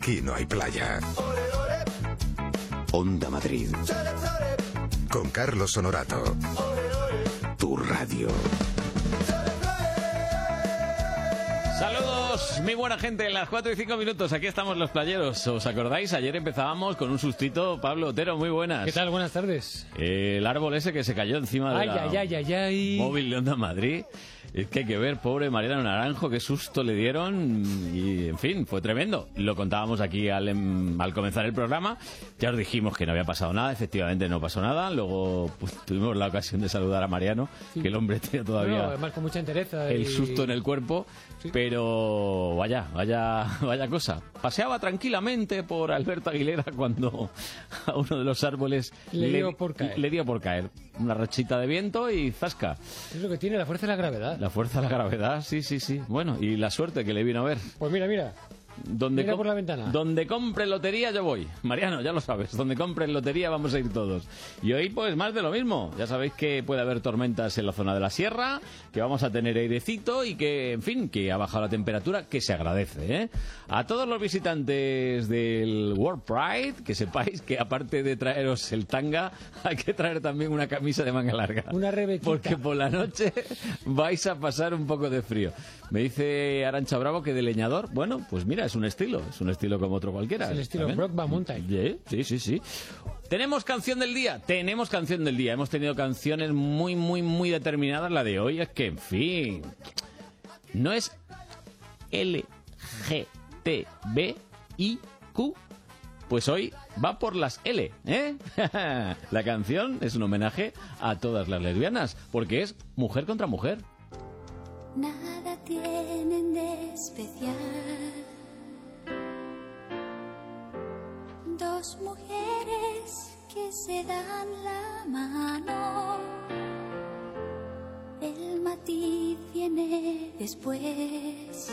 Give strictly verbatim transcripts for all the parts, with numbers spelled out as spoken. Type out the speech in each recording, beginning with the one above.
aquí no hay playa. Onda Madrid. Con Carlos Honorato. Tu radio. Saludos, mi buena gente, las cuatro y cinco minutos, aquí estamos los playeros. ¿Os acordáis? Ayer empezábamos con un sustito. Pablo Otero, muy buenas. ¿Qué tal? Buenas tardes. Eh, el árbol ese que se cayó encima de ay, la ay, ay, ay, ay. móvil de Onda Madrid. Es que hay que ver, pobre Mariano Naranjo, qué susto le dieron y, en fin, fue tremendo. Lo contábamos aquí al, em, al comenzar el programa. Ya os dijimos que no había pasado nada, efectivamente no pasó nada. Luego pues, tuvimos la ocasión de saludar a Mariano, sí. que el hombre tenía todavía no, además con mucha entereza el y... susto en el cuerpo. Sí. Pero vaya, vaya, vaya cosa. Paseaba tranquilamente por Alberto Aguilera cuando a uno de los árboles le dio por caer. Le dio por caer. Una rachita de viento y zasca. Es lo que tiene la fuerza de la gravedad. La fuerza de la gravedad, sí, sí, sí. Bueno, y la suerte que le vino a ver. Pues mira, mira. Donde Mira por la ventana. Donde compre lotería yo voy. Mariano, ya lo sabes. Donde compre lotería vamos a ir todos. Y hoy pues más de lo mismo. Ya sabéis que puede haber tormentas en la zona de la sierra, que vamos a tener airecito y que, en fin, que ha bajado la temperatura, que se agradece, ¿eh? A todos los visitantes del World Pride, que sepáis que aparte de traeros el tanga, hay que traer también una camisa de manga larga. Una rebequita. Porque por la noche vais a pasar un poco de frío. Me dice Arantxa Bravo que de leñador, bueno, pues mira, es un estilo, es un estilo como otro cualquiera. Es el estilo Brokeback Mountain. Sí, sí, sí. ¿Tenemos canción del día? Tenemos canción del día. Hemos tenido canciones muy, muy, muy determinadas. La de hoy es que, en fin, no es L G T B I Q. Pues hoy va por las L, ¿eh? La canción es un homenaje a todas las lesbianas, porque es mujer contra mujer. Nada tienen de especial dos mujeres que se dan la mano. El matiz viene después,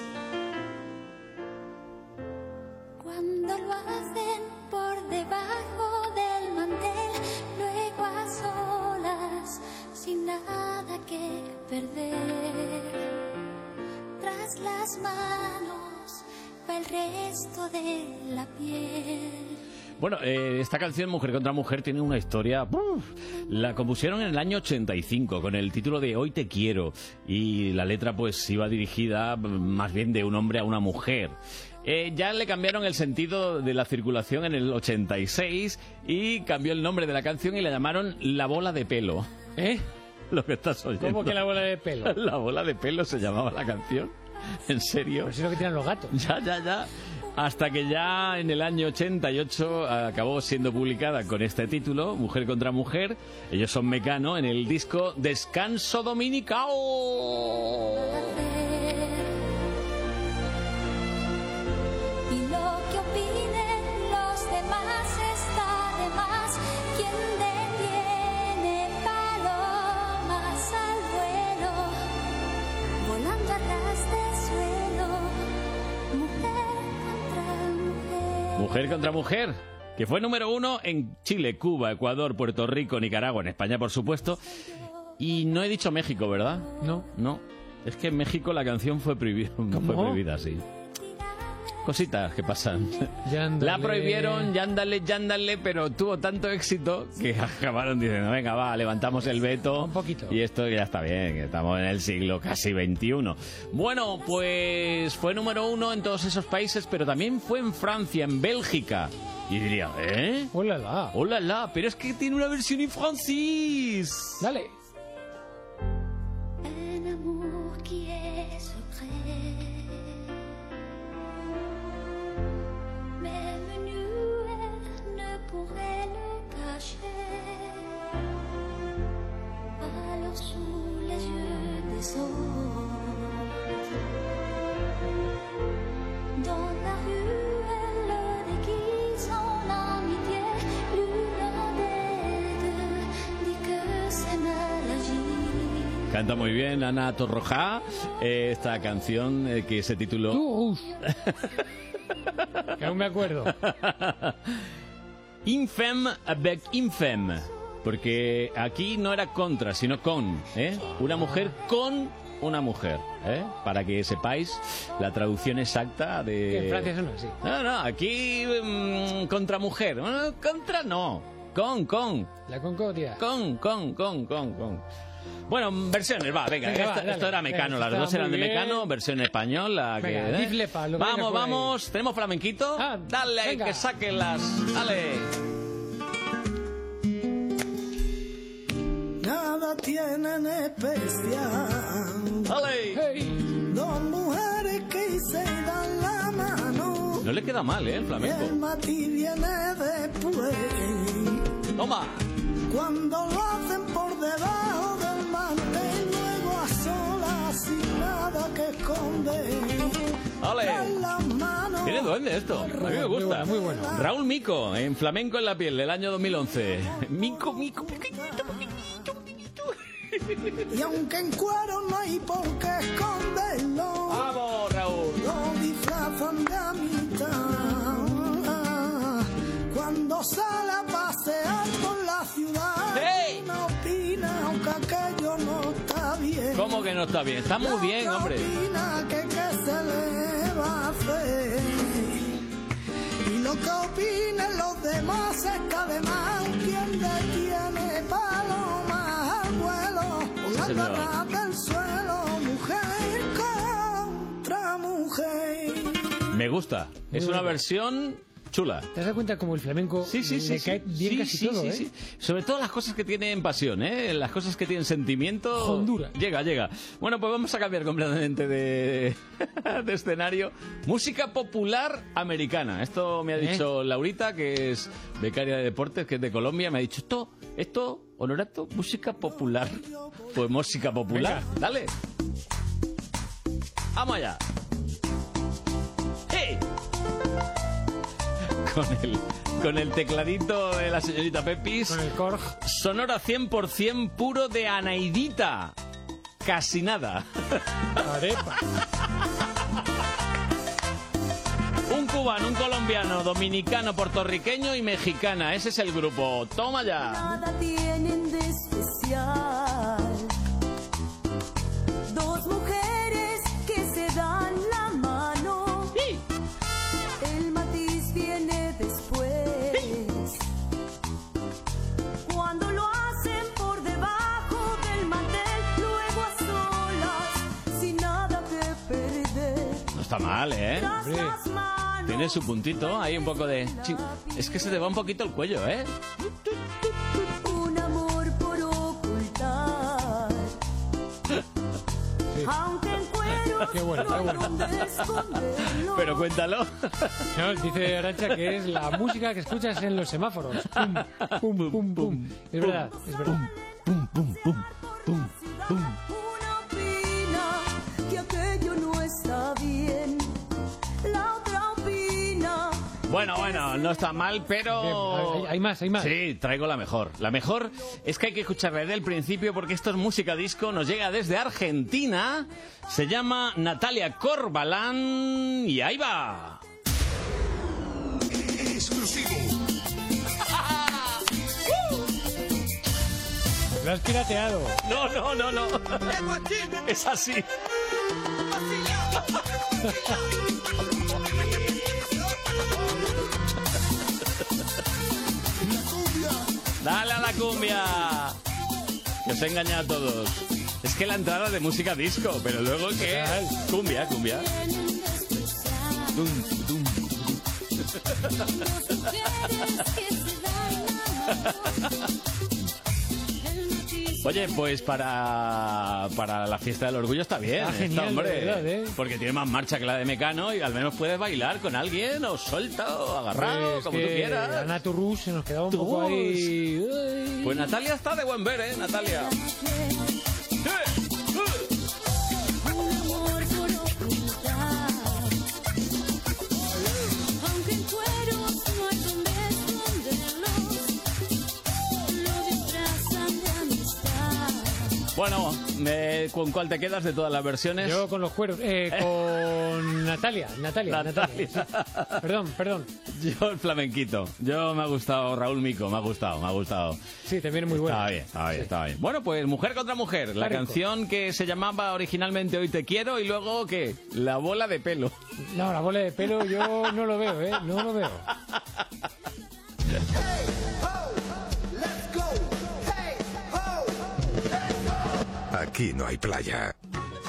cuando lo hacen por debajo del mantel, luego a solas, sin nada que perder. Tras las manos va el resto de la piel. Bueno, eh, esta canción, Mujer contra Mujer, tiene una historia... ¡Uf! La compusieron en el año ochenta y cinco con el título de Hoy te quiero. Y la letra pues iba dirigida más bien de un hombre a una mujer. Eh, ya le cambiaron el sentido de la circulación en el ochenta y seis y cambió el nombre de la canción y la llamaron La bola de pelo. ¿Eh? Lo que estás oyendo. ¿Cómo que la bola de pelo? La bola de pelo se llamaba la canción. ¿En serio? Pues es lo que tienen los gatos. Ya, ya, ya. Hasta que ya en el año ochenta y ocho acabó siendo publicada con este título, Mujer contra Mujer. Ellos son Mecano en el disco Descanso Dominical. Y lo que opinen los demás está de más. Quien detiene palomas al vuelo, volando a ras de suelo. Mujer contra Mujer, que fue número uno en Chile, Cuba, Ecuador, Puerto Rico, Nicaragua, en España, por supuesto. Y no he dicho México, ¿verdad? No. No. Es que en México la canción fue prohibida, fue prohibida, sí. Cositas que pasan. Yándale. La prohibieron, yándale, yándale, pero tuvo tanto éxito que acabaron diciendo, venga, va, levantamos el veto. Un poquito. Y esto ya está bien, que estamos en el siglo casi veintiuno. Bueno, pues fue número uno en todos esos países, pero también fue en Francia, en Bélgica. Y diría, ¿eh? ¡Hola, la! ¡Hola, la! Pero es que tiene una versión en francés. Dale. Un amour qui est secret. Même nu ne pourrait le cacher. Alors sous les yeux des autres, dans la rue, elle le déguise en amitié. L'une des deux dit que c'est maladie. Canta muy bien Ana Torroja eh, esta canción eh, que se tituló... Uf. Que aún me acuerdo. Infemme avec infemme. Porque aquí no era contra, sino con, ¿eh? Una mujer con una mujer, ¿eh? Para que sepáis la traducción exacta de... Que en Francia son así. No, no, aquí mmm, contra mujer. No, contra no. Con, con. La concordia. Con, con, con, con, con. Bueno, versiones, va, venga. Venga, esto, va, dale. esto era Mecano, Venga, las dos está eran de muy bien. Mecano, versión español, la Venga, que... ¿eh? diflepa, lo que Vamos, venga por vamos, tenemos flamenquito. Ah, Dale, ahí, venga. que saquen las... Dale. Nada tienen especial. Dale. Hey. Dos mujeres que se dan la mano. No le queda mal, ¿eh? El El flamenco. matiz viene después. Toma. Cuando lo hacen por debajo del mantel, luego a solas sin nada que esconder. Dale. En las manos. Tiene duende esto. A mí me Muy gusta. bueno, muy bueno. Raúl Mico, en Flamenco en la piel, del año dos mil once. Mico, Mico, pequeñito, pequeñito, pequeñito. Y aunque en cuero no hay por qué esconderlo, Vamos, Raúl. lo disfrazan de amistad. Cuando sale a pasear por la ciudad, ¡Hey! no opina aunque aquello no está bien. ¿Cómo que no está bien? Está muy bien, La hombre. opina que qué se le va a hacer. Y lo que opinen los demás es que además quien detiene palomas al vuelo o las señor. barras del suelo, mujer contra mujer. Me gusta. Muy Es una bueno. versión chula. ¿Te has dado cuenta como el flamenco Sí, sí, sí. le sí. cae bien Sí, casi sí, todo, sí, eh? sí. Sobre todo las cosas que tienen pasión, ¿eh? Las cosas que tienen sentimiento. Hondura. Llega, llega. Bueno, pues vamos a cambiar completamente de, de escenario. Música popular americana. Esto me ha ¿Eh? dicho Laurita, que es becaria de deportes, que es de Colombia. Me ha dicho, esto, esto, Honorato, música popular. Pues música popular. Venga. Dale. Vamos allá. ¡Hey! Con el, con el tecladito de la señorita Pepis. Con el Korg. Sonora cien por ciento puro de Anaidita. Casi nada. Arepa. Un cubano, un colombiano, dominicano, puertorriqueño y mexicana. Ese es el grupo. Toma ya. Nada tienen de especial. Dos mujeres que se dan la mano. Sí. El matiz viene después. Cuando lo hacen por debajo del mantel, luego a solas, sin nada que perder. No está mal, ¿eh? Tras Hombre. las manos, Tiene su puntito. Hay un poco de... Chin. Es que se te va un poquito el cuello, ¿eh? un amor por ocultar. Aunque en cueros Qué bueno, no qué hay bueno. donde esconderlo. Pero cuéntalo. No, dice Arantxa que es la música que escuchas en los semáforos. Pum, pum, pum, pum. Es verdad, es verdad. Pum, pum, pum, pum, pum. Una opina que aquello no está bien. La otra opina. Bueno, bueno, no está mal, pero... Bien, hay, hay más, hay más. Sí, traigo la mejor. La mejor es que hay que escucharla desde el principio porque esto es música disco, nos llega desde Argentina, se llama Natalia Corbalán y ahí va. Lo has pirateado. No, no, no, no. Es así. Dale a la cumbia. Que os he engañado a todos. Es que la entrada de música disco, pero luego que... Cumbia, cumbia. Dum, dum. Oye, pues para, para la fiesta del orgullo está bien, Está está, genial, hombre, de verdad, ¿eh? porque tiene más marcha que la de Mecano y al menos puedes bailar con alguien o suelta o agarrado, Pues como que tú quieras. Ana Turrus se nos quedaba un Turrus. poco ahí. Uy. Pues Natalia está de buen ver, ¿eh, Natalia? ¡Eh! ¡Eh! Un amor por ocultar. Aunque en cueros no hay donde esconderlos, lo disfrazan de amistad. Bueno, me- ¿con cuál te quedas de todas las versiones? Yo con los cueros, eh, con Natalia, Natalia, Natalia. Natalia. sí. Perdón, perdón. Yo el flamenquito. Yo me ha gustado Raúl Mico, me ha gustado, me ha gustado. Sí, también es muy bueno. Estaba bien, estaba bien, Sí. estaba bien. Bueno, pues Mujer contra Mujer, la rico. canción que se llamaba originalmente Hoy te quiero y luego, ¿qué? La bola de pelo. No, la bola de pelo yo no lo veo, ¿eh? No lo veo. Aquí no hay playa.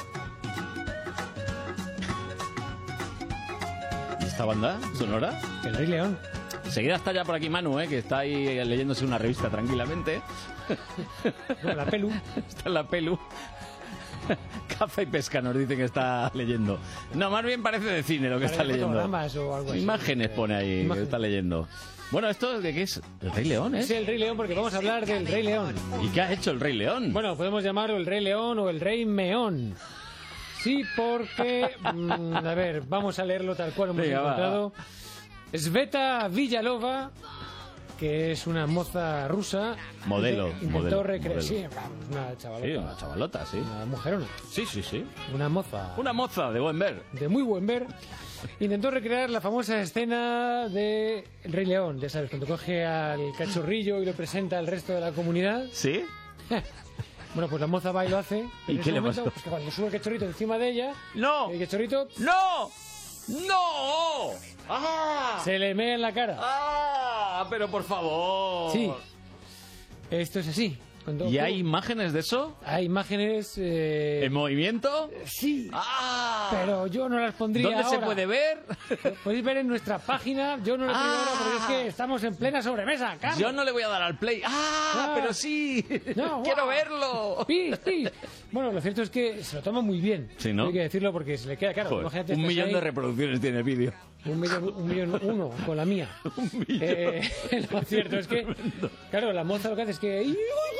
¿Y esta banda sonora? El Rey León. Enseguida está ya por aquí Manu, ¿eh? Que está ahí leyéndose una revista tranquilamente. No, la pelu. Está en la pelu. Caza y pesca nos dice que está leyendo. No, más bien parece de cine lo que está Parece leyendo. fotogramas o algo así. Imágenes pone ahí, Imágenes. que está leyendo. Bueno, ¿esto de qué es? ¿El Rey León, eh? Es el Rey León porque vamos a hablar del Rey León. ¿Y qué ha hecho el Rey León? Bueno, podemos llamarlo el Rey León o el Rey Meón. Sí, porque... mm, a ver, vamos a leerlo tal cual hemos Venga, va, encontrado. Sveta Villalova, que es una moza rusa. Modelo, Intentó modelo, recrear... modelo. Sí, una chavalota. Sí, una chavalota, sí. Una mujerona. Sí, sí, sí. Una moza. Una moza de buen ver. De muy buen ver. Intentó recrear la famosa escena de El Rey León, ya sabes, cuando coge al cachorrillo y lo presenta al resto de la comunidad. ¿Sí? Bueno, pues la moza va y lo hace. ¿Y En qué ese le momento, pasó? Pues que cuando sube el cachorrito encima de ella, ¡No! el cachorrito ¡No! ¡No! ¡Ah! se le mea en la cara. ¡Ah! Pero por favor. Sí. Esto es así. Cuando- ¿Y hay imágenes de eso? Hay imágenes... eh, ¿En movimiento? Sí, ¡Ah! pero yo no las pondría ¿Dónde se ahora. puede ver? Lo podéis ver en nuestra página. Yo no lo pongo Ah. ahora porque es que estamos en plena sobremesa, Carlos. Yo no le voy a dar al play. ¡Ah! Ah. Pero sí. No, Quiero guau. verlo. Pis, pis. Bueno, lo cierto es que se lo toma muy bien. Sí, ¿no? Hay que decirlo porque se le queda claro. Joder, Imagínate, un estás millón ahí, de reproducciones tiene el vídeo. un millón, un millón uno con la mía. Eh, lo cierto es que, claro, la moza lo que hace es que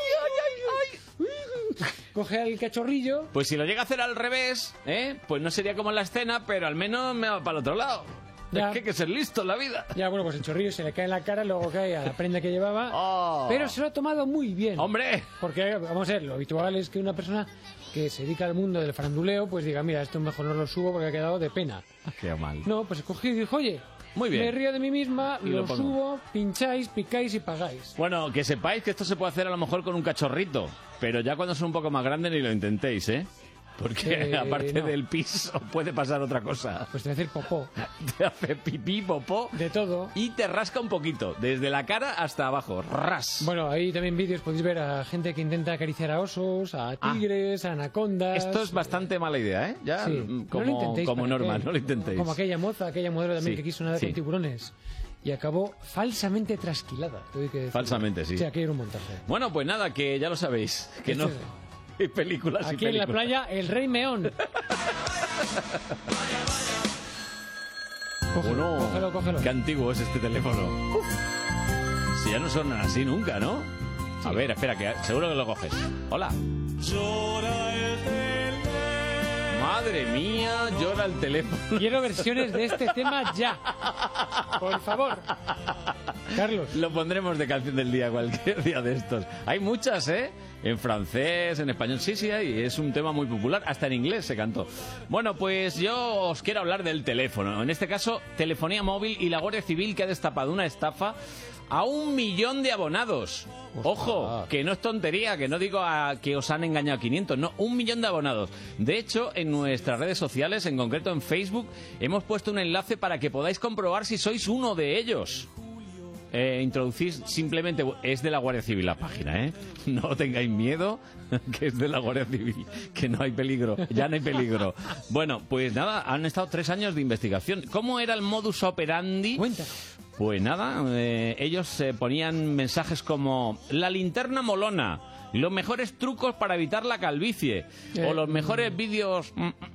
coge al cachorrillo. Pues si lo llega a hacer al revés, ¿eh? Pues no sería como en la escena, pero al menos me va para el otro lado. Ya. Es que hay que ser listo en la vida. Ya, bueno, pues el chorrillo se le cae en la cara, luego cae a la prenda que llevaba. Oh. Pero se lo ha tomado muy bien. ¡Hombre! Porque, vamos a ver, lo habitual es que una persona que se dedica al mundo del faranduleo, pues diga, mira, esto mejor no lo subo porque ha quedado de pena. Qué mal. No, pues escogí y dijo, oye, Muy bien. me río de mí misma, Y lo, lo pongo. subo, pincháis, picáis y pagáis. Bueno, que sepáis que esto se puede hacer a lo mejor con un cachorrito, pero ya cuando son un poco más grandes ni lo intentéis, ¿eh? Porque Eh, aparte no. del piso puede pasar otra cosa. Pues te voy a decir popó, Te hace pipí, popó de todo. y te rasca un poquito, desde la cara hasta abajo. ¡Ras! Bueno, ahí también vídeos podéis ver a gente que intenta acariciar a osos, a tigres, a anacondas. Esto es bastante mala idea, ¿eh? Ya Sí. mm, No como, lo intentéis, como ¿para norma, qué? no lo intentéis. Como aquella moza, aquella modelo también Sí, que quiso nadar sí. con tiburones y acabó falsamente trasquilada. tengo que decirlo. Falsamente, sí. Sí, aquí era un montaje. Bueno, pues nada, que ya lo sabéis, que Este no... es- Hay películas y Aquí en la películas. playa, el Rey Meón. Cógelo, Bueno, cógelo, cógelo. qué antiguo es este teléfono. Si ya no son así nunca, ¿no? A ver, espera, que seguro que lo coges. Hola. Madre mía, llora el teléfono. Quiero versiones de este tema ya. Por favor. Carlos. Lo pondremos de canción del día cualquier día de estos. Hay muchas, ¿eh? En francés, en español, sí, sí hay. Es un tema muy popular. Hasta en inglés se cantó. Bueno, pues yo os quiero hablar del teléfono. En este caso, telefonía móvil y la Guardia Civil que ha destapado una estafa a un millón de abonados. Ojo, que no es tontería, que no digo a que os han engañado quinientos, no, un millón de abonados. De hecho, en nuestras redes sociales, en concreto en Facebook, hemos puesto un enlace para que podáis comprobar si sois uno de ellos. Eh, introducís simplemente, es de la Guardia Civil la página, ¿eh? No tengáis miedo, que es de la Guardia Civil, que no hay peligro, ya no hay peligro. Bueno, pues nada, han estado tres años de investigación. ¿Cómo era el modus operandi? Cuéntanos. Pues nada, eh, ellos eh, ponían mensajes como la linterna molona, los mejores trucos para evitar la calvicie, Eh, o los mejores vídeos...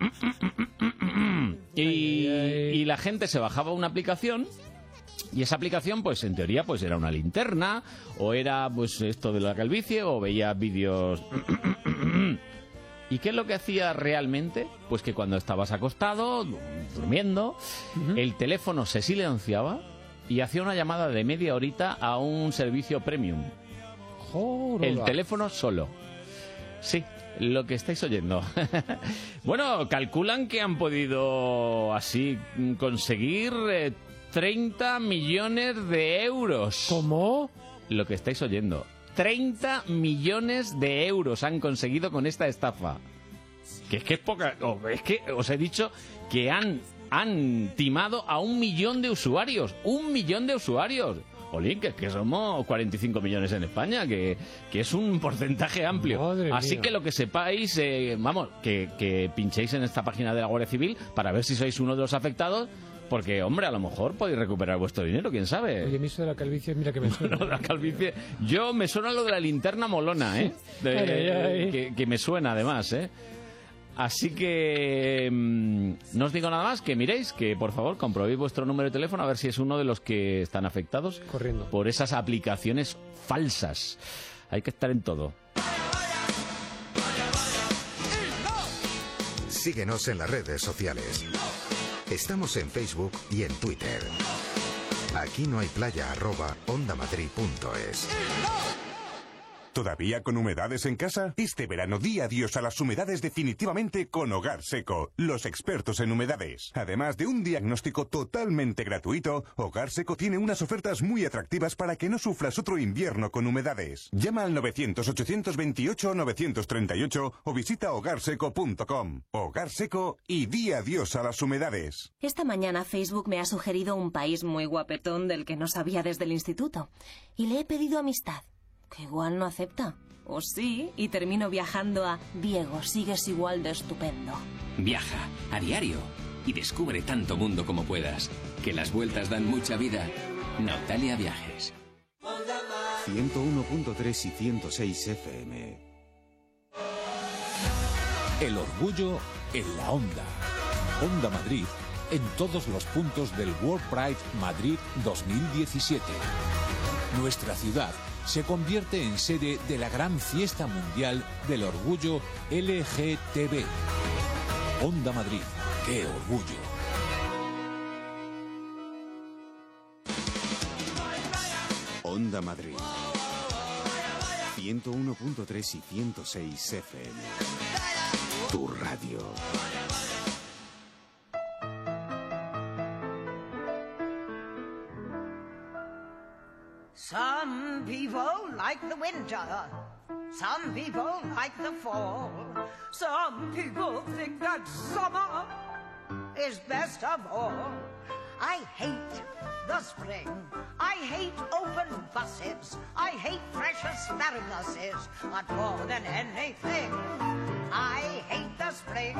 y, Ay, ay. y la gente se bajaba una aplicación y esa aplicación, pues en teoría, pues era una linterna, o era pues esto de la calvicie, o veía vídeos... ¿Y qué es lo que hacía realmente? Pues que cuando estabas acostado, durmiendo, el teléfono se silenciaba y hacía una llamada de media horita a un servicio premium. Joroba. El teléfono solo. Sí, lo que estáis oyendo. Bueno, calculan que han podido así conseguir eh, treinta millones de euros. ¿Cómo? Lo que estáis oyendo. treinta millones de euros han conseguido con esta estafa. Que es que es poca... oh, es que os he dicho que han, han timado a un millón de usuarios. ¡Un millón de usuarios! Olín, que, que somos cuarenta y cinco millones en España, que, que es un porcentaje amplio. Madre Así mía. que lo que sepáis, eh, vamos, que, que pinchéis en esta página de la Guardia Civil para ver si sois uno de los afectados, porque, hombre, a lo mejor podéis recuperar vuestro dinero, quién sabe. Oye, a mí eso de la calvicie, mira que me suena. Lo de la calvicie. Yo me suena lo de la linterna molona, ¿eh? De- Ay, ay, ay. Que, que me suena además, ¿eh? Así que mm, no os digo nada más, que miréis, que por favor comprobéis vuestro número de teléfono a ver si es uno de los que están afectados Corriendo. por esas aplicaciones falsas. Hay que estar en todo. Síguenos en las redes sociales. Estamos en Facebook y en Twitter. Aquí no hay playa arroba ondamadrid punto es. ¿Todavía con humedades en casa? Este verano di adiós a las humedades definitivamente con Hogar Seco, los expertos en humedades. Además de un diagnóstico totalmente gratuito, Hogar Seco tiene unas ofertas muy atractivas para que no sufras otro invierno con humedades. Llama al novecientos, ochocientos veintiocho, novecientos treinta y ocho o visita hogar seco punto com. Hogar Seco y di adiós a las humedades. Esta mañana Facebook me ha sugerido un país muy guapetón del que no sabía desde el instituto. Y le he pedido amistad, que igual no acepta. O sí, y termino viajando a Diego, sigues igual de estupendo. Viaja a diario y descubre tanto mundo como puedas, que las vueltas dan mucha vida. Natalia Viajes. ciento uno punto tres y ciento seis F M. El orgullo en la onda. Onda Madrid en todos los puntos del World Pride Madrid dos mil diecisiete. Nuestra ciudad se convierte en sede de la gran fiesta mundial del orgullo L G T B. Onda Madrid, ¡qué orgullo! Onda Madrid. ciento uno punto tres y ciento seis F M. Tu radio. Some people like the winter, some people like the fall, some people think that summer is best of all. I hate the spring, I hate open buses, I hate fresh asparaguses, but more than anything, I hate the spring.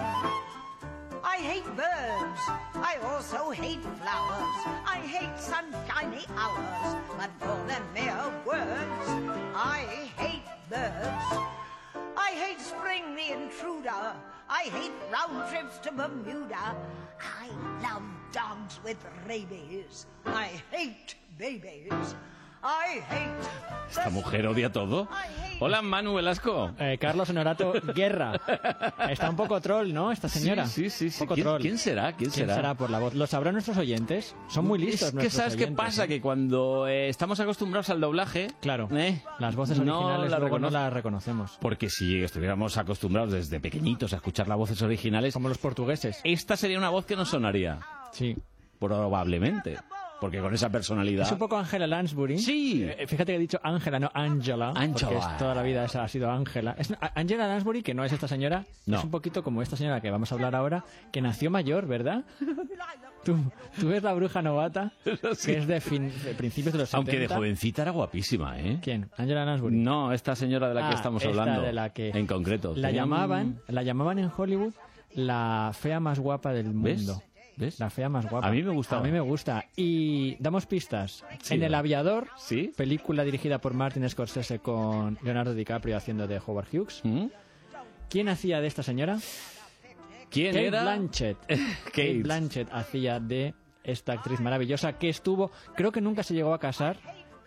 I hate birds, I also hate flowers, I hate sunshiny hours, but more than mere words, I hate birds. I hate spring the intruder, I hate round trips to Bermuda, I love dogs with rabies, I hate babies. I hate Esta mujer odia todo. Hola, Manu Velasco. Eh, Carlos Honorato Guerra. Está un poco troll, ¿no? Esta señora. Sí, sí, sí. Un poco ¿Quién, troll. quién será? ¿Quién, ¿Quién será por la voz? ¿Lo sabrán nuestros oyentes? Son muy listos Es que nuestros ¿sabes qué oyentes, pasa? ¿eh? Que cuando eh, estamos acostumbrados al doblaje... Claro. ¿eh? Las voces no originales las luego no reconozco. las reconocemos. Porque si estuviéramos acostumbrados desde pequeñitos a escuchar las voces originales... Como los portugueses. Esta sería una voz que nos sonaría. Sí. Probablemente. Porque con esa personalidad... Es un poco Angela Lansbury. Sí. Eh, Fíjate que he dicho Ángela, no Angela. Angela. Porque es- toda la vida esa ha sido Ángela. Es- a- Angela Lansbury, que no es esta señora, No. es un poquito como esta señora que vamos a hablar ahora, que nació mayor, ¿verdad? Tú, tú ves La bruja novata, que es de, fin- de principios de los Aunque de setenta. jovencita era guapísima, ¿eh? ¿Quién? Angela Lansbury. No, esta señora de la que Ah, estamos esta hablando. de la que En concreto. La Tenía un- llamaban, la llamaban en Hollywood la fea más guapa del ¿Ves? mundo. ¿Ves? La fea más guapa. A mí me gustaba. A mí me gusta. Y damos pistas. Sí, en El ¿no? Aviador, ¿Sí? película dirigida por Martin Scorsese con Leonardo DiCaprio haciendo de Howard Hughes. ¿Mm? ¿Quién hacía de esta señora? ¿Quién Kate era? Blanchett. Kate. Kate Blanchett hacía de esta actriz maravillosa que estuvo, creo que nunca se llegó a casar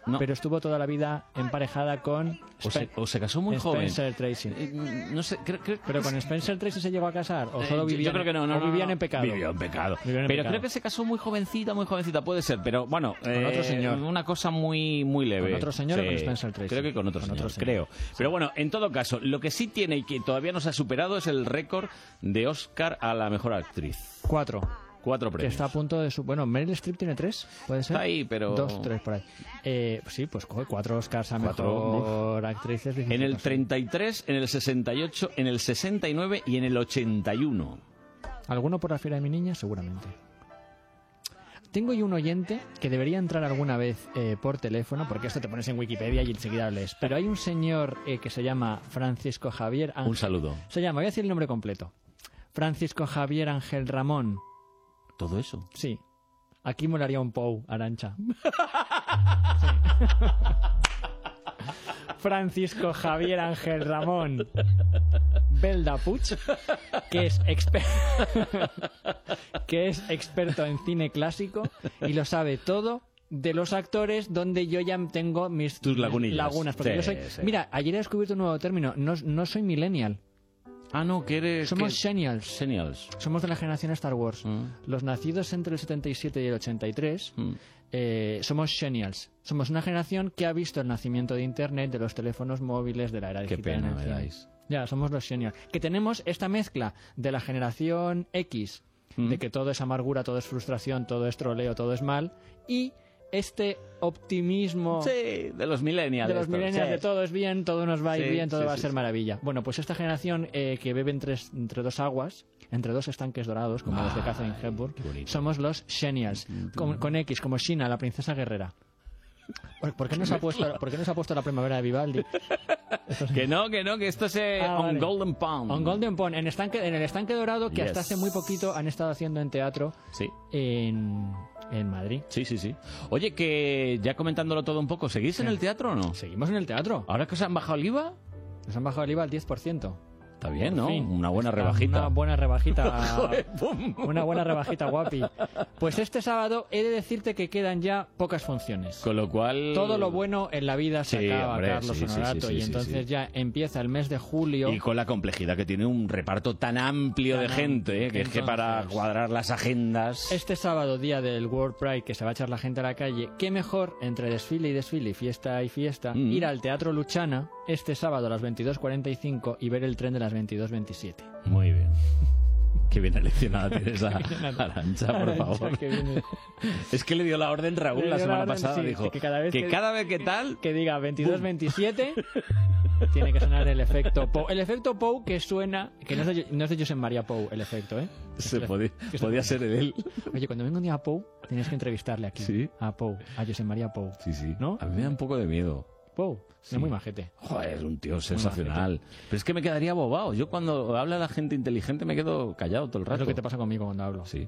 No. pero estuvo toda la vida emparejada con... O se, o se casó muy joven. Spencer Tracy. Eh, no sé, creo, creo, ¿Pero con Spencer Tracy se llegó a casar? ¿O solo Eh, vivían, yo creo que no, no, o no, vivían no. en pecado? Vivió en pecado. Vivió en pero pecado. creo que se casó muy jovencita, muy jovencita, puede ser. Pero bueno, Con eh, otro señor. una cosa muy muy leve. ¿Con otro señor o con Spencer Tracy? Creo que con otro Con señor, otro señor. creo. Pero bueno, en todo caso, lo que sí tiene y que todavía no se ha superado es el récord de Oscar a la mejor actriz. Cuatro. Cuatro Que premios. está a punto de su... Bueno, Meryl Streep tiene tres, ¿puede ser? Está ahí, pero... Dos, tres, por ahí. Eh, pues sí, pues coge cuatro Oscars a Cuatro, mejor actriz. es difícil En el conseguir. treinta y tres, en el sesenta y ocho, en el sesenta y nueve y en el ochenta y uno. ¿Alguno por la fiera de mi niña? Seguramente. Tengo yo un oyente que debería entrar alguna vez eh, por teléfono, porque esto te pones en Wikipedia y enseguida lees. Pero hay un señor eh, que se llama Francisco Javier Ángel. Un saludo. Se llama, voy a decir el nombre completo. Francisco Javier Ángel Ramón. ¿Todo eso? Sí. Aquí molaría un Pou, Arancha. Francisco Javier Ángel Ramón Belda Puig, que es, exper- que es experto en cine clásico y lo sabe todo de los actores, donde yo ya tengo mis Tus lagunillas. lagunas. Porque Sí, yo soy... sí. Mira, ayer he descubierto un nuevo término. No, no soy millennial. Ah, no, que eres... Somos que- Xennials. Xennials. Somos de la generación Star Wars. Mm. Los nacidos entre el setenta y siete y el ochenta y tres Mm. eh, somos Xennials. Somos una generación que ha visto el nacimiento de Internet, de los teléfonos móviles, de la era Qué digital. pena en el me cine. dais. Ya, somos los Xennials. Que tenemos esta mezcla de la generación X, Mm. de que todo es amargura, todo es frustración, todo es troleo, todo es mal, y este optimismo... Sí, de los millennials. De los estos, millennials, sí. de todo es bien, todo nos va a ir Sí, bien, todo sí, va a sí, ser sí. maravilla. Bueno, pues esta generación eh, que bebe entre, entre dos aguas, entre dos estanques dorados, como los de Catherine Hepburn, somos los Xennials, con, con X, como Shina, la princesa guerrera. ¿Por, por qué no se ha puesto, ¿Por qué no se ha puesto la primavera de Vivaldi? Que no, que no, que esto es eh, Ah, on vale. Golden Pound. On Golden Pond, en, estanque, en el estanque dorado que Yes. hasta hace muy poquito han estado haciendo en teatro Sí. en, en Madrid. Sí, sí, sí. Oye, que ya comentándolo todo un poco, ¿seguís en el teatro o no? Seguimos en el teatro. ¿Ahora que os han bajado el I V A? Nos han bajado el I V A al diez por ciento. Está bien, Por ¿no? fin. Una buena Está rebajita. Una buena rebajita. Joder, pum. Una buena rebajita, guapi. Pues este sábado he de decirte que quedan ya pocas funciones. Con lo cual... Todo lo bueno en la vida se Sí, acaba, hombre, Carlos sí, sí, Honorato, sí, sí, y sí, entonces sí. ya empieza el mes de julio. Y con la complejidad que tiene un reparto tan amplio Tan de gente, amplio, ¿eh? que es que para entonces- cuadrar las agendas... Este sábado, día del World Pride, que se va a echar la gente a la calle, qué mejor entre desfile y desfile y fiesta y fiesta, Mm. ir al Teatro Luchana este sábado a las veintidós cuarenta y cinco y ver el tren de las veintidós veintisiete. Muy bien. Qué bien eleccionada tienes a Arantxa, por Arantxa, favor. que viene. Es que le dio la orden Raúl Le la dio semana orden, pasada. sí, Dijo que cada vez que que- cada vez que tal... Que diga veintidós veintisiete tiene que sonar el efecto Pou. El efecto Pou que suena, que no es de, no es de Josep María Pou el efecto, ¿eh? Se podía, Que podía ser él. Oye, cuando venga un día a Pou, tienes que entrevistarle aquí. Sí. A Pou, a Josep María Pou. Sí, sí. ¿No? A mí me da un poco de miedo. Pou, Sí. es muy majete. Joder, es un tío sensacional. Pero es que me quedaría bobado. Yo cuando habla la gente inteligente me quedo callado todo el Es rato. lo que te pasa conmigo cuando hablo. Sí.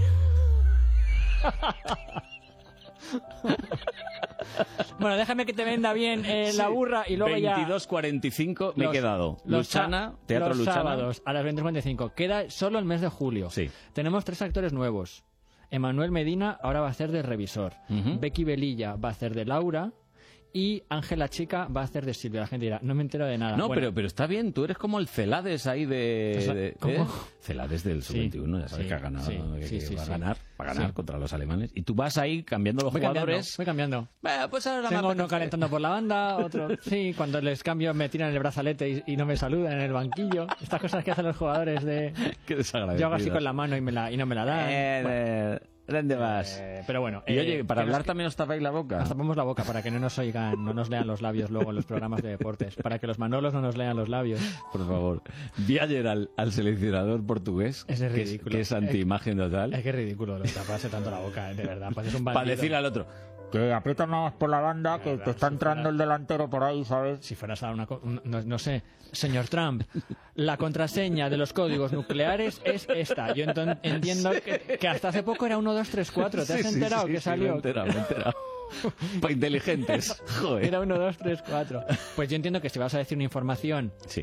Bueno, déjame que te venda bien eh, la burra y luego ya... veintidós cuarenta y cinco me he Los- quedado. los Luchana, sa- Teatro los Luchana. sábados a las veintidós cuarenta y cinco. Queda solo el mes de julio. Sí. Tenemos tres actores nuevos. Emanuel Medina ahora va a hacer de revisor. Ujú. Becky Velilla va a hacer de Laura. Y Ángela Chica va a hacer de Silvia. La gente dirá, no me entero de nada. No, Bueno, pero, pero está bien. Tú eres como el Celades ahí de... O sea, de- ¿cómo? ¿eh? Celades del sub veintiuno, ya sabes sí, que ha ganado, sí, que, sí, que sí, va a sí. ganar, va a ganar Sí. contra los alemanes. Y tú vas ahí cambiando los voy cambiando, jugadores. voy cambiando. Bueno, pues ahora me Tengo uno apetece. calentando por la banda, otro... Sí, cuando les cambio me tiran el brazalete y, y no me saludan en el banquillo. Estas cosas que hacen los jugadores de... Qué desagradable. Yo hago así con la mano y, me la, y no me la dan. Eh, Bueno, eh, ¿Dónde vas? eh, pero bueno. y eh, oye, para que nos- hablar también os tapáis la boca. Nos tapamos la boca para que no nos oigan, no nos lean los labios luego en los programas de deportes. Para que los Manolos no nos lean los labios. Por favor. Vi ayer al, al seleccionador portugués, Es que, ridículo. que es anti-imagen total, Es que es ridículo lo de taparse tanto la boca, eh, de verdad. Pareces un para bandido. decirle al otro, Que aprieta más por la banda, que Verdad, te está si entrando fuera- el delantero por ahí, ¿sabes? Si fueras a una... co- un- No, no sé, señor Trump, la contraseña de los códigos nucleares es esta. Yo enton- entiendo que, que hasta hace poco era uno, dos, tres, cuatro. ¿Te has Sí, sí, enterado sí, que sí, salió? Me he enterado, me he enterado. Para inteligentes. Joder. Era uno, dos, tres, cuatro. Pues yo entiendo que si vas a decir una información Sí.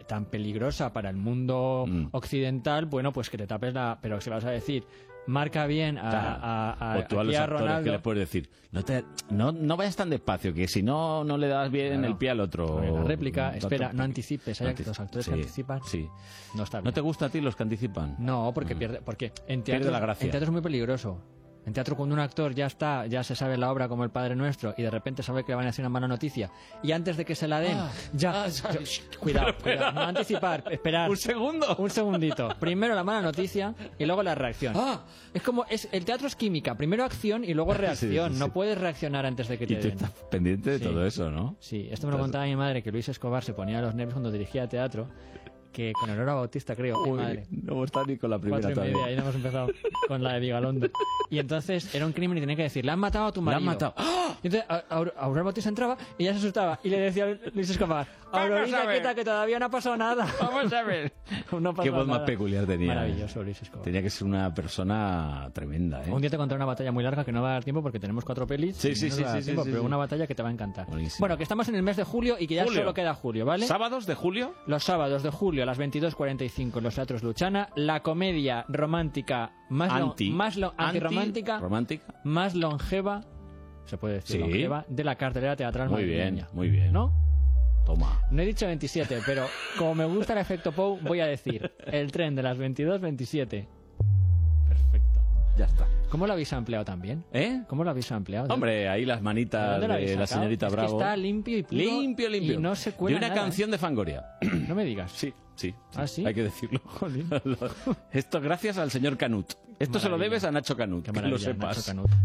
tan peligrosa para el mundo Mm. occidental, bueno, pues que te tapes la... Pero si vas a decir, marca bien a, Claro. a, a, O tú a aquí los a actores Ronaldo... que les puedes decir, no, te, no, no vayas tan despacio, que si no, no le das bien Claro. el pie al otro. Porque la réplica, No, espera, no, no anticipes, hay antici- los actores sí, que anticipan, Sí. no está bien. ¿No te gusta a ti los que anticipan? No, porque pierde, porque en teatro, Pierde la gracia. en teatro es muy peligroso. En teatro, cuando un actor ya está, ya se sabe la obra como el Padre Nuestro y de repente sabe que le van a decir una mala noticia y antes de que se la den, Ah, ya, ah, yo- shh, cuidado, Pero, cuidado, espera. no anticipar, esperar. Un segundo. Un segundito. Primero la mala noticia y luego la reacción. Ah. Es como es el teatro es química, primero acción y luego reacción. Sí, sí, No sí. puedes reaccionar antes de que te Y tú den. estás pendiente de Sí. todo eso, ¿no? Sí, esto me lo contaba mi madre, que Luis Escobar se ponía los nervios cuando dirigía teatro, que con Aurora Bautista, creo. mi Uy, madre. no hemos estado ni con la primera Cuatro y todavía. media, ahí no hemos empezado con la de Vigalondo. Y entonces era un crimen y tenía que decir, le han matado a tu Le marido. han matado. Y entonces a- a- Aurora Bautista entraba y ya se asustaba. Y le decía a Luis Escobar, Aurorita, a ver. quieta, que todavía no ha pasado nada. Vamos a ver. No ha Qué pasado voz más nada. peculiar tenía. Maravilloso, Luis Escobar. Tenía que ser una persona tremenda, ¿eh? Un día te contaré una batalla muy larga que no va a dar tiempo porque tenemos cuatro pelis. Sí, y sí, no nos sí, va a dar sí, tiempo, sí, pero sí. una batalla que te va a encantar. Buenísimo. Bueno, que estamos en el mes de julio y que ya Julio. solo queda julio, ¿vale? ¿Sábados de julio? Los sábados de julio a las veintidós cuarenta y cinco en los teatros Luchana, la comedia romántica más, lo- Anti. más lo- antirromántica, Romántica. más longeva, se puede decir Sí. longeva, de la cartelera teatral Muy bien, madrileña. muy bien. ¿No? Toma. No he dicho veintisiete, pero como me gusta el efecto Pou, voy a decir el tren de las veintidós veintisiete. Perfecto. Ya está. ¿Cómo lo habéis ampliado también? ¿Eh? ¿Cómo lo habéis ampliado? Hombre, ahí las ¿De manitas dónde lo habéis de la sacado? señorita Es que Bravo. está limpio y puro Limpio, limpio. y no se cuela De una nada, canción de Fangoria. ¿eh? No me digas. Sí, sí. ¿Ah, sí? Hay que decirlo. Jolín. Esto gracias al señor Canut. Esto se lo Maravilla. debes a Nacho Canut, Qué que lo maravilla, sepas. Nacho Canut.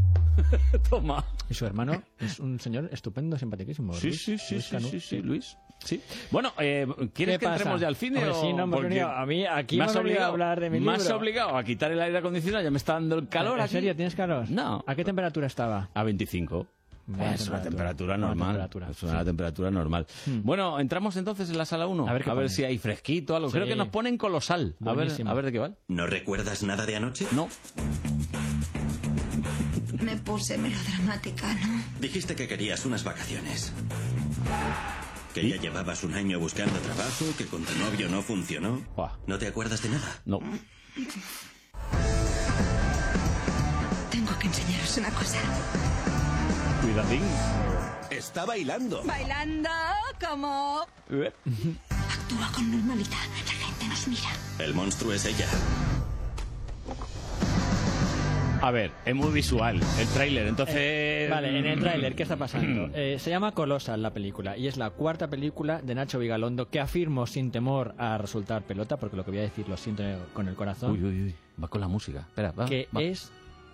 Toma. Y su hermano es un señor estupendo, simpaticísimo. Sí, Luis- sí, sí, Luis sí, Canut. sí, sí, Luis. Sí. Bueno, eh, ¿quieres ¿Qué que pasa? entremos ya al cine Hombre, o...? sí, no, hemos porque venido- a mí aquí me hemos has venido a obligado, hablar de mi me has libro. obligado a quitar el aire acondicionado, ya me está dando el calor ¿En aquí. serio? ¿Tienes calor? No. ¿A qué temperatura estaba? A veinticinco. Buena es una temperatura Buena normal. temperatura, Es una sí. temperatura normal. Hmm. Bueno, entramos entonces en la sala uno. A ver qué a ver ponen. si hay fresquito, algo. Sí. Creo que nos ponen colosal. A ver, Buenísimo. a ver de qué va. ¿No recuerdas nada de anoche? No. Me puse melodramática, ¿no? Dijiste que querías unas vacaciones. Que ya llevabas un año buscando trabajo, que con tu novio no funcionó. Buah. ¿No te acuerdas de nada? No. Tengo que enseñaros una cosa. Cuidadín. Está bailando. Bailando como... Actúa con normalidad. La gente nos mira. El monstruo es ella. A ver, es muy visual el tráiler, entonces... Eh, vale, en el tráiler, ¿qué está pasando? Eh, se llama Colossal la película y es la cuarta película de Nacho Vigalondo que afirmo sin temor a resultar pelota, porque lo que voy a decir lo siento con el corazón, Uy, uy, uy. Va con la música. Espera, va. que va. es...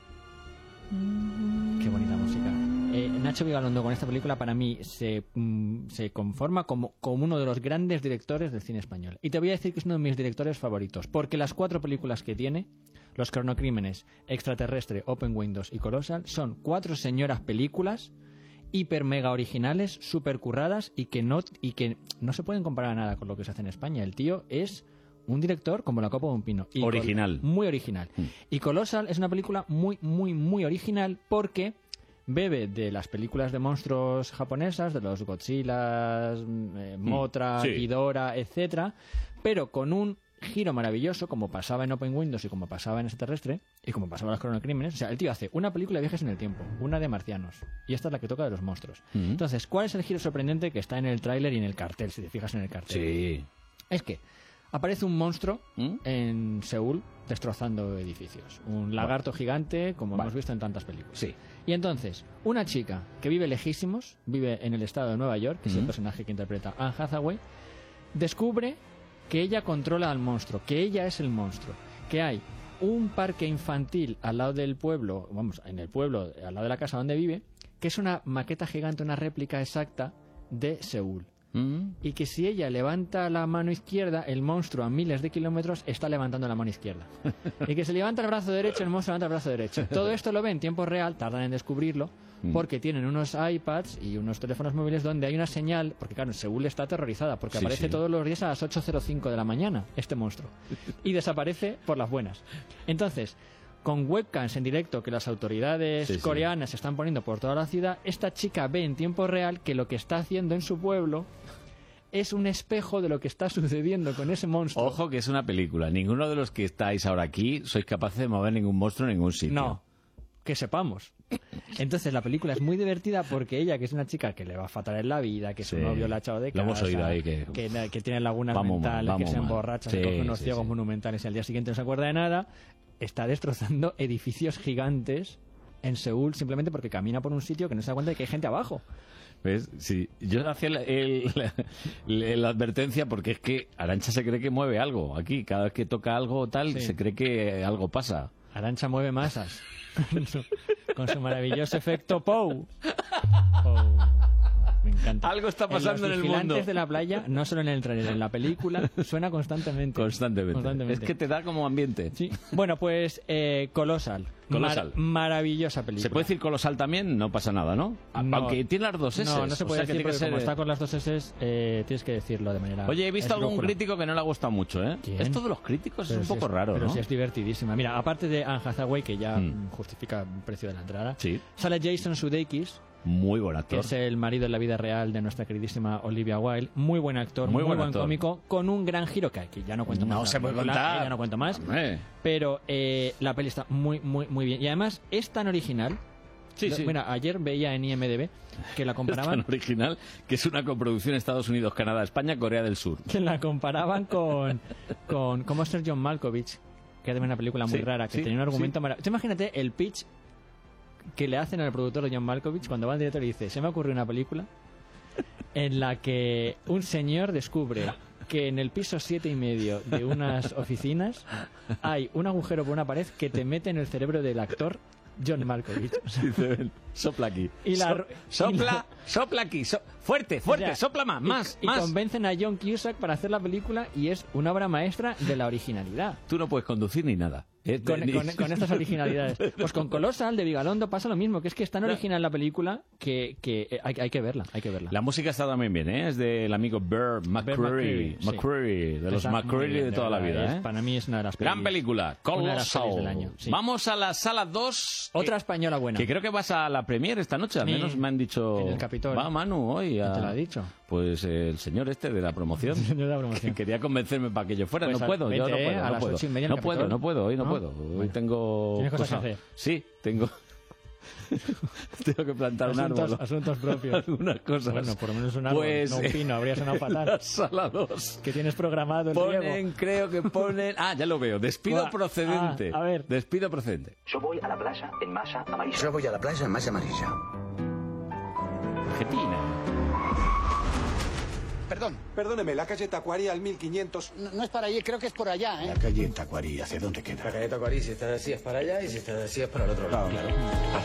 Qué bonita música. Eh, Nacho Vigalondo con esta película para mí se, mm, se conforma como, como uno de los grandes directores del cine español. Y te voy a decir que es uno de mis directores favoritos, porque las cuatro películas que tiene, Los Cronocrímenes, Extraterrestre, Open Windows y Colossal, son cuatro señoras películas hiper mega originales, super curradas y que no, y que no se pueden comparar a nada con lo que se hace en España. El tío es un director como la copa de un pino. Y Original. Col- muy original. Mm. Y Colossal es una película muy, muy, muy original porque bebe de las películas de monstruos japonesas, de los Godzillas, eh, Mothra, sí. Ghidorah, etcétera, pero con un giro maravilloso, como pasaba en Open Windows y como pasaba en Extraterrestre, y como pasaba en Los Cronocrímenes. O sea, el tío hace una película de viajes en el tiempo, una de marcianos, y esta es la que toca de los monstruos. Mm. Entonces, ¿cuál es el giro sorprendente que está en el tráiler y en el cartel, si te fijas en el cartel? Sí. Es que aparece un monstruo ¿Mm? en Seúl destrozando edificios. Un lagarto gigante, como Vale. hemos visto en tantas películas. Sí. Y entonces, una chica que vive lejísimos, vive en el estado de Nueva York, que es el Ujú. personaje que interpreta Anne Hathaway, descubre que ella controla al monstruo, que ella es el monstruo, que hay un parque infantil al lado del pueblo, vamos, en el pueblo, al lado de la casa donde vive, que es una maqueta gigante, una réplica exacta de Seúl. Mm. Y que si ella levanta la mano izquierda, el monstruo a miles de kilómetros está levantando la mano izquierda. Y que si levanta el brazo derecho, el monstruo levanta el brazo derecho. Todo esto lo ve en tiempo real, tardan en descubrirlo, porque tienen unos iPads y unos teléfonos móviles donde hay una señal, porque claro, Seúl está aterrorizada, porque Sí, aparece sí. todos los días a las ocho cero cinco de la mañana, este monstruo. Y desaparece por las buenas. Entonces, con webcams en directo que las autoridades Sí, sí. coreanas están poniendo por toda la ciudad, esta chica ve en tiempo real que lo que está haciendo en su pueblo es un espejo de lo que está sucediendo con ese monstruo. Ojo que es una película. Ninguno de los que estáis ahora aquí sois capaces de mover ningún monstruo en ningún sitio. No, que sepamos. Entonces la película es muy divertida porque ella, que es una chica que le va a fatal en la vida, que su Sí. novio la ha echado de Lo casa, hemos oído ahí que- que, que tiene lagunas Vamos mal, mentales, vamos que se mal. emborracha, Sí, se coge unos sí, ciegos sí. monumentales y al día siguiente no se acuerda de nada, está destrozando edificios gigantes en Seúl simplemente porque camina por un sitio que no se da cuenta de que hay gente abajo. ¿Ves? Sí. Yo hacía el- el- la, la advertencia porque es que Arantxa se cree que mueve algo aquí. Cada vez que toca algo o tal, Sí. se cree que algo pasa. Arantxa mueve masas con su, con su maravilloso efecto Pou. Pou. Me encanta. Algo está pasando en, los el mundo. Vigilantes de la playa, no solo en el trailer, en la película, suena constantemente. Constantemente. Constantemente. Es que te da como ambiente. Sí. Bueno, pues eh, Colosal. Colosal. Mar- maravillosa película. ¿Se puede decir colosal también? No pasa nada, ¿no? No. Aunque tiene las dos S. No, no se puede decir porque como ser... está con las dos S, eh, tienes que decirlo de manera Oye, he visto algún esdrújula. crítico que no le ha gustado mucho, ¿eh? ¿Quién? Esto de los críticos Pero es un si poco raro, pero ¿no? sí es divertidísima. Mira, aparte de Anne Hathaway, que ya Mm. mm, justifica el precio de la entrada, Sí. sale Jason Sudeikis, Muy buen que actor. es el marido en la vida real de nuestra queridísima Olivia Wilde. Muy buen actor, Muy muy, buen buen actor. cómico, con un gran giro que aquí ya no cuento No más. se de la puede película, contar. eh, Ya no cuento más. Hombre. Pero eh, la peli está muy, muy, muy bien. Y además es tan original. Sí, Lo- sí. Mira, ayer veía en I M D B que la Es comparaban tan original que es una coproducción Estados Unidos, Canadá, España, Corea del Sur. que la comparaban con, con cómo ser John Malkovich, que es una película muy Sí, rara, que sí, tenía un argumento sí. maravilloso. Imagínate el pitch que le hacen al productor de John Malkovich cuando va al director y dice, se me ocurrió una película en la que un señor descubre que en el piso siete y medio de unas oficinas hay un agujero por una pared que te mete en el cerebro del actor John Malkovich. Dice, ven, sopla aquí. Y la- So- y sopla, la- sopla aquí. so- fuerte, fuerte, O sea, sopla más, y- más, y más. convencen a John Cusack para hacer la película y es una obra maestra de la originalidad. Tú no puedes conducir ni nada. Eh, Con, ni- con- con estas originalidades. Pues con Colossal de Vigalondo pasa lo mismo, que es que es tan original la película que, que eh, hay, hay que verla, hay que verla. La música está también bien, ¿eh? Es del amigo Bear McCreary. McCreary, sí. McCreary, de los Está muy McCreary bien, de toda la verdad, vida, es- ¿eh? Para mí es una de las Gran pelis- película, una de las pelis Colossal. del año, sí. Vamos a la sala dos. Otra española buena. Que creo que vas a la premier esta noche, al Sí, menos me han dicho... en el Capitol. Va Manu hoy a... ¿Quién te lo ha dicho? Pues eh, el señor este de la promoción. El señor de la promoción. Que quería convencerme para que yo fuera. Pues no a- puedo, yo vete, no eh, puedo. a no las puedo. ocho y media en el No puedo, Capitol. no puedo, hoy no, ¿No? puedo. Hoy Bueno. tengo... Tienes cosas que hacer. Sí, tengo... tengo que plantar un Asuntos, árbol. asuntos propios. Algunas cosas. Bueno, por lo menos un árbol, Pues, no un pino, habría sonado en fatal. la sala dos. Que tienes programado el Ponen, riego. creo que ponen... Ah, ya lo veo. Despido Buah, procedente. ah, a ver. Despido procedente. Yo voy a la playa en malla amarilla. Yo voy a la playa en malla amarilla. Argentina. Perdón. Perdóneme, la calle Tacuarí al mil quinientos. No, no es para allí, creo que es por allá, ¿eh? La calle Tacuarí, ¿hacia dónde queda? La calle Tacuarí, si estás así es para allá y si estás así es para el otro lado. Claro.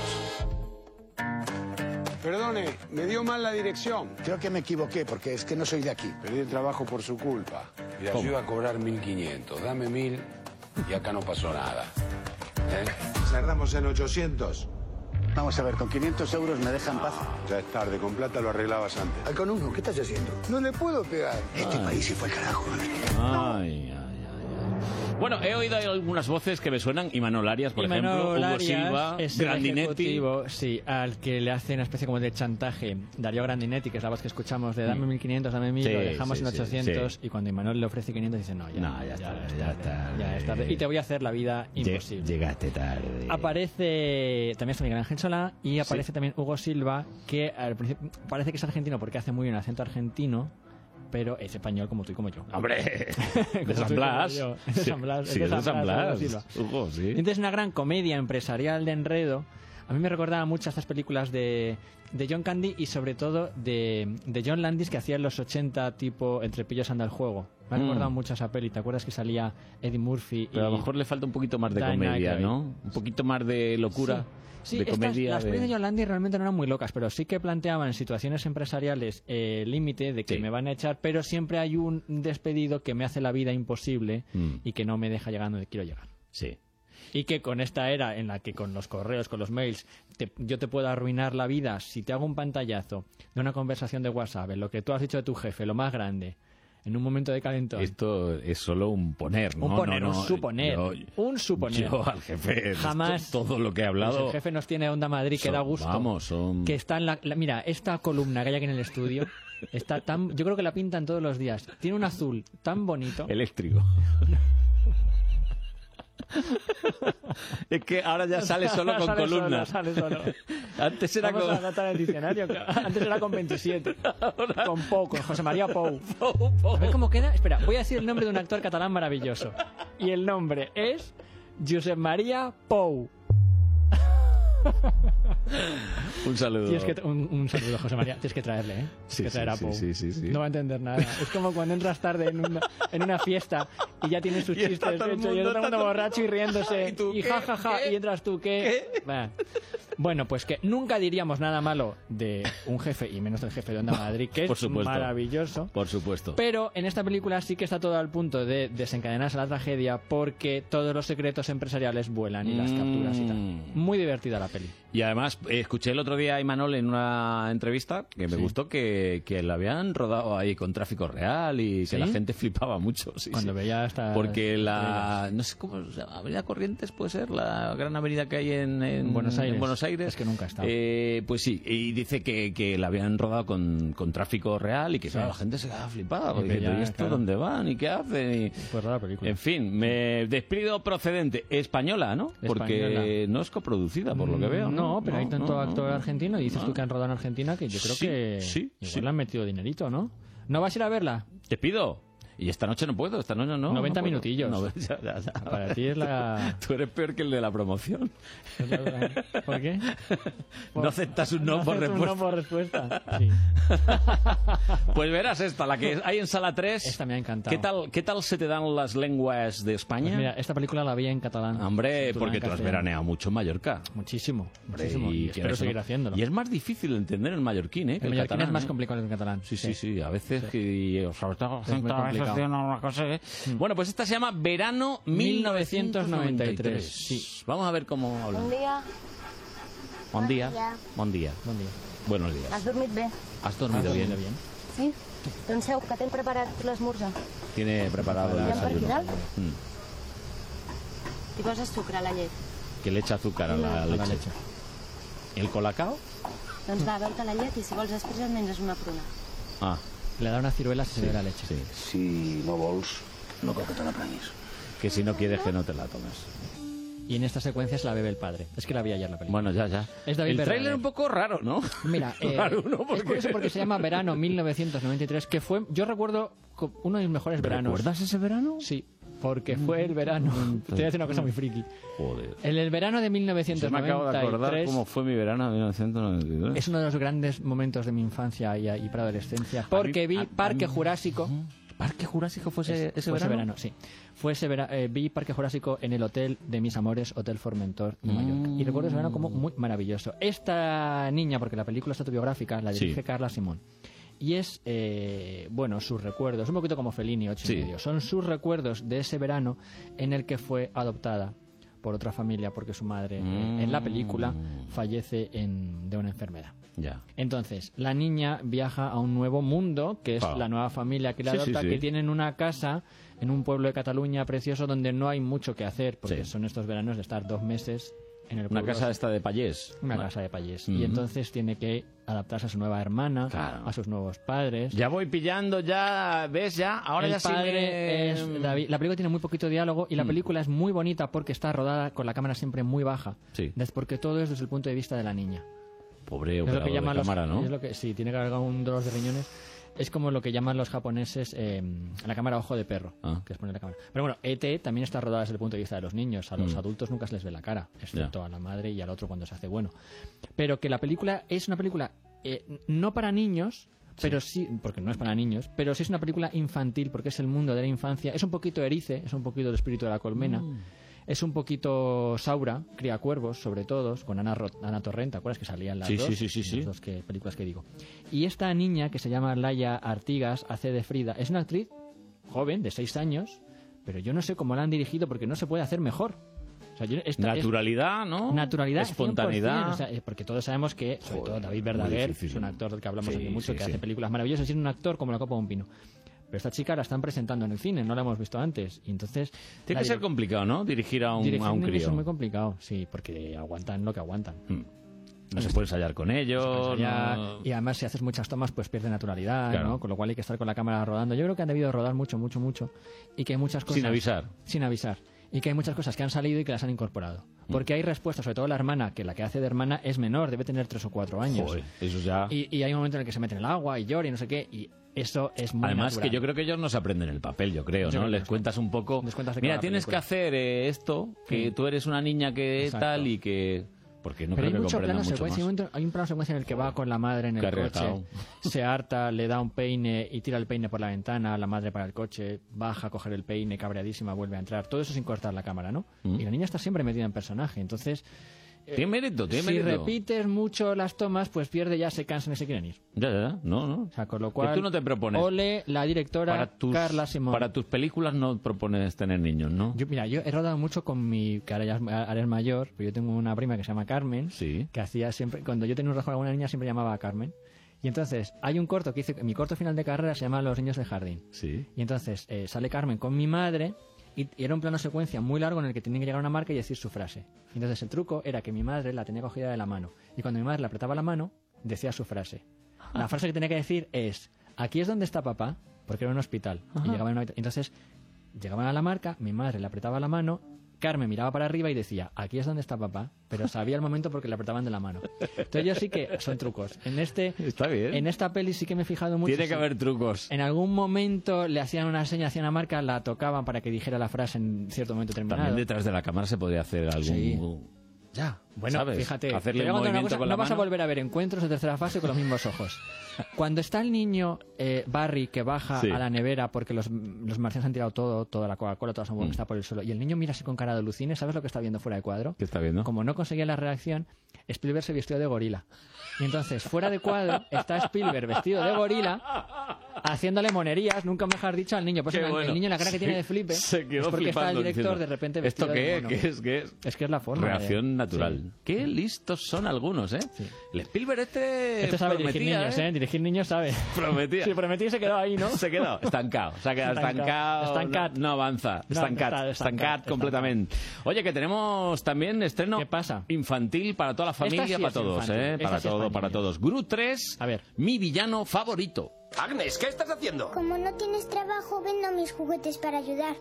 Perdone, me dio mal la dirección. Creo que me equivoqué, porque es que no soy de aquí. Perdí el trabajo por su culpa. Y la ¿Cómo? ayuda a cobrar mil quinientos. Dame mil y acá no pasó nada. ¿Eh? Cerramos en ochocientos. Vamos a ver, con quinientos euros me dejan paz. Ya es tarde, con plata lo arreglabas antes. Al con uno, ¿qué estás haciendo? No le puedo pegar. Este país se fue al carajo. Ay, ay, ay, ay. Bueno, he oído algunas voces que me suenan. Imanol Arias, por Imanol ejemplo. Hugo Arias Silva. es el Grandinetti. ejecutivo, sí, al que le hace una especie como de chantaje Darío Grandinetti, que es la voz que escuchamos de dame mil quinientos, dame mil, Sí, lo dejamos sí, en sí, ochocientos sí. y cuando Imanol le ofrece quinientos dice no, ya, No, ya está, es ya tarde, está. ya es tarde. Y te voy a hacer la vida imposible. Llegaste tarde. Aparece también está Miguel Ángel Solá y aparece también Hugo Silva, que al principio parece que es argentino porque hace muy bien acento argentino, pero es español como tú y como yo. ¡Hombre! Como De tú y San como Blas. yo. Es de San Blas, es Sí, de es de San San Blas, Blas. Hugo Silva. Hugo, sí. Entonces, una gran comedia empresarial de enredo. A mí me recordaba mucho a estas películas de, de John Candy y sobre todo de, de John Landis que hacía en los ochenta tipo Entre pillos anda el juego. Me ha Mm. recordado mucho a esa peli. ¿Te acuerdas que salía Eddie Murphy? Pero a y lo mejor le falta un poquito más de Dan comedia, Aykroyd? ¿no? Un poquito más de locura. Sí, de estas- comedia. las de- pelis de John Landis realmente no eran muy locas, pero sí que planteaban situaciones empresariales eh, límite de que Sí. me van a echar, pero siempre hay un despedido que me hace la vida imposible Mm. y que no me deja llegar donde quiero llegar. Sí. Y que con esta era en la que con los correos, con los mails, te- yo te puedo arruinar la vida si te hago un pantallazo de una conversación de WhatsApp en lo que tú has dicho de tu jefe, lo más grande, en un momento de calentón. Esto es solo un poner, ¿no? Un poner, no, no, un suponer. Yo, un suponer. Yo al jefe, jamás. Todo lo que he hablado. Pues el jefe nos tiene Onda Madrid, que son, da gusto. Vamos, son... Que está en la, la. Mira, esta columna que hay aquí en el estudio. Está tan. Yo creo que la pintan todos los días. Tiene un azul tan bonito. Eléctrico. Es que ahora ya sale solo con sale columnas. Solo, sale solo. Antes era Vamos con... a adaptar el diccionario. Antes era con veintisiete. Ahora... Con Pou, con José María Pou. Pou, Pou. A ver cómo queda. Espera, voy a decir el nombre de un actor catalán maravilloso. Y el nombre es Josep María Pou. Un saludo. Que, un, un saludo, José María. Tienes que traerle, ¿eh? Tienes sí, que traer sí, a Pou. Sí, sí, sí. No va a entender nada. Es como cuando entras tarde en una, en una fiesta y ya tienes sus y chistes hechos y todo el mundo borracho y riéndose. ¿Y, y ja, ja, ja. ¿Qué? Y entras tú, ¿qué? ¿Qué? Bah. Bueno, pues que nunca diríamos nada malo de un jefe, y menos del jefe de Onda Madrid, que es maravilloso. Por supuesto. Pero en esta película sí que está todo al punto de desencadenarse la tragedia porque todos los secretos empresariales vuelan y las capturas y tal. Muy divertida la peli. Y además, eh, escuché el otro día a Imanol en una entrevista que me sí. gustó que, que la habían rodado ahí con tráfico real y que ¿sí? la gente flipaba mucho. Sí, Cuando sí. veía hasta... Porque la... no sé cómo... Avenida Corrientes puede ser, la gran avenida que hay en, en, Buenos, Aires. en Buenos Aires. Es que nunca he estado. Eh, pues sí, y dice que, que la habían rodado con, con tráfico real y que sí. claro, la gente se quedaba flipada. Porque diciendo, ¿y esto claro. dónde van? ¿Y qué hacen? Y... Pues rara película. En fin, me despido procedente. Española, ¿no? Española. Porque no es coproducida, por lo que veo. No, no pero no, hay tanto no, actor no, argentino y dices no. tú que han rodado en Argentina que yo creo sí, que sí, igual sí. le han metido dinerito, ¿no? ¿No vas a ir a verla? Te pido. Y esta noche no puedo, esta noche no. noventa no minutillos. No, ya, ya, ya. Para ti es la... Tú eres peor que el de la promoción. ¿Por qué? Por... No aceptas un no, no por respuesta. Un no por respuesta. Sí. Pues verás esta, la que hay en Sala tres. Esta me ha encantado. ¿Qué tal, qué tal se te dan las lenguas de España? Pues mira, esta película la vi en catalán. Hombre, porque tú has veraneado mucho en Mallorca. Muchísimo, Hombre, muchísimo. Y, y espero seguir no... haciéndolo. Y es más difícil de entender el mallorquín, ¿eh? Que el, el mallorquín catalán, es más ¿eh? complicado que el catalán. Sí, sí, sí. sí. A veces, sí. Y, sobre todo, es muy complicado. Una cosa, ¿eh? mm. Bueno, pues esta se llama Verano mil novecientos noventa y tres. Sí. Vamos a ver cómo hablan. Bon dia. Bon dia. Bon dia. Bon dia. Buenos días. Has dormit bé? Has dormido bien. bien. Sí? Doncs seu, que t'hem preparat l'esmorzar. Tiene preparado el desayuno. Mm. I poses sucre a la llet. Que le echa azúcar a la, mm. leche. a la leche. ¿El colacao? Doncs va, beu-te la llet i si vols després et menges una pruna. Ah. Le da una ciruela si se ve la leche. Sí. Si no vols, no cal que te la prenguis. Que si no quieres que no te la tomes. Y en esta secuencia se la bebe el padre. Es que la vi ayer la película. Bueno, ya, ya. Es David el Verdaguer. tráiler un poco raro, ¿no? Mira, eh, raro, ¿no? es curioso porque se llama Verano mil novecientos noventa y tres, que fue, yo recuerdo, uno de mis mejores veranos. ¿Recuerdas ese verano? Sí, porque fue el verano. Te voy a decir una cosa muy friki. Joder. En el verano de mil novecientos noventa y tres... Se me acabo de acordar cómo fue mi verano de mil novecientos noventa y tres. Es uno de los grandes momentos de mi infancia y, y preadolescencia, porque vi Parque Jurásico... ¿Parque Jurásico fue ese, ese fue verano? ese verano? Sí. Fue ese verano, eh, vi Parque Jurásico en el hotel de mis amores, Hotel Formentor de Mallorca. Mm. Y recuerdo ese verano como muy maravilloso. Esta niña, porque la película es autobiográfica, la dirige sí. Carla Simón. Y es, eh, bueno, sus recuerdos, un poquito como Fellini, ocho sí. y medio. Son sus recuerdos de ese verano en el que fue adoptada por otra familia porque su madre, mm. eh, en la película, fallece en, de una enfermedad. Ya. Entonces, la niña viaja a un nuevo mundo, que es ah. la nueva familia que la adopta, sí, sí, sí. que tienen una casa en un pueblo de Cataluña precioso donde no hay mucho que hacer, porque sí. son estos veranos de estar dos meses en el pueblo. Una casa esta de payés. Una no. casa de payés. Uh-huh. Y entonces tiene que adaptarse a su nueva hermana, claro. a sus nuevos padres. Ya voy pillando, ya, ¿ves? Ya, ahora el ya padre sí me... es David. La película tiene muy poquito diálogo y la película mm. es muy bonita porque está rodada con la cámara siempre muy baja. Sí. Porque todo es desde el punto de vista de la niña. Pobre es operador lo que llaman de cámara, los, ¿no? Es lo que, sí, tiene que haber un dolor de riñones. Es como lo que llaman los japoneses eh, la cámara ojo de perro, ah. que es poner la cámara. Pero bueno, E T también está rodada desde el punto de vista de los niños. A los mm. adultos nunca se les ve la cara, excepto yeah. a la madre y al otro cuando se hace bueno. Pero que la película es una película eh, no para niños, pero sí. sí, porque no es para niños, pero sí es una película infantil porque es el mundo de la infancia. Es un poquito Erice, es un poquito el espíritu de la colmena. Mm. Es un poquito Saura, Criacuervos, sobre todo, con Ana, Ro- Ana Torrent, ¿te acuerdas que salían las sí, dos? Sí, sí, sí, sí. Las dos que, películas que digo. Y esta niña, que se llama Laia Artigas, hace de Frida. Es una actriz joven, de seis años, pero yo no sé cómo la han dirigido porque no se puede hacer mejor. O sea, yo, esta, naturalidad, es, ¿no? Naturalidad, espontaneidad. O sea, porque todos sabemos que, sobre Joder, todo David Verdaguer, es un actor del que hablamos sí, aquí mucho, sí, que sí. hace películas maravillosas y es un actor como la copa de un pino. Pero esta chica la están presentando en el cine, no la hemos visto antes. Y entonces Tiene que ser complicado, ¿no? Dirigir a un, dirigir a un niños crío. es muy complicado, sí, porque aguantan lo que aguantan. Hmm. No se puede ensayar con ellos. No se puede ensayar, no- Y además si haces muchas tomas pues pierde naturalidad, Claro. ¿no? Con lo cual hay que estar con la cámara rodando. Yo creo que han debido rodar mucho, mucho, mucho. Y que hay muchas cosas... Sin avisar. Sin avisar. Y que hay muchas cosas que han salido y que las han incorporado. Mm. Porque hay respuestas, sobre todo la hermana, que la que hace de hermana es menor, debe tener tres o cuatro años. Joder, eso ya... Y, y hay un momento en el que se mete en el agua y llora y no sé qué, y eso es muy Además natural. que yo creo que ellos no se aprenden el papel, yo creo, Yo ¿no? creo que Les no. cuentas un poco... Les cuentas de qué va Mira, la tienes que película. hacer eh, esto, que Sí. tú eres una niña que Exacto. tal y que... Porque no Pero hay creo que mucho comprendan plano mucho secuencia, hay más. un momento- hay un plano secuencia en el que va con la madre en el Qué arriesgado. coche, se harta, le da un peine y tira el peine por la ventana, la madre para el coche, baja a coger el peine, cabreadísima, vuelve a entrar. Todo eso sin cortar la cámara, ¿no? Mm. Y la niña está siempre metida en personaje, entonces... eh, Tiene mérito, tiene si mérito. repites mucho las tomas, pues pierde, ya se cansan y se quieren ir. Ya, ya, ya. No, no. O sea, con lo Que cual... tú no te propones... Ole, la directora para tus, Carla Simón. para tus películas no propones tener niños, ¿no? Yo, mira, yo he rodado mucho con mi, que ahora ya es, ahora es mayor, pero yo tengo una prima que se llama Carmen, Sí. que hacía siempre, cuando yo tenía un rajo con alguna niña siempre llamaba a Carmen. Y entonces, hay un corto que hice, mi corto final de carrera se llama Los niños del jardín. Sí. Y entonces eh, sale Carmen con mi madre y, y era un plano secuencia muy largo en el que tenía que llegar a una marca y decir su frase. Y entonces el truco era que mi madre la tenía cogida de la mano. Y cuando mi madre le apretaba la mano, decía su frase. La frase que tenía que decir es, aquí es donde está papá, porque era un hospital. Ajá. Y llegaban a una habita- entonces, llegaban a la marca, mi madre le apretaba la mano, Carmen miraba para arriba y decía, aquí es donde está papá, pero sabía el momento porque le apretaban de la mano. Entonces yo sí que son trucos. En este, Está bien. en esta peli sí que me he fijado mucho. Tiene que sí. haber trucos. En algún momento le hacían una seña hacia una marca, la tocaban para que dijera la frase en cierto momento determinado. También detrás de la cámara se podría hacer algún... Sí. Ya, bueno, ¿sabes? fíjate, Hacerle te voy a un contar una movimiento cosa, con no la vas a mano. volver a ver encuentros de tercera fase con los mismos ojos. Cuando está el niño eh, Barry que baja Sí. a la nevera porque los, los marcianos han tirado todo, toda la Coca-Cola, toda la Mm. que está por el suelo, y el niño mira así con cara de alucine, ¿sabes lo que está viendo fuera de cuadro? ¿Qué está viendo? Como no conseguía la reacción, Spielberg se vistió de gorila. Y entonces, fuera de cuadro, está Spielberg vestido de gorila, haciéndole monerías, nunca mejor dicho, al niño. Pues Qué el, bueno. el niño la cara que Sí, tiene de flipe se quedó es porque está el flipando, director diciendo, de repente ¿esto vestido qué de es? mono. ¿Qué es? ¿Qué es? Es que es la forma. de- Reacción natural. Sí. Qué listos son algunos, ¿eh? El Spielberg este... Este sabe dirigir prometía, niños, ¿eh? ¿eh? Dirigir niños sabe. Prometía. Sí, prometí y se quedó ahí, ¿no? Se quedó estancado, se ha quedado estancado, Estancado. Estancat. no, no avanza, No, estancat, está- estancat estancat, completamente. Oye, que tenemos también estreno infantil para toda la familia, sí para es todos, infantil, ¿eh? esta Para sí es todo, para para niños. todos. Gru tres, a ver, mi villano favorito. Agnes, ¿qué estás haciendo? Como no tienes trabajo, vendo mis juguetes para ayudar.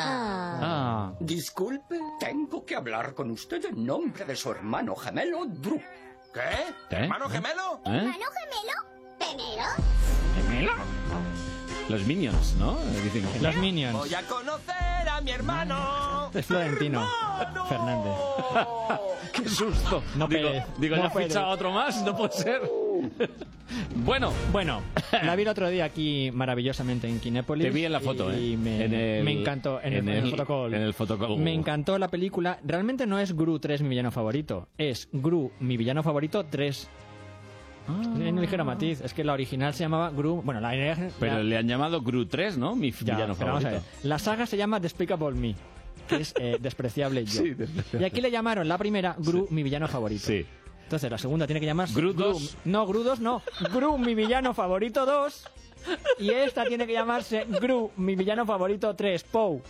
Ah. Disculpe, tengo que hablar con usted en nombre de su hermano gemelo, Drew. ¿Qué? ¿Eh? ¿Hermano gemelo? ¿Eh? ¿Hermano gemelo? ¿Gemelo? ¿Gemelo? Los Minions, ¿no? Dicen que- Los Minions. Voy a conocer a mi hermano. Es Florentino Fernández. ¡Qué susto! No digo, Pérez. digo No ¿ya Pérez. ficha otro más? No puede ser. Bueno. Bueno, la vi el otro día aquí maravillosamente en Kinépolis. Te vi en la foto, y ¿eh? me, En el- me encantó. En, en el, en el el- fotocall. en el fotocall. Me encantó la película. Realmente no es Gru tres mi villano favorito. Es Gru mi villano favorito tres. Tiene un ligero matiz. Es que la original se llamaba Gru... Bueno, la... Pero la- le han llamado Gru tres, ¿no? Mi Ya, villano pero vamos favorito. a ver. La saga se llama Despicable Me, que es eh, despreciable yo. Sí, despreciable. Y aquí le llamaron la primera Gru, mi villano favorito. Sí. Entonces la segunda tiene que llamarse Gru dos. No, Gru dos no. Gru, mi villano favorito dos. Y esta tiene que llamarse Gru, mi villano favorito tres. Pou.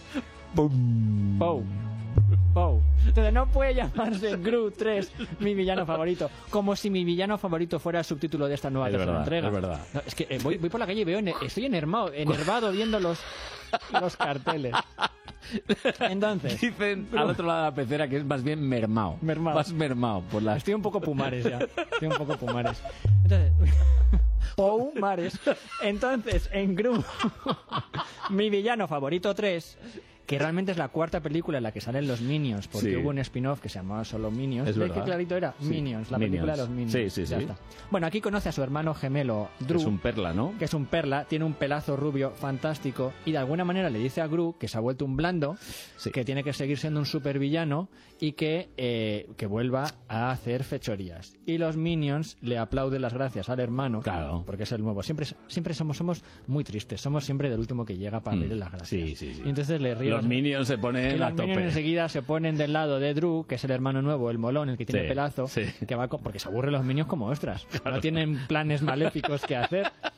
Pou. Pou. Entonces no puede llamarse Gru tres, mi villano favorito. Como si mi villano favorito fuera el subtítulo de esta nueva Es tercera verdad, entrega. es verdad. No, es que eh, voy, voy por la calle y veo, ene- estoy enervado, enervado viendo los, los carteles. Entonces, Dicen al otro lado de la pecera que es más bien mermao. Mermao. Más mermao. Por la... estoy un poco pumares ya. Estoy un poco pumares. Entonces, Pumares. Entonces, en Gru, mi villano favorito tres, que realmente es la cuarta película en la que salen los Minions, porque Sí. hubo un spin-off que se llamaba solo Minions. Es ¿Ves verdad. qué clarito era? Sí. Minions, la Minions. película de los Minions. Sí, sí, Ya sí. está. Bueno, aquí conoce a su hermano gemelo, Drew. Es un perla, ¿no? Que es un perla, tiene un pelazo rubio fantástico y de alguna manera le dice a Gru que se ha vuelto un blando, que tiene que seguir siendo un supervillano y que, eh, que vuelva a hacer fechorías. Y los Minions le aplauden las gracias al hermano, Claro. porque es el nuevo. Siempre, siempre somos, somos muy tristes, somos siempre del último que llega para Mm, pedirle las gracias. sí, sí, sí. Y entonces le ríen. Los Minions se ponen Y a los Minions tope. enseguida se ponen del lado de Drew, que es el hermano nuevo, el molón, el que tiene Sí, pelazo, sí. que va con- porque se aburren los Minions como ostras. No tienen planes maléficos que hacer.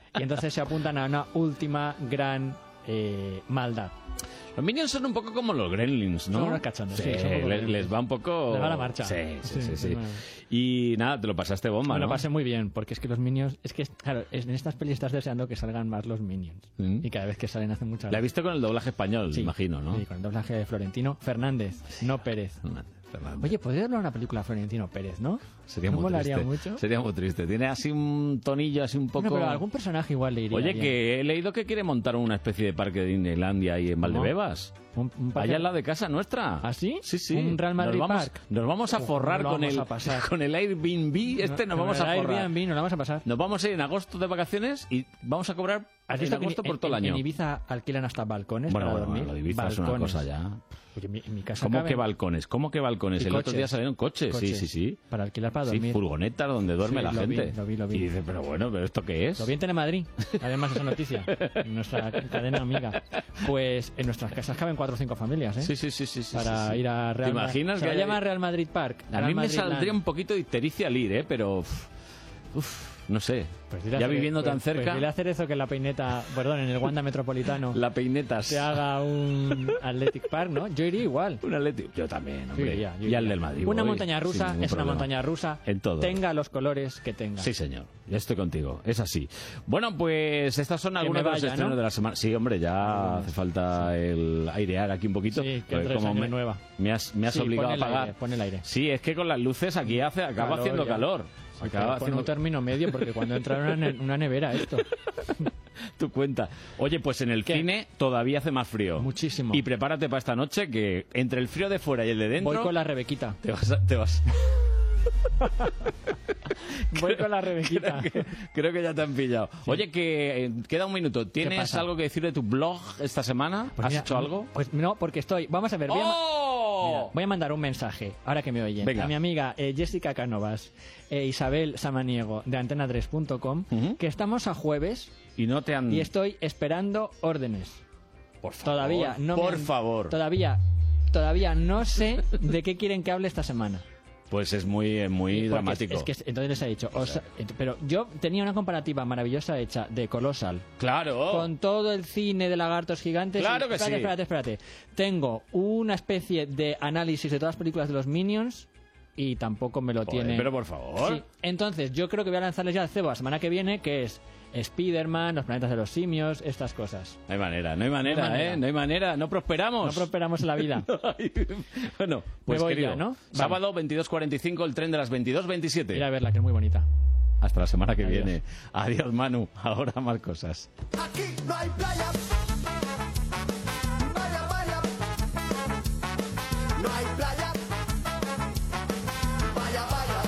Y entonces se apuntan a una última gran eh, maldad. Los Minions son un poco como los Gremlins, ¿no? Son unos cachondos, sí, sí, son un poco les, Gremlins. les va un poco... Les va la marcha. Sí, sí, sí. Sí, sí. bueno. Y nada, te lo pasaste bomba, Me ¿no? lo pasé muy bien, porque es que los Minions... Es que, claro, es- en estas pelis estás deseando que salgan más los Minions. Mm. Y cada vez que salen hacen mucha La he visto con el doblaje español, Sí. imagino, ¿no? Sí, con el doblaje de Florentino Fernández, no Pérez. Fernández. Oye, podría hablar una película Florentino Pérez, ¿no? Sería ¿No muy molaría triste. mucho? Sería muy triste. Tiene así un tonillo así un poco... No, pero algún personaje igual le iría Oye, bien. que he leído que quiere montar una especie de parque de Disneylandia ahí en Valdebebas. Un, un parque- Allá al lado de casa nuestra. ¿Ah, sí? Sí, sí. ¿Un Real Madrid nos vamos, Park? Nos vamos a Uf, forrar no con, vamos el, a pasar. con el Airbnb. Este nos No, vamos con a el forrar. Airbnb nos lo vamos a pasar. Nos vamos a ir en agosto de vacaciones y vamos a cobrar ¿Has en visto que agosto en- por todo el en- año. En Ibiza alquilan hasta balcones Bueno, para bueno, dormir? bueno, lo de Ibiza es una Balcones. cosa ya. Oye, en mi, en mi casa ¿Cómo caben- que balcones? ¿Cómo que balcones? Y El otro coches. día salieron coches, Coches. sí, sí, sí. Para alquilar para Sí, dormir. furgonetas donde duerme Sí, la lo vi, gente. lo vi, lo vi. Y dice, pero bueno, ¿pero esto qué es? Lo vi en Telemadrid, además esa noticia, en nuestra cadena amiga. Pues en nuestras casas caben cuatro o cinco familias, ¿eh? Sí, sí, sí, sí. sí, Para sí, sí. ir a Real ¿Te Ma- imaginas Se que va a hay- llamar Real Madrid Park. A Real mí me Madrid saldría Land. un poquito de ictericia al ir, ¿eh? Pero... uf, uf, no sé. Pues dile a ya hacer- viviendo pues- tan cerca... Pues dile a hacer eso que en la peineta, perdón, en el Wanda Metropolitano, La peinetas. se haga un Athletic Park, ¿no? Yo iría igual. Un Atlético. Yo también, hombre. Yo iría, yo Y al iría. del Madrid. Una voy, montaña sin rusa ningún es una problema. montaña rusa. En todo. Tenga los colores que tenga. Sí, señor. Ya estoy contigo. Es así. Bueno, pues estas son Que algunos me de los vaya, estrenos ¿no? de la semana. Sí, hombre, ya hace falta el airear aquí un poquito. Sí, que porque entre como sangre me, nueva. me has, me has Sí, obligado pon a el apagar. aire, pon el aire. Sí, es que con las luces aquí hace, acaba Calor haciendo ya. calor. Sí, Acaba pero pon haciendo un término medio porque cuando entra en una, ne- una nevera esto. tu cuenta. Oye, pues en el ¿Qué? cine todavía hace más frío. Muchísimo. Y prepárate para esta noche que entre el frío de fuera y el de dentro... Voy con la Rebequita. Te vas... a- te vas... Voy con la Rebequita. Creo que, creo que ya te han pillado. Oye, que eh, queda un minuto. ¿Tienes pasa? algo que decir de tu blog esta semana? Pues ¿Has mira, hecho algo? Pues no, porque estoy... Vamos a ver. Voy a, ma- ¡Oh! Mira, voy a mandar un mensaje, ahora que me oyen, Venga. a mi amiga eh, Jessica Cánovas e Isabel Samaniego de antena tres punto com, Ujú. que estamos a jueves Y no te han... y estoy esperando órdenes. Por favor. Todavía no me Por han- favor. Todavía, todavía no sé de qué quieren que hable esta semana. Pues es muy, eh, muy Porque dramático. Es, es que entonces les he dicho, o sea, ent- pero yo tenía una comparativa maravillosa hecha de Colossal. Claro. Con todo el cine de lagartos gigantes. Claro y- que espérate, sí. Espérate, espérate. Tengo una especie de análisis de todas las películas de los Minions y tampoco me lo Joder, tiene. pero por favor. Sí. Entonces, yo creo que voy a lanzarles ya el cebo la semana que viene, que es Spider-Man, los planetas de los simios, estas cosas. No hay manera, no hay manera, No hay manera. ¿eh? No hay manera, no prosperamos. No prosperamos en la vida. Bueno, pues Me voy querido, ya, ¿no? Vale. sábado veintidós cuarenta y cinco, el tren de las veintidós veintisiete. Ir a verla, que es muy bonita. Hasta la semana que Adiós. viene. Adiós, Manu. Ahora más cosas. Aquí no hay playa. Vaya, vaya. No hay playa. Vaya, vaya.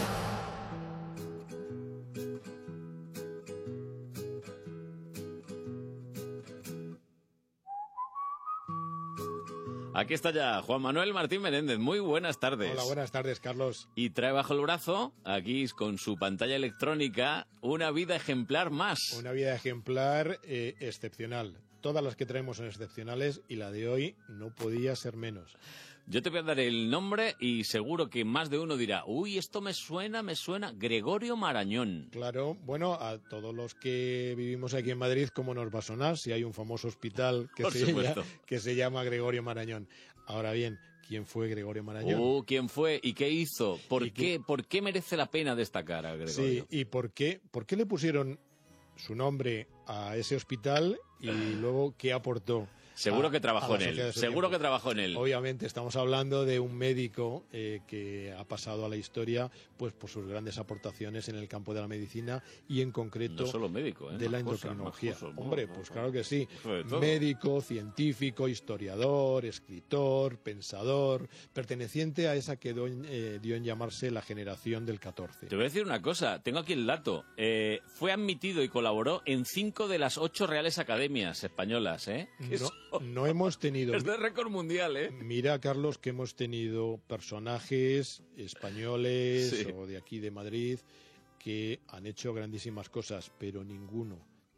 Aquí está ya Juan Manuel Martín Menéndez. Muy buenas tardes. Hola, buenas tardes, Carlos. Y trae bajo el brazo, aquí con su pantalla electrónica, una vida ejemplar más. Una vida ejemplar eh, excepcional. Todas las que traemos son excepcionales y la de hoy no podía ser menos. Yo te voy a dar el nombre y seguro que más de uno dirá, uy, esto me suena, me suena, Gregorio Marañón. Claro, bueno, a todos los que vivimos aquí en Madrid, ¿cómo nos va a sonar si hay un famoso hospital que, Por se, supuesto. llama, que se llama Gregorio Marañón? Ahora bien, ¿quién fue Gregorio Marañón? Uh, ¿quién fue y qué hizo? ¿Por ¿Y qué, qué? ¿Por qué merece la pena destacar a Gregorio? Sí, ¿y por qué, por qué le pusieron su nombre a ese hospital y luego qué aportó? Seguro a- que a trabajó la en él. sociedad de su Seguro tiempo? que trabajó en él. Obviamente estamos hablando de un médico eh, que ha pasado a la historia pues por sus grandes aportaciones en el campo de la medicina y en concreto No solo médico, ¿eh? de la Más cosas, endocrinología. más cosas, ¿no? Hombre, No, pues no. claro que sí. Sobre todo. Médico, científico, historiador, escritor, pensador, perteneciente a esa que dio en, eh, dio en llamarse la generación del catorce. Te voy a decir una cosa, tengo aquí el dato. Eh, fue admitido y colaboró en cinco de las ocho reales academias españolas, ¿eh? Que No, son- no hemos tenido... Es de récord mundial, ¿eh? Mira, Carlos, que hemos tenido personajes españoles Sí. o de aquí de Madrid que han hecho grandísimas cosas, pero ninguno,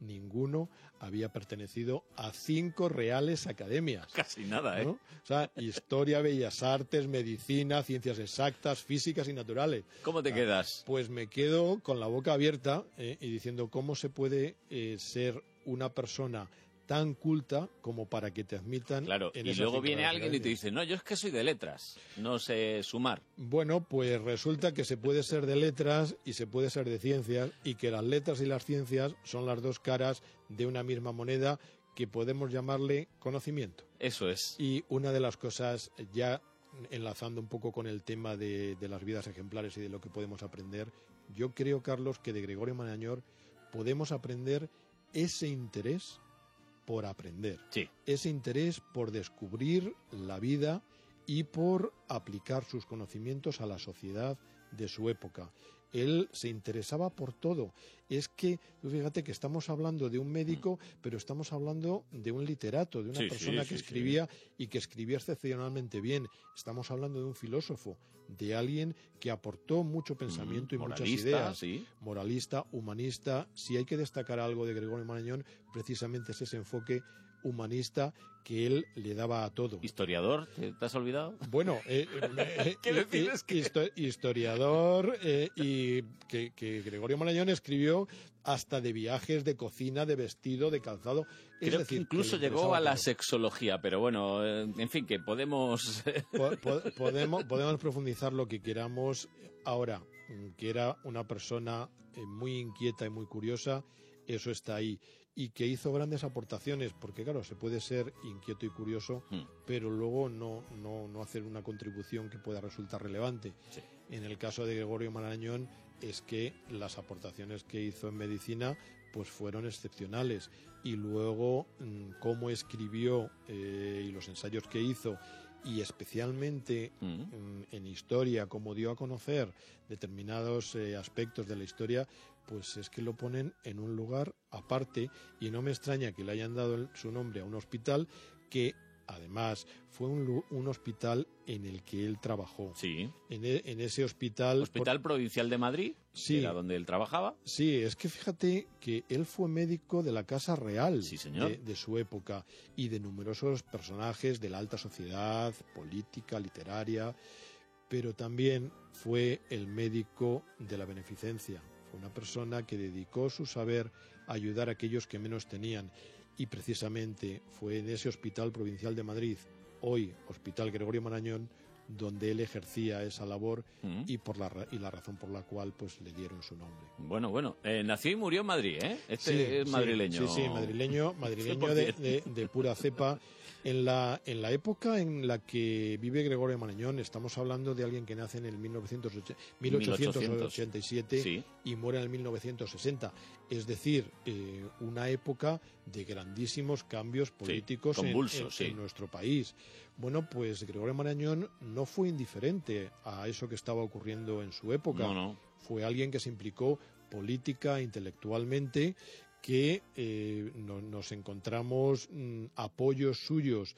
ninguno había pertenecido a cinco reales academias. Casi nada, ¿eh? ¿No? O sea, historia, bellas artes, medicina, ciencias exactas, físicas y naturales. ¿Cómo te Ah, quedas? Pues me quedo con la boca abierta eh, y diciendo cómo se puede eh, ser una persona tan culta como para que te admitan Claro, en y esas luego cinco viene reales alguien y te academias. dice, no, yo es que soy de letras, no sé sumar. Bueno, pues resulta que se puede ser de letras y se puede ser de ciencias y que las letras y las ciencias son las dos caras de una misma moneda que podemos llamarle conocimiento. Eso es. Y una de las cosas, ya enlazando un poco con el tema de, de las vidas ejemplares y de lo que podemos aprender, yo creo, Carlos, que de Gregorio Marañón podemos aprender ese interés por aprender, sí. ese interés por descubrir la vida y por aplicar sus conocimientos a la sociedad de su época. Él se interesaba por todo. Es que, tú fíjate que estamos hablando de un médico, pero estamos hablando de un literato, de una Sí, persona sí, que sí, escribía y que escribía excepcionalmente bien. Estamos hablando de un filósofo, de alguien que aportó mucho pensamiento y muchas moralista, ideas. sí. Moralista, humanista. Si hay que destacar algo de Gregorio Marañón, precisamente es ese enfoque humanista que él le daba a todo. ¿Historiador? ¿Te, te has olvidado? Bueno, eh, eh, ¿Qué eh, decir? Es que- histo- historiador eh, y que, que Gregorio Marañón escribió hasta de viajes, de cocina, de vestido, de calzado. Es Creo decir, que incluso le llegó interesaba a la todo. sexología, pero bueno, eh, en fin, que podemos... Po- po- podemos, podemos profundizar lo que queramos. Ahora, mm, que era una persona eh, muy inquieta y muy curiosa, eso está ahí. Y que hizo grandes aportaciones, porque claro, se puede ser inquieto y curioso, Hmm. pero luego no, no, no hacer una contribución que pueda resultar relevante. En el caso de Gregorio Marañón es que las aportaciones que hizo en medicina pues fueron excepcionales. Y luego mm, cómo escribió eh, y los ensayos que hizo, y especialmente mm, en historia, cómo dio a conocer determinados eh, aspectos de la historia, pues es que lo ponen en un lugar aparte, y no me extraña que le hayan dado el- su nombre a un hospital que además fue un, lu- un hospital en el que él trabajó. Sí. En, e- en ese hospital... Hospital Provincial de Madrid, Sí. que era donde él trabajaba. Sí, es que fíjate que él fue médico de la Casa Real señor. De, de su época y de numerosos personajes de la alta sociedad, política, literaria, pero también fue el médico de la beneficencia. Fue una persona que dedicó su saber a ayudar a aquellos que menos tenían, y precisamente fue en ese Hospital Provincial de Madrid, hoy Hospital Gregorio Marañón, donde él ejercía esa labor Mm. y por la ra- y la razón por la cual pues le dieron su nombre. Bueno, bueno, eh, nació y murió en Madrid, ¿eh? Este Sí, es sí, madrileño. Sí, sí, madrileño, madrileño cien por de, cien. de- de pura cepa. En la, en la época en la que vive Gregorio Marañón, estamos hablando de alguien que nace en el mil novecientos ochenta mil ochocientos ochenta y siete Sí. y muere en el mil novecientos sesenta. Es decir, eh, una época de grandísimos cambios políticos en- convulsos, en, sí. en nuestro país. Bueno, pues Gregorio Marañón no fue indiferente a eso que estaba ocurriendo en su época. No, no. Fue alguien que se implicó política, intelectualmente, que eh, no- nos encontramos mm, apoyos suyos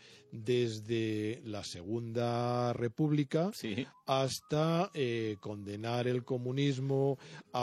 desde la Segunda República hasta eh, condenar el comunismo,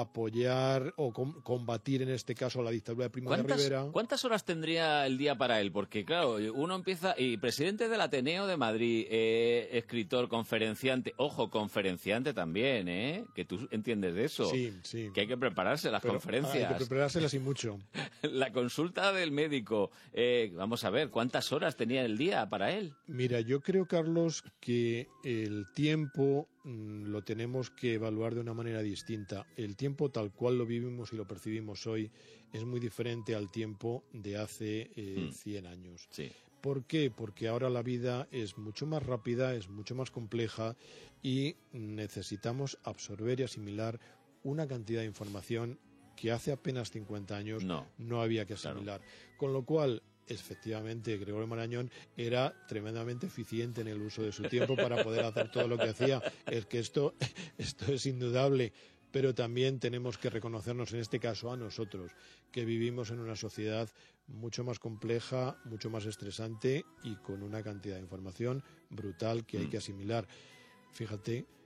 apoyar o com- combatir en este caso la dictadura de Primo de ¿Cuántas, Rivera. cuántas horas tendría el día para él? Porque, claro, uno empieza... Y presidente del Ateneo de Madrid, eh, escritor, conferenciante. Ojo, conferenciante también, ¿eh? Que tú entiendes de eso. Sí, sí. Que hay que prepararse las Pero conferencias. Hay que preparárselas y mucho. La consulta del médico. Eh, vamos a ver, ¿cuántas horas tenía el día para él? Mira, yo creo, Carlos, que el tiempo mm, lo tenemos que evaluar de una manera distinta. El tiempo tal cual lo vivimos y lo percibimos hoy es muy diferente al tiempo de hace eh, Mm. cien años. Sí. ¿Por qué? Porque ahora la vida es mucho más rápida, es mucho más compleja y necesitamos absorber y asimilar una cantidad de información que hace apenas cincuenta años No. no había que asimilar. Con lo cual, efectivamente, Gregorio Marañón era tremendamente eficiente en el uso de su tiempo para poder hacer todo lo que hacía. Es que esto, esto es indudable, pero también tenemos que reconocernos en este caso a nosotros, que vivimos en una sociedad mucho más compleja, mucho más estresante y con una cantidad de información brutal que hay Mm. que asimilar. Fíjate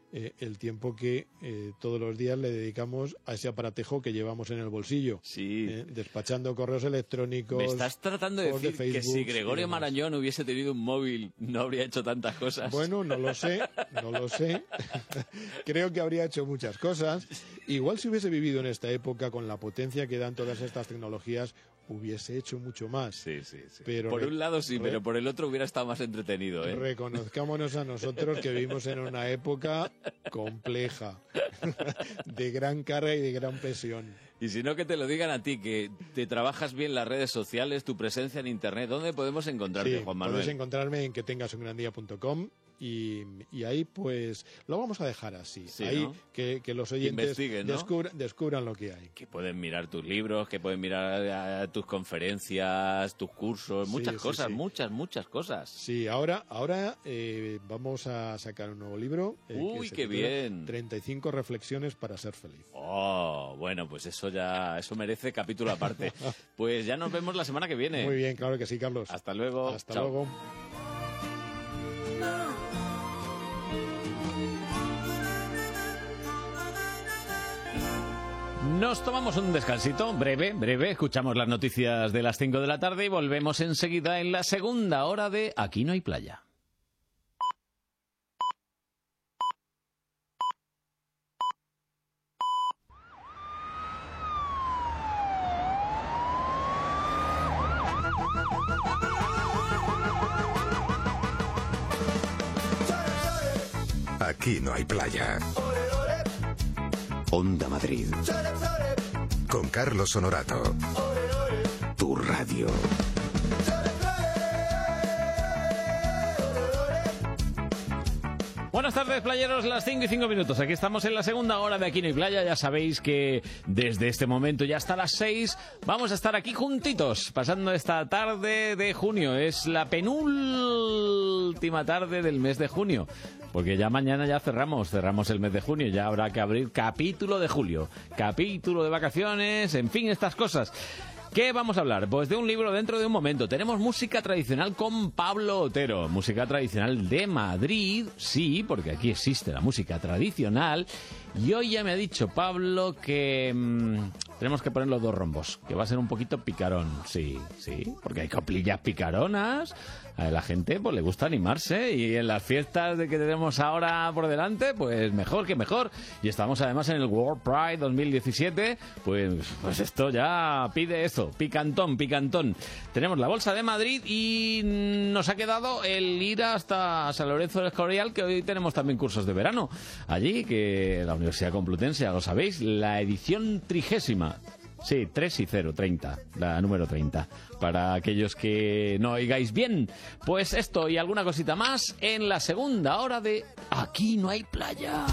eh, el tiempo que eh, todos los días le dedicamos a ese aparatejo que llevamos en el bolsillo. Sí. Eh, despachando correos electrónicos. Me estás tratando de decir de Facebook, que si Gregorio Marañón hubiese tenido un móvil no habría hecho tantas cosas. Bueno, no lo sé, no lo sé. Creo que habría hecho muchas cosas. Igual si hubiese vivido en esta época con la potencia que dan todas estas tecnologías, hubiese hecho mucho más. Sí, sí, sí. Pero por re- un lado sí, re- pero por el otro hubiera estado más entretenido, ¿eh? Reconozcámonos a nosotros que vivimos en una época compleja, de gran carga y de gran presión. Y si no, que te lo digan a ti, que te trabajas bien las redes sociales, tu presencia en Internet. ¿Dónde podemos encontrarte, Sí, Juan Manuel? podéis encontrarme en que tengas un gran día punto com y, y ahí pues lo vamos a dejar así. Sí, ahí ¿no? que, que los Que oyentes investiguen, ¿no? descubra- descubran lo que hay. Que pueden mirar tus libros, que pueden mirar eh, tus conferencias, tus cursos, Sí, muchas sí, cosas, sí. muchas, muchas cosas. Sí, ahora, ahora eh, vamos a sacar un nuevo libro. eh, que Uy, se qué titula bien. treinta y cinco reflexiones para ser feliz. Oh, bueno, pues eso ya, eso merece capítulo aparte. Pues ya nos vemos la semana que viene. Muy bien, claro que sí, Carlos. Hasta luego. Hasta Chao. luego. Nos tomamos un descansito, breve, breve, escuchamos las noticias de las cinco de la tarde y volvemos enseguida en la segunda hora de Aquí no hay playa. Aquí no hay playa. Onda Madrid. Con Carlos Honorato. Tu radio. Buenas tardes, playeros, las cinco y cinco minutos. Aquí estamos en la segunda hora de Aquí no hay playa. Ya sabéis que desde este momento ya hasta las seis vamos a estar aquí juntitos, pasando esta tarde de junio. Es la penúltima tarde del mes de junio, porque ya mañana ya cerramos, cerramos el mes de junio. Ya habrá que abrir capítulo de julio, capítulo de vacaciones, en fin, estas cosas. ¿Qué vamos a hablar? Pues de un libro dentro de un momento. Tenemos música tradicional con Pablo Otero. Música tradicional de Madrid, sí, porque aquí existe la música tradicional. Y hoy ya me ha dicho Pablo que mmm, tenemos que poner los dos rombos, que va a ser un poquito picarón. Sí, sí, porque hay coplillas picaronas. A la gente pues le gusta animarse y en las fiestas de que tenemos ahora por delante, pues mejor que mejor. Y estamos además en el World Pride dos mil diecisiete, pues, pues esto ya pide eso, picantón, picantón. Tenemos la Bolsa de Madrid y nos ha quedado el ir hasta San Lorenzo del Escorial, que hoy tenemos también cursos de verano. Allí, que la Universidad Complutense, ya lo sabéis, la edición trigésima. Sí, tres y cero, treinta, la número treinta. Para aquellos que no oigáis bien, pues esto y alguna cosita más en la segunda hora de Aquí no hay playa.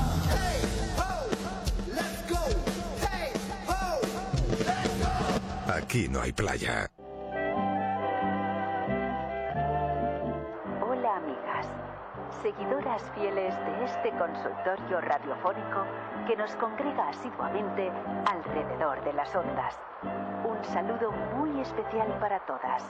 Aquí no hay playa. Hola, amigas, seguidoras fieles de este consultorio radiofónico que nos congrega asiduamente alrededor de las ondas. Un saludo muy especial para todas.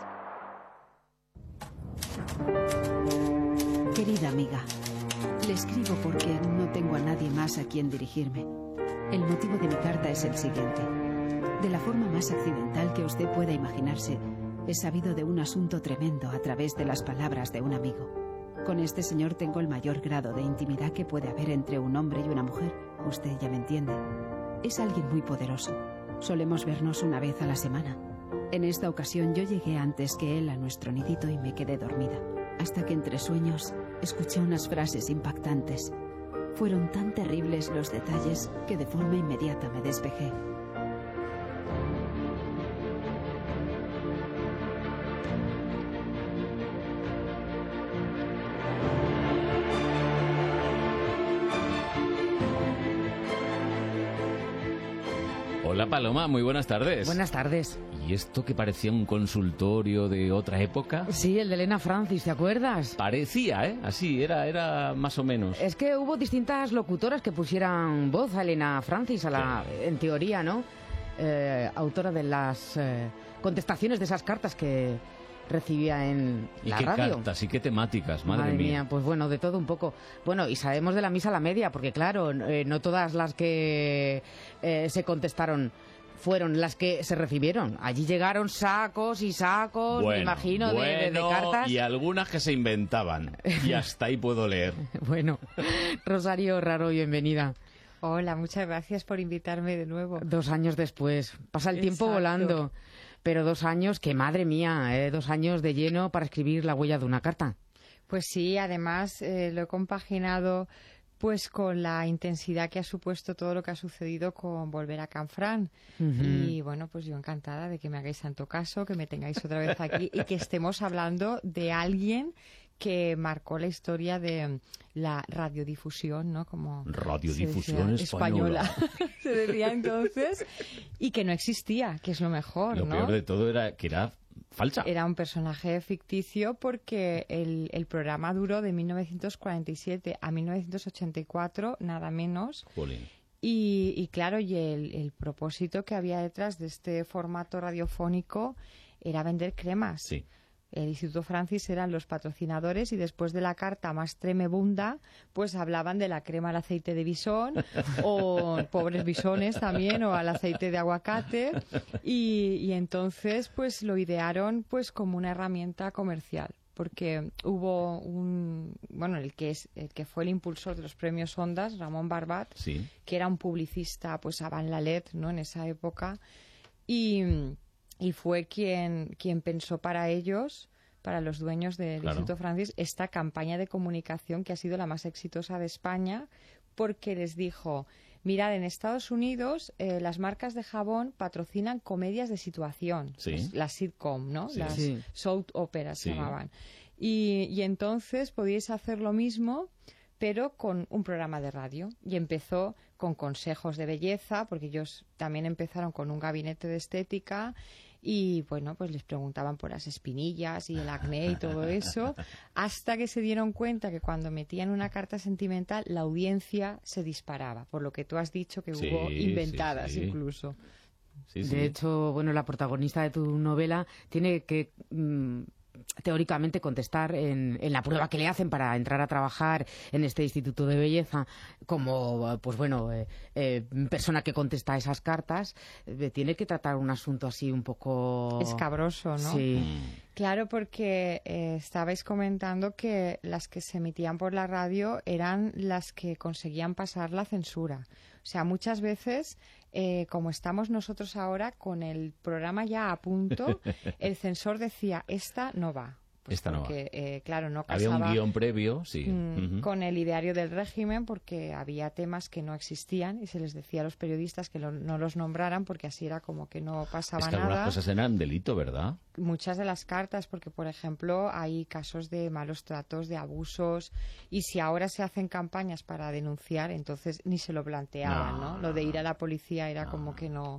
Querida amiga, le escribo porque no tengo a nadie más a quien dirigirme. El motivo de mi carta es el siguiente. De la forma más accidental que usted pueda imaginarse, he sabido de un asunto tremendo a través de las palabras de un amigo. Con este señor tengo el mayor grado de intimidad que puede haber entre un hombre y una mujer. Usted ya me entiende. Es alguien muy poderoso. Solemos vernos una vez a la semana. En esta ocasión yo llegué antes que él a nuestro nidito y me quedé dormida. Hasta que entre sueños escuché unas frases impactantes. Fueron tan terribles los detalles que de forma inmediata me despejé. Hola Paloma, muy buenas tardes. Buenas tardes. ¿Y esto que parecía un consultorio de otra época? Sí, el de Elena Francis, ¿te acuerdas? Parecía, ¿eh? Así, era, era más o menos. Es que hubo distintas locutoras que pusieran voz a Elena Francis, a la, sí. En teoría, ¿no? Eh, autora de las eh, contestaciones de esas cartas que, recibía en ¿Y la qué radio. cartas y qué temáticas? Madre, Madre mía. mía, pues bueno, de todo un poco. Bueno, y sabemos de la misa a la media, porque claro, eh, no todas las que eh, se contestaron fueron las que se recibieron. Allí llegaron sacos y sacos, Bueno, me imagino, de- de, de bueno, cartas. y algunas que se inventaban. Y hasta ahí puedo leer. Bueno, Rosario Raro, bienvenida. Hola, muchas gracias por invitarme de nuevo. Dos años después. Pasa el tiempo Exacto. volando. Pero dos años, que madre mía, eh, dos años de lleno para escribir la huella de una carta. Pues sí, además eh, lo he compaginado pues con la intensidad que ha supuesto todo lo que ha sucedido con Volver a Canfrán. Ujú. Y bueno, pues yo encantada de que me hagáis tanto caso, que me tengáis otra vez aquí y que estemos hablando de alguien que marcó la historia de la radiodifusión, ¿no? Como Radiodifusión se decía, española. se decía entonces, y que no existía, que es lo mejor, Lo ¿no? peor de todo era que era falsa. Era un personaje ficticio porque el, el programa duró de mil novecientos cuarenta y siete a mil novecientos ochenta y cuatro, nada menos. Jolín. Y, y claro, y el, el propósito que había detrás de este formato radiofónico era vender cremas. Sí. El Instituto Francis eran los patrocinadores y después de la carta más tremebunda, pues hablaban de la crema al aceite de bisón o pobres bisones también o al aceite de aguacate y, y entonces pues lo idearon pues como una herramienta comercial porque hubo un, bueno, el que es el que fue el impulsor de los premios Ondas, Ramón Barbat, Sí. que era un publicista pues avant la lettre, ¿no? En esa época y y fue quien, quien pensó para ellos, para los dueños del Claro. Instituto Francis, esta campaña de comunicación que ha sido la más exitosa de España, porque les dijo, mirad, en Estados Unidos eh, las marcas de jabón patrocinan comedias de situación, Sí. las, las sitcom, ¿no? Sí. Las Sí. soap operas Sí. se llamaban. Y, y entonces podíais hacer lo mismo, pero con un programa de radio. Y empezó con consejos de belleza, porque ellos también empezaron con un gabinete de estética y, bueno, pues les preguntaban por las espinillas y el acné y todo eso, hasta que se dieron cuenta que cuando metían una carta sentimental la audiencia se disparaba, por lo que tú has dicho que Sí, hubo sí, inventadas sí. incluso. Sí, sí. De hecho, bueno, la protagonista de tu novela tiene que mm, teóricamente contestar en, en la prueba que le hacen para entrar a trabajar en este instituto de belleza como, pues bueno, eh, eh, persona que contesta esas cartas, eh, tiene que tratar un asunto así un poco... Escabroso, ¿no? Sí. Claro, porque eh, estabais comentando que las que se emitían por la radio eran las que conseguían pasar la censura. O sea, muchas veces, eh, como estamos nosotros ahora, con el programa ya a punto, el censor decía, esta no va. Pues Esta no va. porque, eh, claro, no Había casaba un guión previo, sí. mm, Ujú. con el ideario del régimen porque había temas que no existían y se les decía a los periodistas que lo- no los nombraran porque así era como que no pasaba Es que algunas nada. cosas eran delito, ¿verdad? Muchas de las cartas, porque por ejemplo hay casos de malos tratos, de abusos, y si ahora se hacen campañas para denunciar, entonces ni se lo planteaban, No, ¿no? Lo de ir a la policía era como que no,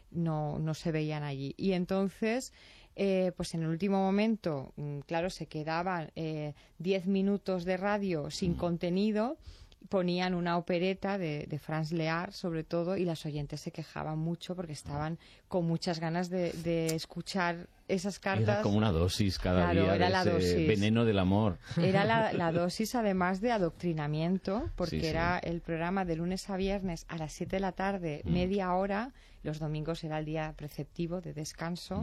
no, no se veían allí. Y entonces, eh, pues en el último momento, mm, claro, se quedaban eh, diez minutos de radio sin contenido. Ponían una opereta de, de Franz Lear, sobre todo, y las oyentes se quejaban mucho porque estaban con muchas ganas de, de escuchar esas cartas. Era como una dosis cada Claro, día era de la ese dosis. veneno del amor. Era la, la dosis, además de adoctrinamiento, porque Sí, sí. era el programa de lunes a viernes a las siete de la tarde, media hora. Los domingos era el día preceptivo de descanso.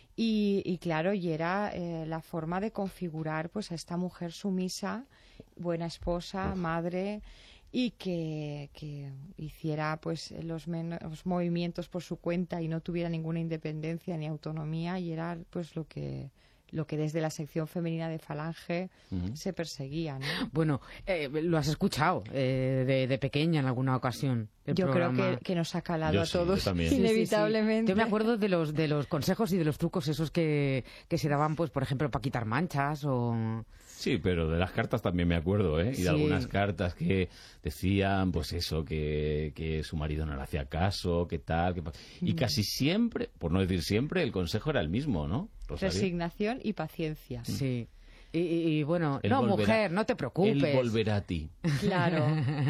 Y, y claro, y era eh, la forma de configurar pues a esta mujer sumisa, buena esposa, madre, y que, que hiciera pues los, men- los movimientos por su cuenta y no tuviera ninguna independencia ni autonomía, y era pues lo que lo que desde la sección femenina de Falange Ujú. se perseguía, ¿no? Bueno, eh, lo has escuchado eh, de, de pequeña en alguna ocasión. el Yo creo programa. que, que nos ha calado Yo a sí, yo todos también. Sí, sí, sí. inevitablemente. Yo me acuerdo de los de los consejos y de los trucos esos que, que se daban, pues, por ejemplo, para quitar manchas o... Sí, pero de las cartas también me acuerdo, ¿eh? Y de Sí. algunas cartas que decían, pues eso, que, que su marido no le hacía caso, que tal, que... pa- Y Mm. casi siempre, por no decir siempre, el consejo era el mismo, ¿no? Rosario? Resignación y paciencia. Sí. Y, y, y bueno, Él no, volverá- mujer, no te preocupes. Él volverá a ti. Claro.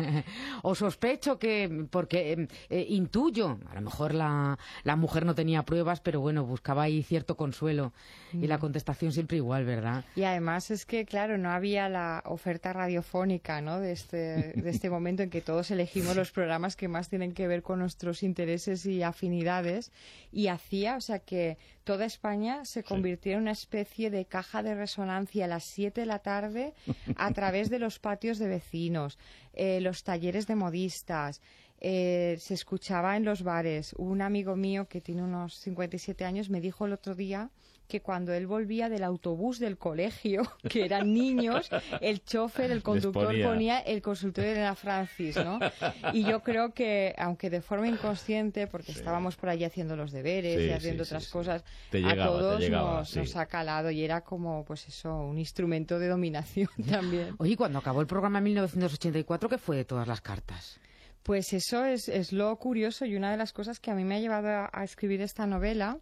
O sospecho que, porque eh, eh, intuyo, a lo mejor la, la mujer no tenía pruebas, pero bueno, buscaba ahí cierto consuelo. Y la contestación siempre igual, ¿verdad? Y además es que, claro, no había la oferta radiofónica, ¿no? De este, de este momento en que todos elegimos los programas que más tienen que ver con nuestros intereses y afinidades. Y hacía, o sea, que toda España se convirtió en una especie de caja de resonancia a las siete de la tarde a través de los patios de vecinos, eh, los talleres de modistas. Eh, se escuchaba en los bares. Un amigo mío que tiene unos cincuenta y siete años me dijo el otro día que cuando él volvía del autobús del colegio, que eran niños, el chofer, el conductor ponía. ponía el consultorio de Elena Francis, ¿no? Y yo creo que, aunque de forma inconsciente, porque estábamos por allí haciendo los deberes Sí, y haciendo sí, otras sí, sí. cosas, Te a llegaba, te todos llegaba, nos, sí. nos ha calado y era como, pues eso, un instrumento de dominación también. Oye, cuando acabó el programa en mil novecientos ochenta y cuatro, ¿qué fue de todas las cartas? Pues eso es, es lo curioso y una de las cosas que a mí me ha llevado a, a escribir esta novela,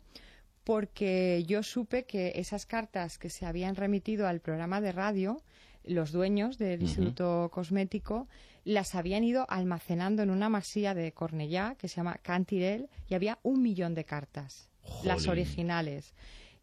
porque yo supe que esas cartas que se habían remitido al programa de radio, los dueños del Ujú. Instituto Cosmético, las habían ido almacenando en una masía de Cornellá, que se llama Cantirel, y había un millón de cartas, las Jolín. originales.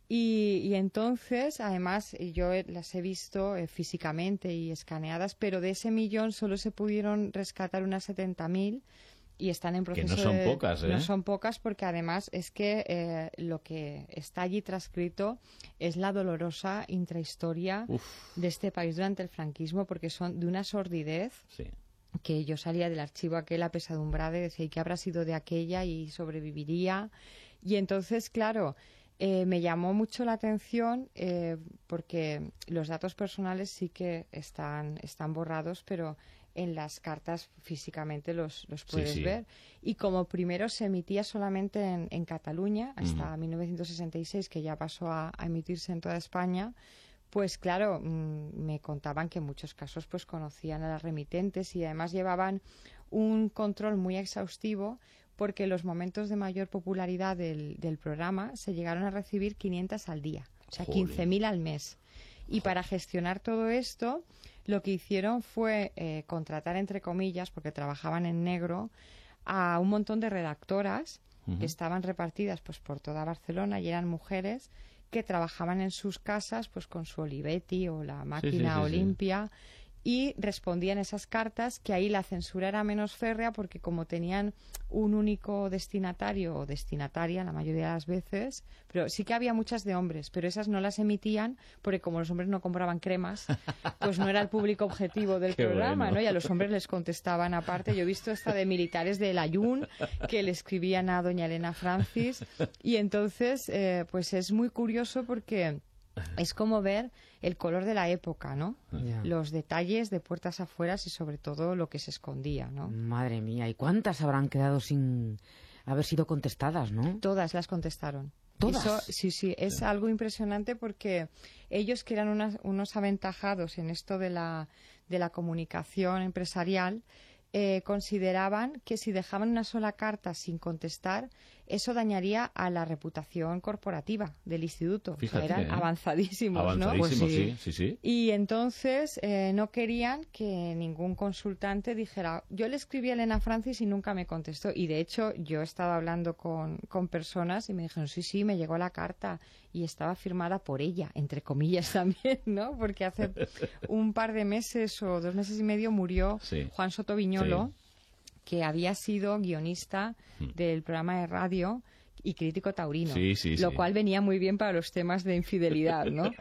Y, y entonces, además, yo he- las he visto eh, físicamente y escaneadas, pero de ese millón solo se pudieron rescatar unas setenta mil y están en Que proceso no son de- pocas, ¿eh? No son pocas porque además es que eh, lo que está allí transcrito es la dolorosa intrahistoria Uf. de este país durante el franquismo, porque son de una sordidez Sí. que yo salía del archivo aquel apesadumbrada y decía, ¿y qué habrá sido de aquella? Y sobreviviría. Y entonces, claro, eh, me llamó mucho la atención eh, porque los datos personales sí que están, están borrados, pero en las cartas físicamente los, los Sí, puedes sí. ver. Y como primero se emitía solamente en, en Cataluña, hasta Ujú. mil novecientos sesenta y seis, que ya pasó a, a emitirse en toda España, pues claro, mm, me contaban que en muchos casos pues conocían a las remitentes y además llevaban un control muy exhaustivo porque en los momentos de mayor popularidad del, del programa se llegaron a recibir quinientas al día, o sea, Jolín. quince mil al mes. Y para gestionar todo esto, lo que hicieron fue eh, contratar, entre comillas, porque trabajaban en negro, a un montón de redactoras Ujú. que estaban repartidas pues por toda Barcelona y eran mujeres que trabajaban en sus casas pues con su Olivetti o la máquina sí, sí. Olimpia y respondían esas cartas, que ahí la censura era menos férrea porque como tenían un único destinatario o destinataria la mayoría de las veces, pero sí que había muchas de hombres, pero esas no las emitían porque como los hombres no compraban cremas, pues no era el público objetivo del Qué programa, bueno. ¿no? Y a los hombres les contestaban aparte. Yo he visto esta de militares del Ayun que le escribían a doña Elena Francis y entonces eh, pues es muy curioso porque es como ver el color de la época, ¿no? Ya. Los detalles de puertas afuera y sobre todo lo que se escondía, ¿no? Madre mía, ¿y cuántas habrán quedado sin haber sido contestadas, no? Todas las contestaron. ¿Todas? Eso, sí, sí, es algo impresionante porque ellos que eran unas- unos aventajados en esto de la, de la comunicación empresarial, eh, consideraban que si dejaban una sola carta sin contestar, eso dañaría a la reputación corporativa del instituto. O sea, Fíjate, eran ¿eh? avanzadísimos, ¿no? Avanzadísimo, Pues sí, sí. sí, sí. Y entonces eh, no querían que ningún consultante dijera, yo le escribí a Elena Francis y nunca me contestó. Y de hecho yo he estado hablando con, con personas y me dijeron, sí, sí, me llegó la carta y estaba firmada por ella, entre comillas también, ¿no? Porque hace un par de meses o dos meses y medio murió Sí. Juan Soto Viñolo, Sí. que había sido guionista del programa de radio y crítico taurino, Sí, sí, lo sí. cual venía muy bien para los temas de infidelidad, ¿no?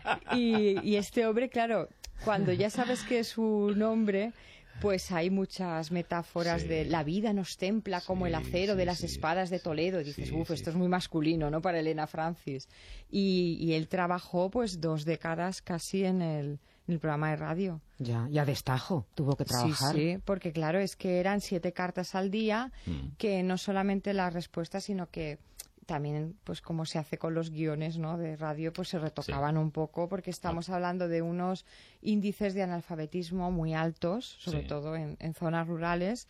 Y, y este hombre, claro, cuando ya sabes que es su nombre, pues hay muchas metáforas Sí. de la vida nos templa como el Sí, acero sí, de las sí. espadas de Toledo. Y dices, Sí, uff, sí. esto es muy masculino, ¿no? Para Elena Francis. Y, y él trabajó pues dos décadas casi en el, en el programa de radio. Ya, y a destajo tuvo que trabajar. Sí, sí, porque claro, es que eran siete cartas al día, Mm. que no solamente las respuestas, sino que también, pues como se hace con los guiones, ¿no?, de radio, pues se retocaban sí. un poco, porque estamos ah. hablando de unos índices de analfabetismo muy altos, sobre sí. todo en, en zonas rurales,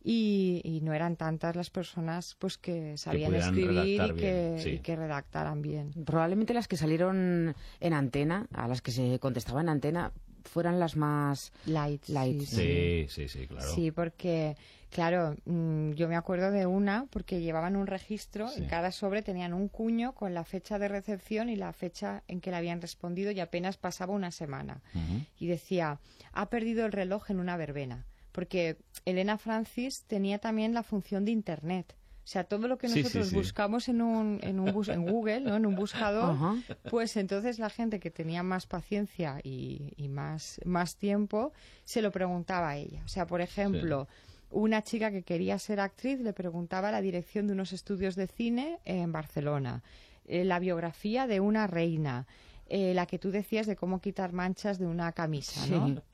y, y no eran tantas las personas pues que sabían que escribir y que, bien, sí. y que redactaran bien. Probablemente las que salieron en antena, a las que se contestaba en antena, fueran las más light. light. Sí, sí, sí, sí, claro. Sí, porque, claro, mmm, yo me acuerdo de una, porque llevaban un registro, sí. en cada sobre tenían un cuño con la fecha de recepción y la fecha en que le habían respondido, y apenas pasaba una semana. Uh-huh. Y decía, ha perdido el reloj en una verbena. Porque Elena Francis tenía también la función de Internet. O sea, todo lo que nosotros sí, sí, sí. buscamos en un, en un bus, en Google, ¿no?, en un buscador, uh-huh. pues entonces la gente que tenía más paciencia y, y más, más tiempo se lo preguntaba a ella. O sea, por ejemplo, sí. una chica que quería ser actriz le preguntaba la dirección de unos estudios de cine en Barcelona, eh, la biografía de una reina, eh, la que tú decías de cómo quitar manchas de una camisa, ¿no? Sí.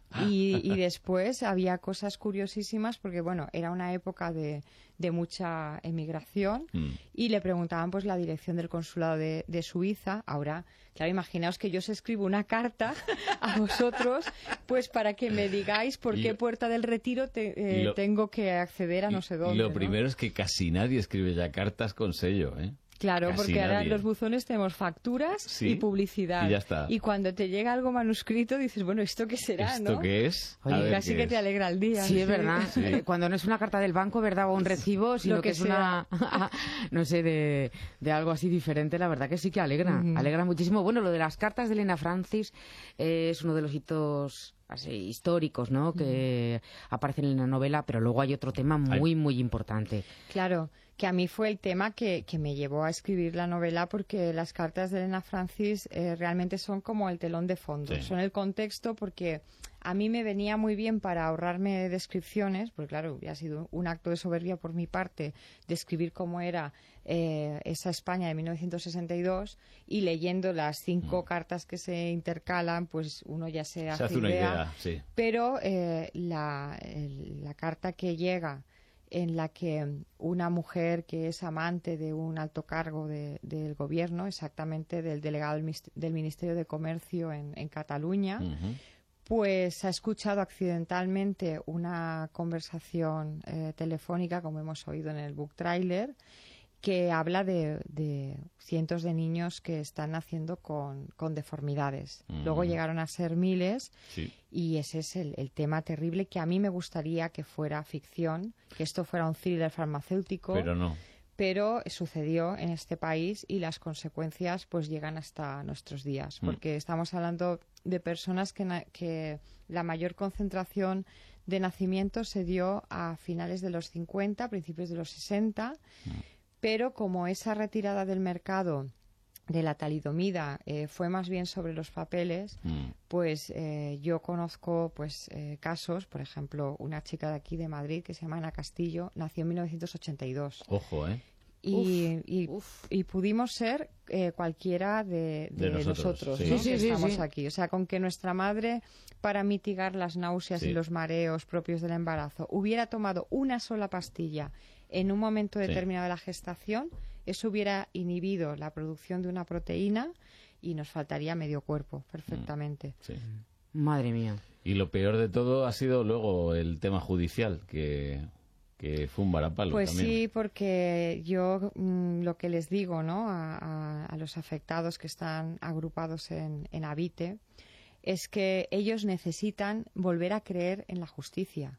Y, y después había cosas curiosísimas porque, bueno, era una época de, de mucha emigración mm. y le preguntaban pues la dirección del consulado de, de Suiza. Ahora, claro, imaginaos que yo os escribo una carta a vosotros pues para que me digáis por qué lo, Puerta del Retiro te, eh, lo, tengo que acceder a no sé dónde. Lo ¿no? primero es que casi nadie escribe ya cartas con sello, ¿eh? Claro, Casi porque ahora nadie. en los buzones tenemos facturas sí, y publicidad. Y ya está. Y cuando te llega algo manuscrito dices, bueno, ¿esto qué será, ¿Esto no? qué es? Oye, ver, casi ¿qué que es? te alegra el día. Sí, ¿sí? Es verdad. Sí. Cuando no es una carta del banco, ¿verdad? O un recibo, sino Lo que, que es sea. una, no sé, de, de algo así diferente, la verdad que sí que alegra. Uh-huh. Alegra muchísimo. Bueno, lo de las cartas de Elena Francis eh, es uno de los hitos así, históricos, ¿no?, que uh-huh. aparecen en la novela, pero luego hay otro tema muy, Ay. muy importante. Claro, que a mí fue el tema que, que me llevó a escribir la novela, porque las cartas de Elena Francis eh, realmente son como el telón de fondo, sí. son el contexto, porque a mí me venía muy bien para ahorrarme descripciones, porque claro, ha sido un acto de soberbia por mi parte describir cómo era eh, esa España de mil novecientos sesenta y dos, y leyendo las cinco mm. cartas que se intercalan, pues uno ya se, se hace, hace una idea, idea sí. Pero eh, la, el, la carta que llega en la que una mujer que es amante de un alto cargo de, del gobierno, exactamente del delegado del, del Ministerio de Comercio en, en Cataluña, uh-huh. pues ha escuchado accidentalmente una conversación eh, telefónica, como hemos oído en el book trailer, que habla de, de cientos de niños que están naciendo con, con deformidades. Mm. Luego llegaron a ser miles sí. y ese es el, el tema terrible, que a mí me gustaría que fuera ficción, que esto fuera un thriller farmacéutico. Pero no. Pero sucedió en este país y las consecuencias pues llegan hasta nuestros días, mm. porque estamos hablando de personas que, na- que la mayor concentración de nacimientos se dio a finales de los cincuenta, principios de los sesenta, mm. pero como esa retirada del mercado de la talidomida eh, fue más bien sobre los papeles, mm. pues eh, yo conozco pues eh, casos, por ejemplo, una chica de aquí de Madrid que se llama Ana Castillo, nació en mil novecientos ochenta y dos. Ojo, ¿eh? Y, uf, y, uf. y pudimos ser eh, cualquiera de, de, de nosotros, nosotros, sí. ¿no? Sí, sí, que sí, estamos sí. aquí. O sea, con que nuestra madre, para mitigar las náuseas sí. y los mareos propios del embarazo, hubiera tomado una sola pastilla en un momento determinado sí. de la gestación, eso hubiera inhibido la producción de una proteína y nos faltaría medio cuerpo perfectamente. Sí. Madre mía. Y lo peor de todo ha sido luego el tema judicial, que, que fue un varapalo pues también. Sí, porque yo mmm, lo que les digo, ¿no?, a, a, a los afectados que están agrupados en, en Habite, es que ellos necesitan volver a creer en la justicia.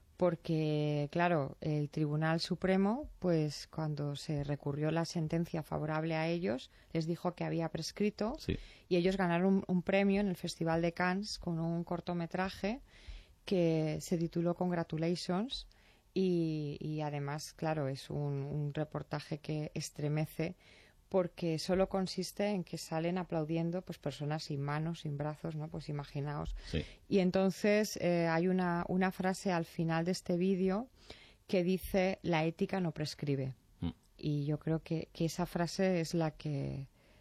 Porque, claro, el Tribunal Supremo, pues cuando se recurrió la sentencia favorable a ellos, les dijo que había prescrito sí. y ellos ganaron un, un premio en el Festival de Cannes con un cortometraje que se tituló Congratulations y, y además, claro, es un, un reportaje que estremece porque solo consiste en que salen aplaudiendo pues personas sin manos, sin brazos, ¿no? Pues imaginaos. Sí. Y entonces eh, hay una, una frase al final de este vídeo que dice: la ética no prescribe. Mm. Y yo creo que, que esa frase es la que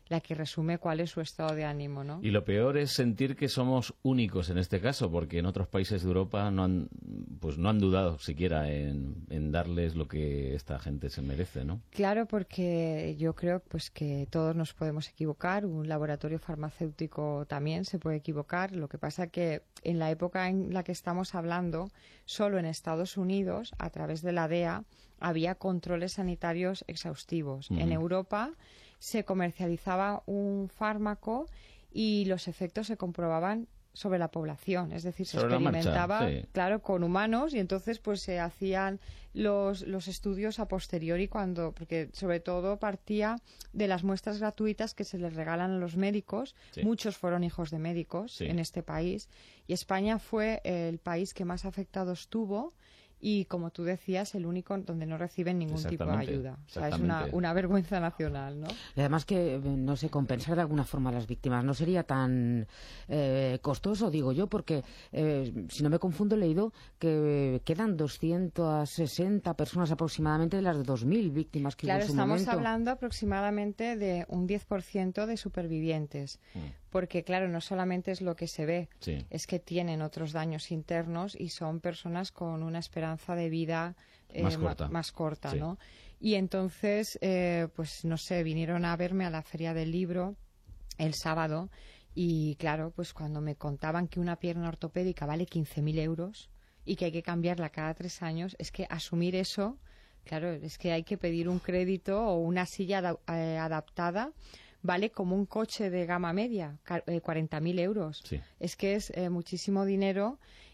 la que resume cuál es su estado de ánimo, ¿no? Y lo peor es sentir que somos únicos en este caso, porque en otros países de Europa no han, pues no han dudado siquiera en, en darles lo que esta gente se merece, ¿no? Claro, porque yo creo pues que todos nos podemos equivocar, un laboratorio farmacéutico también se puede equivocar, lo que pasa que en la época en la que estamos hablando, solo en Estados Unidos, a través de la D E A, había controles sanitarios exhaustivos. Uh-huh. En Europa se comercializaba un fármaco y los efectos se comprobaban sobre la población, es decir, se sobre experimentaba, marcha, sí. claro, con humanos y entonces pues se hacían los, los estudios a posteriori cuando, porque sobre todo partía de las muestras gratuitas que se les regalan a los médicos, sí. Muchos fueron hijos de médicos sí. En este país y España fue el país que más afectados tuvo. Y, como tú decías, el único donde no reciben ningún tipo de ayuda. O sea, es una, una vergüenza nacional, ¿no? Y además que, no sé, compensar de alguna forma a las víctimas no sería tan eh, costoso, digo yo, porque, eh, si no me confundo, he leído que quedan doscientas sesenta personas aproximadamente de las de dos mil víctimas que claro, hubo en su estamos momento. hablando aproximadamente de un diez por ciento de supervivientes. Mm. Porque, claro, no solamente es lo que se ve, sí. Es que tienen otros daños internos y son personas con una esperanza de vida eh, más corta, ma más corta, sí. ¿no? Y entonces, eh, pues no sé, vinieron a verme a la Feria del Libro el sábado y, claro, pues cuando me contaban que una pierna ortopédica vale quince mil euros y que hay que cambiarla cada tres años, es que asumir eso, claro, es que hay que pedir un crédito o una silla ad eh, adaptada. Vale como un coche de gama media, cuarenta mil euros. Sí. Es que es eh, muchísimo dinero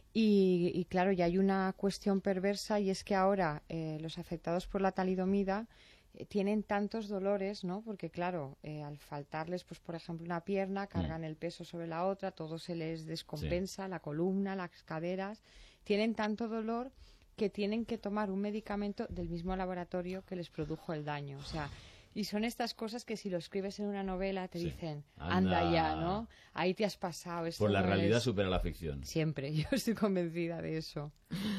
y, y, claro, ya hay una cuestión perversa y es que ahora eh, los afectados por la talidomida eh, tienen tantos dolores, ¿no? Porque, claro, eh, al faltarles, pues por ejemplo, una pierna, cargan mm. el peso sobre la otra, todo se les descompensa, sí. La columna, las caderas, tienen tanto dolor que tienen que tomar un medicamento del mismo laboratorio que les produjo el daño. O sea, y son estas cosas que si lo escribes en una novela te sí. dicen, anda. anda ya, ¿no? Ahí te has pasado. Esto Por la no realidad es... supera la ficción. Siempre, yo estoy convencida de eso.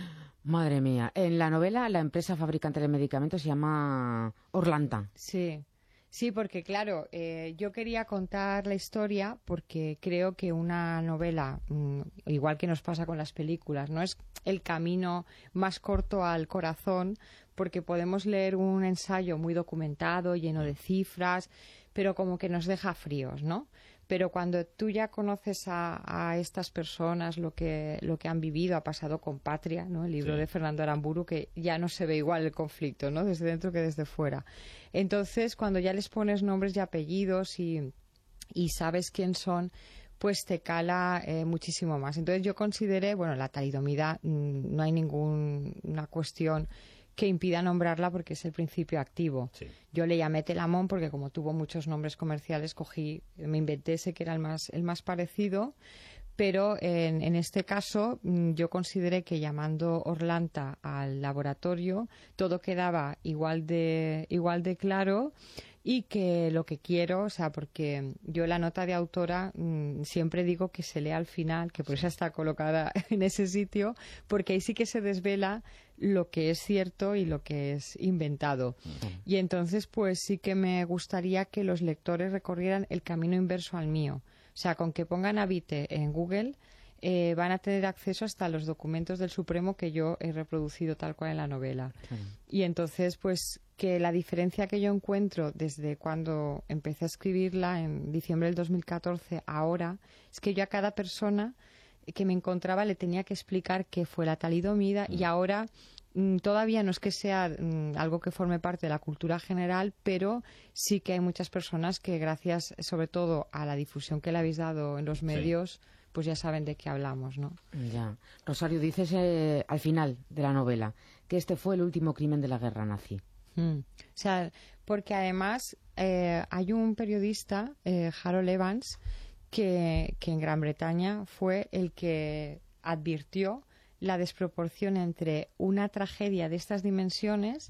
Madre mía. En la novela, la empresa fabricante de medicamentos se llama Orlanta. Sí. Sí, porque claro, eh, yo quería contar la historia porque creo que una novela, mmm, igual que nos pasa con las películas, no es el camino más corto al corazón, porque podemos leer un ensayo muy documentado, lleno de cifras, pero como que nos deja fríos, ¿no? Pero cuando tú ya conoces a, a estas personas, lo que, lo que han vivido, ha pasado con Patria, ¿no? El libro sí. de Fernando Aramburu, que ya no se ve igual el conflicto, ¿no? Desde dentro que desde fuera. Entonces, cuando ya les pones nombres y apellidos y, y sabes quién son, pues te cala eh, muchísimo más. Entonces yo consideré, bueno, la talidomida, mmm, no hay ninguna cuestión que impida nombrarla porque es el principio activo. Sí. Yo le llamé Telamón porque como tuvo muchos nombres comerciales, cogí, me inventé ese que era el más, el más parecido, pero en, en este caso yo consideré que llamando Orlanta al laboratorio todo quedaba igual de, igual de claro y que lo que quiero, o sea, porque yo la nota de autora mmm, siempre digo que se lea al final, que por eso está colocada en ese sitio, porque ahí sí que se desvela lo que es cierto y lo que es inventado. Uh-huh. Y entonces, pues sí que me gustaría que los lectores recorrieran el camino inverso al mío. O sea, con que pongan Habite en Google, eh, van a tener acceso hasta los documentos del Supremo que yo he reproducido tal cual en la novela. Uh-huh. Y entonces, pues que la diferencia que yo encuentro desde cuando empecé a escribirla en diciembre del dos mil catorce a ahora, es que yo a cada persona que me encontraba le tenía que explicar qué fue la talidomida mm. y ahora mm, todavía no es que sea mm, algo que forme parte de la cultura general, pero sí que hay muchas personas que gracias sobre todo a la difusión que le habéis dado en los medios, sí. pues ya saben de qué hablamos, ¿no? Ya. Rosario, dices eh, al final de la novela que este fue el último crimen de la guerra nazi. Mm. O sea, porque además eh, hay un periodista, eh, Harold Evans, Que, que en Gran Bretaña fue el que advirtió la desproporción entre una tragedia de estas dimensiones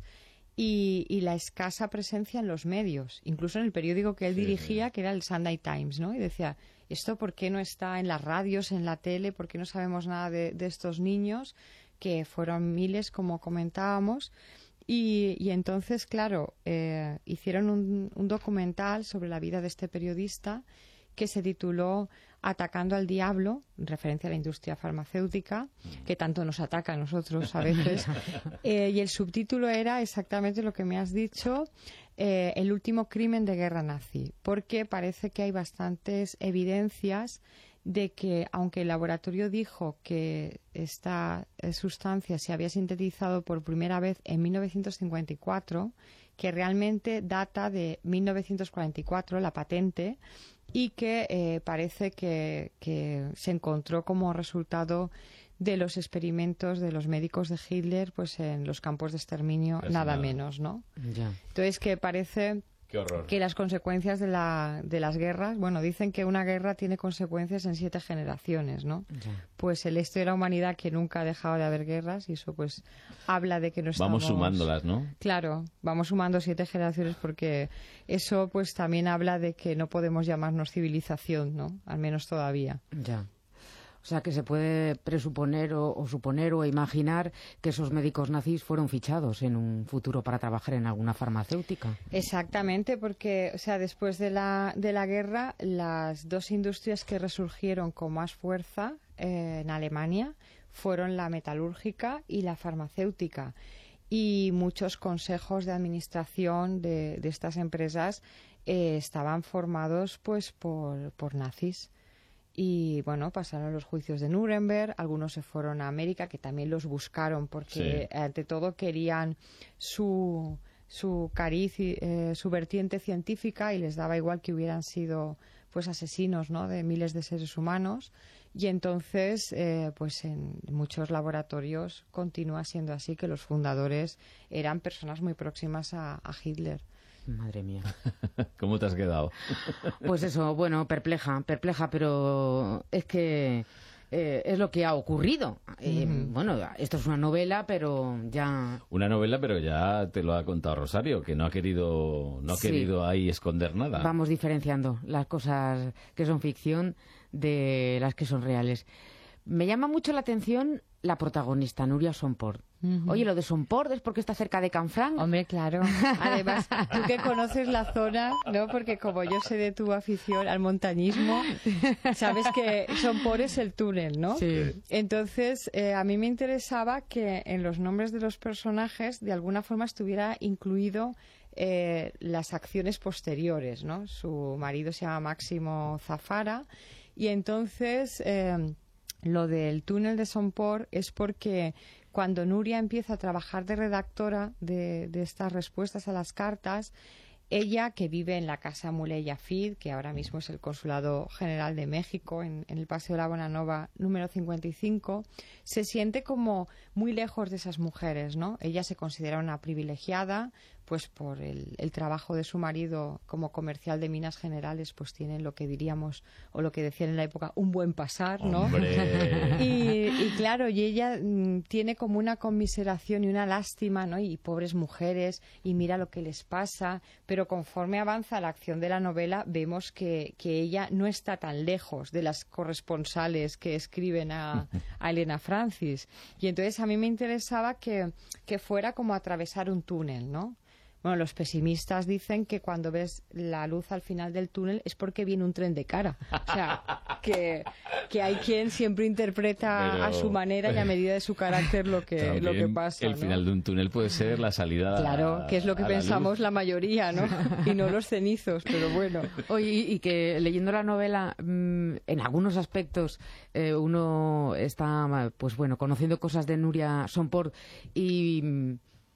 y, y la escasa presencia en los medios, incluso en el periódico que él sí, dirigía, que era el Sunday Times, ¿no? Y decía, ¿esto por qué no está en las radios, en la tele? ¿Por qué no sabemos nada de, de estos niños? Que fueron miles, como comentábamos. Y, y entonces, claro, eh, hicieron un, un documental sobre la vida de este periodista que se tituló Atacando al Diablo, en referencia a la industria farmacéutica, que tanto nos ataca a nosotros a veces. Eh, y el subtítulo era exactamente lo que me has dicho, eh, El último crimen de guerra nazi, porque parece que hay bastantes evidencias de que, aunque el laboratorio dijo que esta eh, sustancia se había sintetizado por primera vez en mil novecientos cincuenta y cuatro, que realmente data de mil novecientos cuarenta y cuatro, la patente, y que eh, parece que, que se encontró como resultado de los experimentos de los médicos de Hitler, pues en los campos de exterminio, Pues nada, nada. menos, ¿no? Ya. Entonces, que parece Qué horror. que las consecuencias de, la, de las guerras, bueno, dicen que una guerra tiene consecuencias en siete generaciones, ¿no? Ya. Pues el esto de la humanidad, que nunca ha dejado de haber guerras, y eso pues habla de que no estamos... Vamos sumándolas, ¿no? Claro, vamos sumando siete generaciones porque eso pues también habla de que no podemos llamarnos civilización, ¿no? Al menos todavía. Ya. O sea, que se puede presuponer o, o suponer o imaginar que esos médicos nazis fueron fichados en un futuro para trabajar en alguna farmacéutica. Exactamente, porque o sea, después de la, de la guerra, las dos industrias que resurgieron con más fuerza eh, en Alemania fueron la metalúrgica y la farmacéutica. Y muchos consejos de administración de, de estas empresas eh, estaban formados pues por, por nazis. Y bueno, pasaron los juicios de Nuremberg, algunos se fueron a América, que también los buscaron porque Sí. ante todo querían su, su cariz, y, eh, su vertiente científica, y les daba igual que hubieran sido pues asesinos, ¿no?, de miles de seres humanos. Y entonces, eh, pues en muchos laboratorios continúa siendo así, que los fundadores eran personas muy próximas a, a Hitler. Madre mía. ¿Cómo te has quedado? Pues eso, bueno, perpleja, perpleja, pero es que eh, es lo que ha ocurrido. Eh, Ujú. Bueno, esto es una novela, pero ya... Una novela, pero ya te lo ha contado Rosario, que no ha querido, no ha Sí. querido ahí esconder nada. Vamos diferenciando las cosas que son ficción de las que son reales. Me llama mucho la atención la protagonista, Nuria Somport. Ujú. Oye, lo de Somport es porque está cerca de Canfranc. Hombre, claro. Además, tú que conoces la zona, ¿no? Porque como yo sé de tu afición al montañismo, sabes que Somport es el túnel, ¿no? Sí. Entonces, eh, a mí me interesaba que en los nombres de los personajes, de alguna forma, estuviera incluido eh, las acciones posteriores, ¿no? Su marido se llama Máximo Zafara, y entonces... Eh, lo del túnel de Somport es porque cuando Nuria empieza a trabajar de redactora de, de estas respuestas a las cartas, ella, que vive en la Casa Muley Yafid, que ahora mismo es el Consulado General de México, en, en el Paseo de la Bonanova número cincuenta y cinco, se siente como muy lejos de esas mujeres, ¿no? Ella se considera una privilegiada, pues por el, el trabajo de su marido como comercial de minas generales, pues tiene lo que diríamos, o lo que decían en la época, un buen pasar, ¿no? ¡Hombre! Y, y claro, y ella mm, tiene como una conmiseración y una lástima, ¿no? Y pobres mujeres, y mira lo que les pasa, pero conforme avanza la acción de la novela, vemos que, que ella no está tan lejos de las corresponsales que escriben a, a Elena Francis. Y entonces a mí me interesaba que, que fuera como atravesar un túnel, ¿no? Bueno, los pesimistas dicen que cuando ves la luz al final del túnel es porque viene un tren de cara. O sea, que, que hay quien siempre interpreta Pero- a su manera y a medida de su carácter lo que, lo que También pasa, el ¿no? final de un túnel puede ser la salida. Claro, que es lo que a la pensamos luz. la mayoría, ¿no? Y no los cenizos, pero bueno. Oye, y, y que leyendo la novela, mm, en algunos aspectos, eh, uno está, pues bueno, conociendo cosas de Nuria Somport y mm,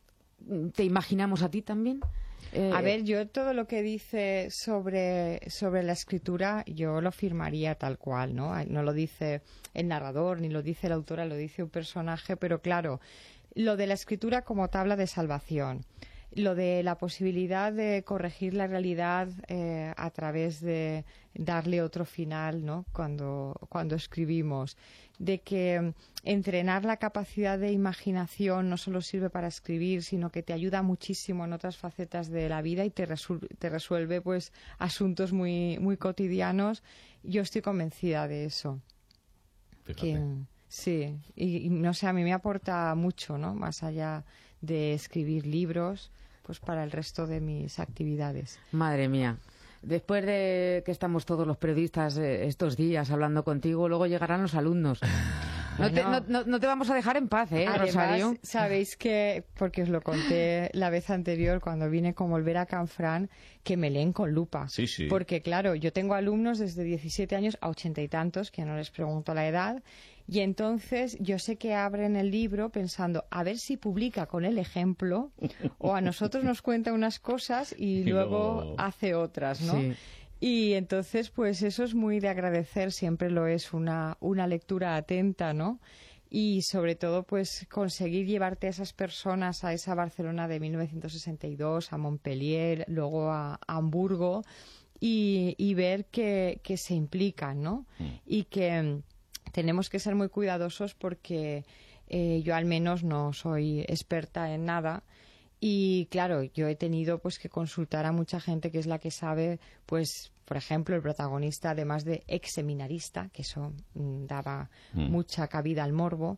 te imaginamos a ti también. Eh, A ver, yo todo lo que dice sobre, sobre la escritura, yo lo firmaría tal cual, ¿no? No lo dice el narrador, ni lo dice la autora, lo dice un personaje, pero claro, lo de la escritura como tabla de salvación, lo de la posibilidad de corregir la realidad eh, a través de darle otro final, ¿no? Cuando, cuando escribimos, de que entrenar la capacidad de imaginación no solo sirve para escribir, sino que te ayuda muchísimo en otras facetas de la vida y te, resu- te resuelve pues asuntos muy, muy cotidianos. Yo estoy convencida de eso. Fíjate. Que, sí, y, y no sé, a mí me aporta mucho, ¿no? Más allá de escribir libros, pues para el resto de mis actividades. Madre mía. Después de que estamos todos los periodistas eh, estos días hablando contigo, luego llegarán los alumnos. No, Bueno, te, no, no, no te vamos a dejar en paz, ¿eh, además, Rosario? sabéis que, porque os lo conté la vez anterior cuando vine con Volver a Canfrán, que me leen con lupa. Sí, sí. Porque, claro, yo tengo alumnos desde diecisiete años a ochenta y tantos, que no les pregunto la edad, y entonces yo sé que abren el libro pensando a ver si publica con el ejemplo o a nosotros nos cuenta unas cosas y, Y luego luego- hace otras, ¿no? Sí. Y entonces, pues eso es muy de agradecer, siempre lo es una, una lectura atenta, ¿no? Y sobre todo, pues conseguir llevarte a esas personas a esa Barcelona de mil novecientos sesenta y dos, a Montpellier, luego a, a Hamburgo, y, y ver que, que se implican, ¿no? Y que mm, tenemos que ser muy cuidadosos porque eh, yo al menos no soy experta en nada. Y claro, yo he tenido pues que consultar a mucha gente que es la que sabe, pues, por ejemplo, el protagonista, además de ex seminarista, que eso mm, daba Mm. mucha cabida al morbo,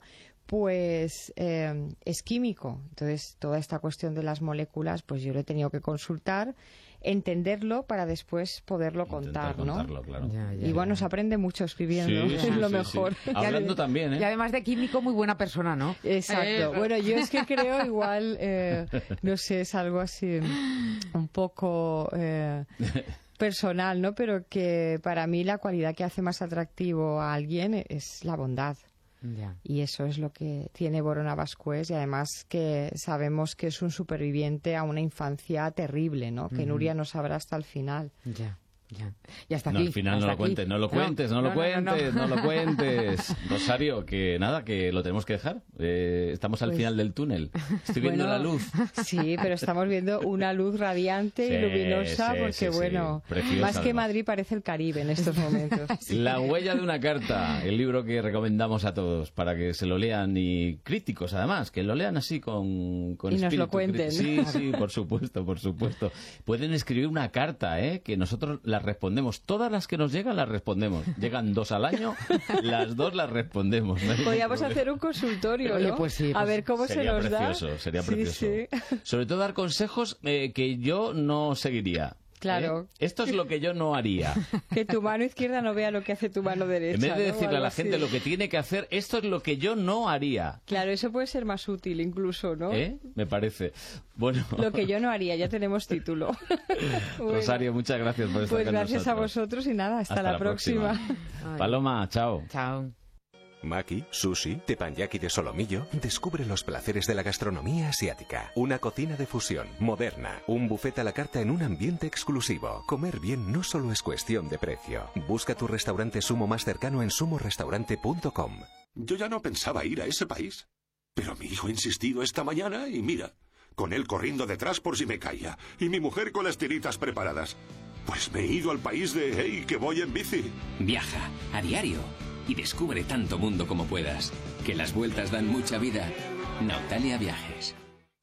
pues eh, es químico. Entonces, toda esta cuestión de las moléculas, pues yo lo he tenido que consultar, entenderlo para después poderlo contar, ¿no? contarlo, claro. Ya, ya, Y bueno, se aprende mucho escribiendo, Sí, sí, es lo sí, mejor. sí. Hablando también, ¿eh? Y además de químico, muy buena persona, ¿no? Exacto. Eh, Bueno, yo es que creo igual, eh, no sé, es algo así un poco eh, personal, ¿no? Pero que para mí la cualidad que hace más atractivo a alguien es la bondad. Ya. Y eso es lo que tiene Borona Bascués, y además que sabemos que es un superviviente a una infancia terrible, ¿no? Que Ujú. Nuria no sabrá hasta el final. Ya, ya. Y hasta No, aquí. al final no hasta lo aquí. cuentes, no lo cuentes, no, lo no, no, no, cuentes, no, no. lo cuentes. Rosario, que nada, que lo tenemos que dejar. Eh, estamos al Pues- final del túnel. Estoy viendo Bueno, la luz. Sí, pero estamos viendo una luz radiante Sí, y luminosa sí, porque, sí, sí. bueno, Preciosa, más que además. Madrid parece el Caribe en estos momentos. La huella de una carta, el libro que recomendamos a todos para que se lo lean, y críticos además, que lo lean así con, con Y nos lo espíritu cuenten. crítico. Sí, sí, por supuesto, por supuesto. Pueden escribir una carta, ¿eh? Que nosotros las respondemos. Todas las que nos llegan las respondemos. Llegan dos al año, las dos las respondemos. ¿No hay ningún Podríamos problema. hacer un consultorio, Oye, ¿no? pues sí, A pues ver cómo se Sería nos precioso, da. sería Sí, precioso. sí. Sobre todo dar consejos eh, que yo no seguiría. Claro. ¿eh? Esto es lo que yo no haría. Que tu mano izquierda no vea lo que hace tu mano derecha. En vez de ¿no? O decirle a algo la gente así. lo que tiene que hacer, esto es lo que yo no haría. Claro, eso puede ser más útil incluso, ¿no? ¿Eh? Me parece. Bueno, Lo que yo no haría, ya tenemos título. Bueno, Rosario, muchas gracias por estar pues con gracias a nosotros. vosotros y nada, hasta, la, próxima. Paloma, chao. Chao. Maki, sushi, teppanyaki de solomillo. Descubre los placeres de la gastronomía asiática. Una cocina de fusión, moderna. Un buffet a la carta en un ambiente exclusivo. Comer bien no solo es cuestión de precio. Busca tu restaurante sumo más cercano en sumo restaurante punto com. Yo ya no pensaba ir a ese país. Pero mi hijo ha insistido esta mañana y mira, con él corriendo detrás por si me caía. Y mi mujer con las tiritas preparadas. Pues me he ido al país de hey, que voy en bici. Viaja a diario y descubre tanto mundo como puedas. Que las vueltas dan mucha vida. Nautalia Viajes.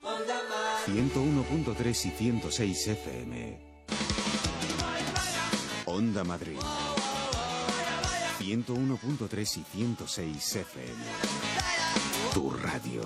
ciento uno punto tres y ciento seis F M. Onda Madrid. ciento uno punto tres y ciento seis F M. Tu radio.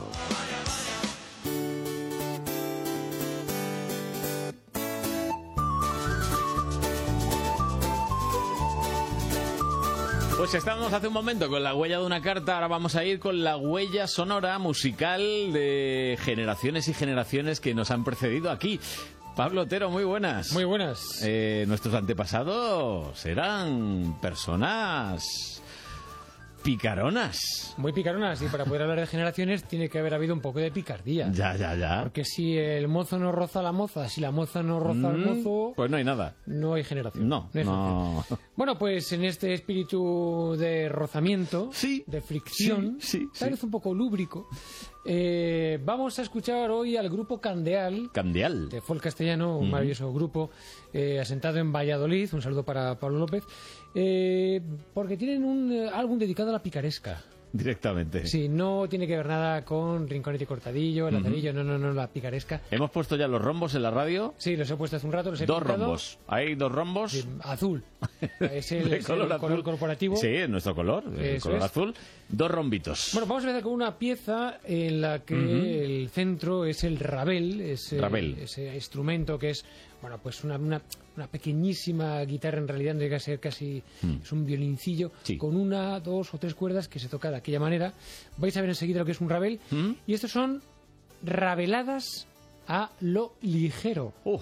Pues estábamos hace un momento con la huella de una carta, ahora vamos a ir con la huella sonora musical de generaciones y generaciones que nos han precedido aquí. Pablo Otero, muy buenas. Muy buenas. Eh, nuestros antepasados eran personas picaronas. Muy picaronas, y para poder hablar de generaciones tiene que haber habido un poco de picardía. Ya, ya, ya. Porque si el mozo no roza a la moza, si la moza no roza al Mm, mozo, Pues no hay nada. no hay generación. No, hay no. generación. Bueno, pues en este espíritu de rozamiento, de fricción, sí, sí, tal vez un poco lúbrico, eh, vamos a escuchar hoy al grupo Candeal, Candeal. de folk castellano, un Ujú. maravilloso grupo eh, asentado en Valladolid. Un saludo para Pablo López, eh, porque tienen un eh, álbum dedicado a la picaresca. directamente. Sí, no tiene que ver nada con Rinconete y Cortadillo, el Ujú. Lazarillo, no, no, no, la picaresca. Hemos puesto ya los rombos en la radio. Sí, los he puesto hace un rato, los he Dos pintado. rombos. Hay dos rombos. Sí, azul. Es el, De es color el azul. color corporativo. Sí, es nuestro color, el Eso color es. azul. Dos rombitos. Bueno, vamos a empezar con una pieza en la que Ujú. el centro es el rabel, ese, Rabel. ese instrumento que es, bueno, pues una, una, una pequeñísima guitarra, en realidad no llega a ser casi, Mm. es un violincillo Sí. con una, dos o tres cuerdas que se toca de aquella manera. Vais a ver enseguida lo que es un rabel. ¿Mm? Y estos son rabeladas a lo ligero. Uf.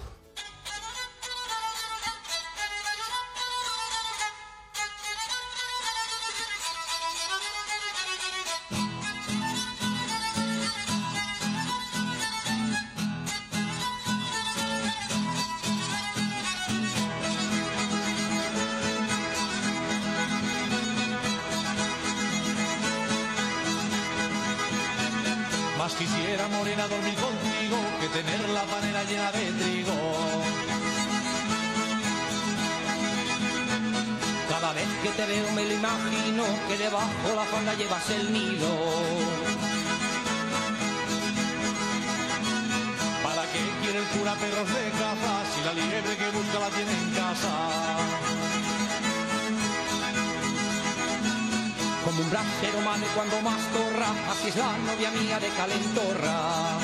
Más quisiera, morena, dormir contigo que tener la panera llena de trigo. Cada vez que te veo me lo imagino, que debajo la falda llevas el nido. ¿Para qué quiere el cura perros de caza si la liebre que busca la tiene en casa? Como un brasero mane cuando más torra, así es la novia mía de Calentorra.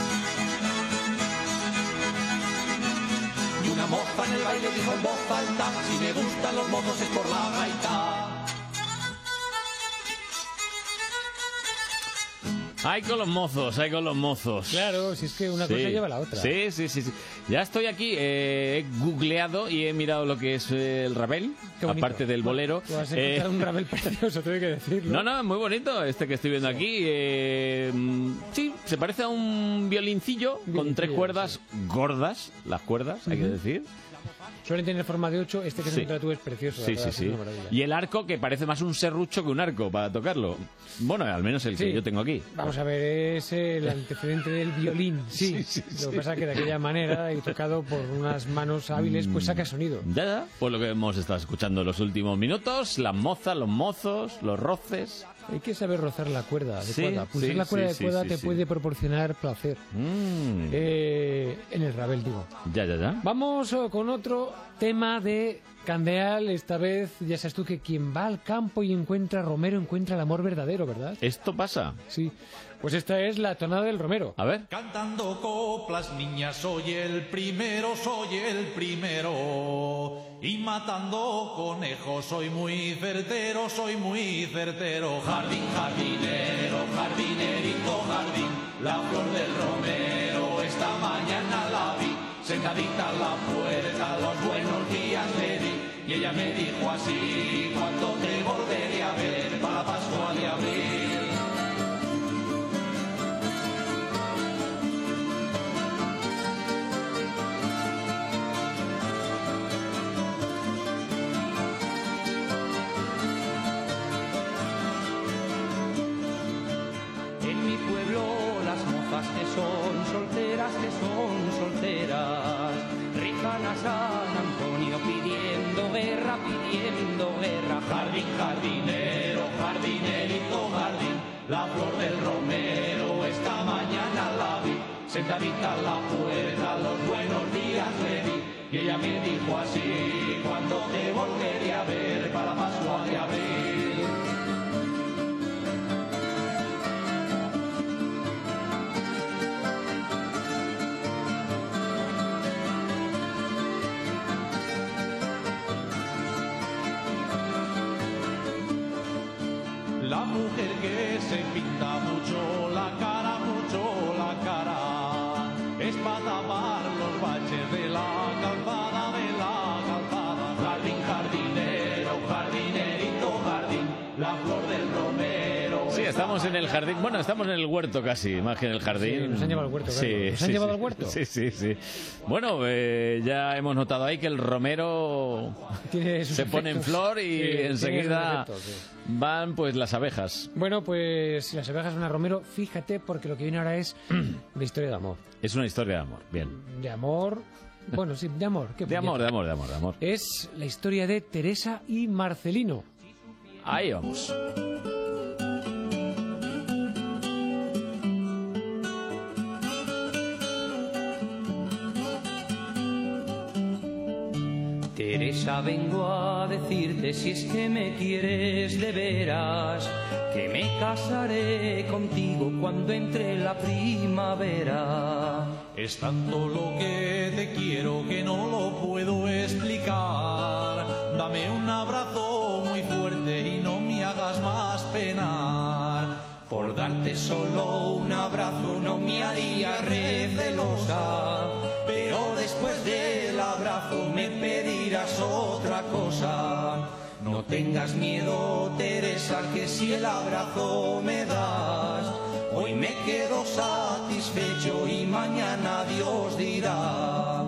Y una moza en el baile dijo en voz alta, si me gustan los mozos es por la gaita. Hay con los mozos, hay con los mozos. Claro, si es que una cosa lleva a la otra. Sí, sí, sí, sí. Ya estoy aquí, eh, he googleado y he mirado lo que es eh, el rabel, Qué bonito. aparte del bolero. Tú has encontrado Eh, un rabel precioso, tengo que decirlo. No, no, es muy bonito este que estoy viendo aquí. Eh, mm, sí, se parece a un violincillo con tres cuerdas gordas, las cuerdas, hay que Ujú. decir. Suelen tener forma de ocho, este que Sí. se encuentra tú es precioso. la Sí, verdad, sí, es sí. una maravilla. Y el arco que parece más un serrucho que un arco para tocarlo. Bueno, al menos el que Sí. yo tengo aquí. Vamos a ver, es el antecedente del violín, sí. Sí, sí, Lo que sí. pasa es que de aquella manera, y tocado por unas manos hábiles, pues saca sonido. Ya, ya. Pues lo que hemos estado escuchando en los últimos minutos, las mozas, los mozos, los roces. Hay que saber rozar la cuerda Sí, adecuada. Pulsar sí, la cuerda sí, sí, adecuada sí, te sí. puede proporcionar placer. Mm. Eh, en el rabel, digo. Ya, ya, ya. Vamos oh, con otro tema de Candeal. Esta vez, ya sabes tú que quien va al campo y encuentra romero encuentra el amor verdadero, ¿verdad? ¿Esto pasa? Sí. Pues esta es la tonada del romero. A ver. Cantando coplas, niñas, soy el primero, soy el primero. Y matando conejos, soy muy certero, soy muy certero. Jardín, jardinero, jardinerito, jardín. La flor del romero, esta mañana la vi. Sentadita en la puerta, los buenos días le di. Y ella me dijo así, cuando te volveré a ver, para Pascua de abril. En mi pueblo las mozas que son solteras, que son solteras, rizan a San Antonio pidiendo guerra, pidiendo guerra. Jardín, jardinero, jardinerito, jardín, la flor del romero, esta mañana la vi, sentadita en la puerta, los buenos días le di, y ella me dijo así, cuando te volveré a ver, para Pascua de abril. La mujer que se pinta mucho la cara, mucho la cara, es para tapar los baches de la calzada, de la calzada. Jardín, jardinero, jardinerito, jardín, la flor del romero. Sí, estamos en el jardín. Bueno, estamos en el huerto casi, más que en el jardín. Sí, nos han llevado al huerto, claro. Sí, ¿Nos han sí, llevado sí. al huerto? Sí, sí, sí. Bueno, eh, ya hemos notado ahí que el romero Tiene sus se pone en efectos. flor y Sí, tiene enseguida sus efectos, sí. van pues las abejas. Bueno, pues las abejas van a romero, fíjate, porque lo que viene ahora es la historia de amor. Es una historia de amor, bien. De amor, bueno, sí, de amor. ¿qué De amor, puñeta? de amor, de amor, de amor. Es la historia de Teresa y Marcelino. Ahí vamos. Teresa, vengo a decirte, si es que me quieres de veras, que me casaré contigo cuando entre la primavera. Es tanto lo que te quiero que no lo puedo explicar. Dame un abrazo muy fuerte y no me hagas más penar. Por darte solo un abrazo no me haría recelosa, pero después del abrazo me pedirás otra cosa. No tengas miedo, Teresa, que si el abrazo me das, hoy me quedo satisfecho y mañana Dios dirá.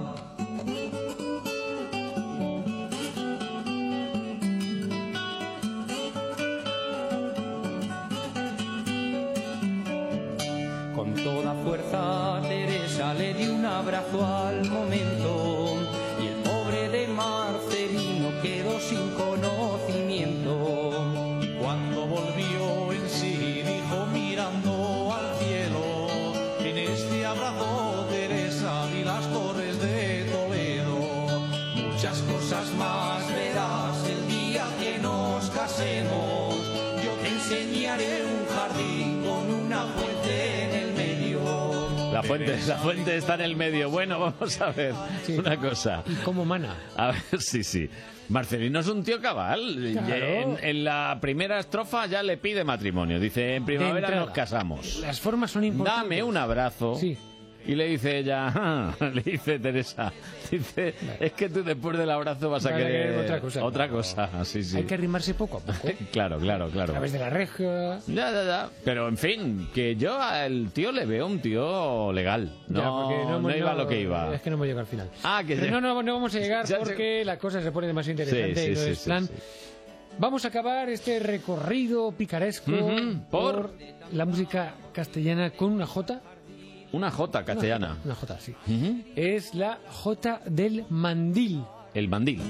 Con toda fuerza Teresa le dio un abrazo al momento y el pobre de Marcelino quedó sin conocimiento. Y cuando volvió en sí dijo mirando al cielo, en este abrazo Teresa vi las torres de Toledo. Muchas cosas más verás el día que nos casemos. Yo te enseñaré un jardín con una fuente en el medio. La fuente, la fuente está en el medio. Bueno, vamos a ver Sí. una cosa. ¿Y cómo mana? A ver, sí, sí. Marcelino es un tío cabal. Claro. En, en la primera estrofa ya le pide matrimonio. Dice, en primavera entrada. nos casamos. Las formas son importantes. Dame un abrazo. Sí. Y le dice ella, ah, le dice Teresa, dice, es que tú después del abrazo vas a Vas a querer querer otra cosa. Otra cosa, sí, sí. Hay que arrimarse poco a poco. Claro, claro, A claro. través de la reja. Ya, ya, ya. Pero en fin, que yo al tío le veo un tío legal. No, Ya, porque no, hemos- iba a lo que iba. Es que no hemos llegado al final. Ah, que Pero ya- no, no, no vamos a llegar Ya sé- porque la cosa se pone demasiado interesante. Sí, sí, y no sí, es sí, plan. sí. Vamos a acabar este recorrido picaresco Ujú, ¿por? la música castellana con una J. Una J castellana. Una J, sí. Ujú. Es la J del mandil. El mandil.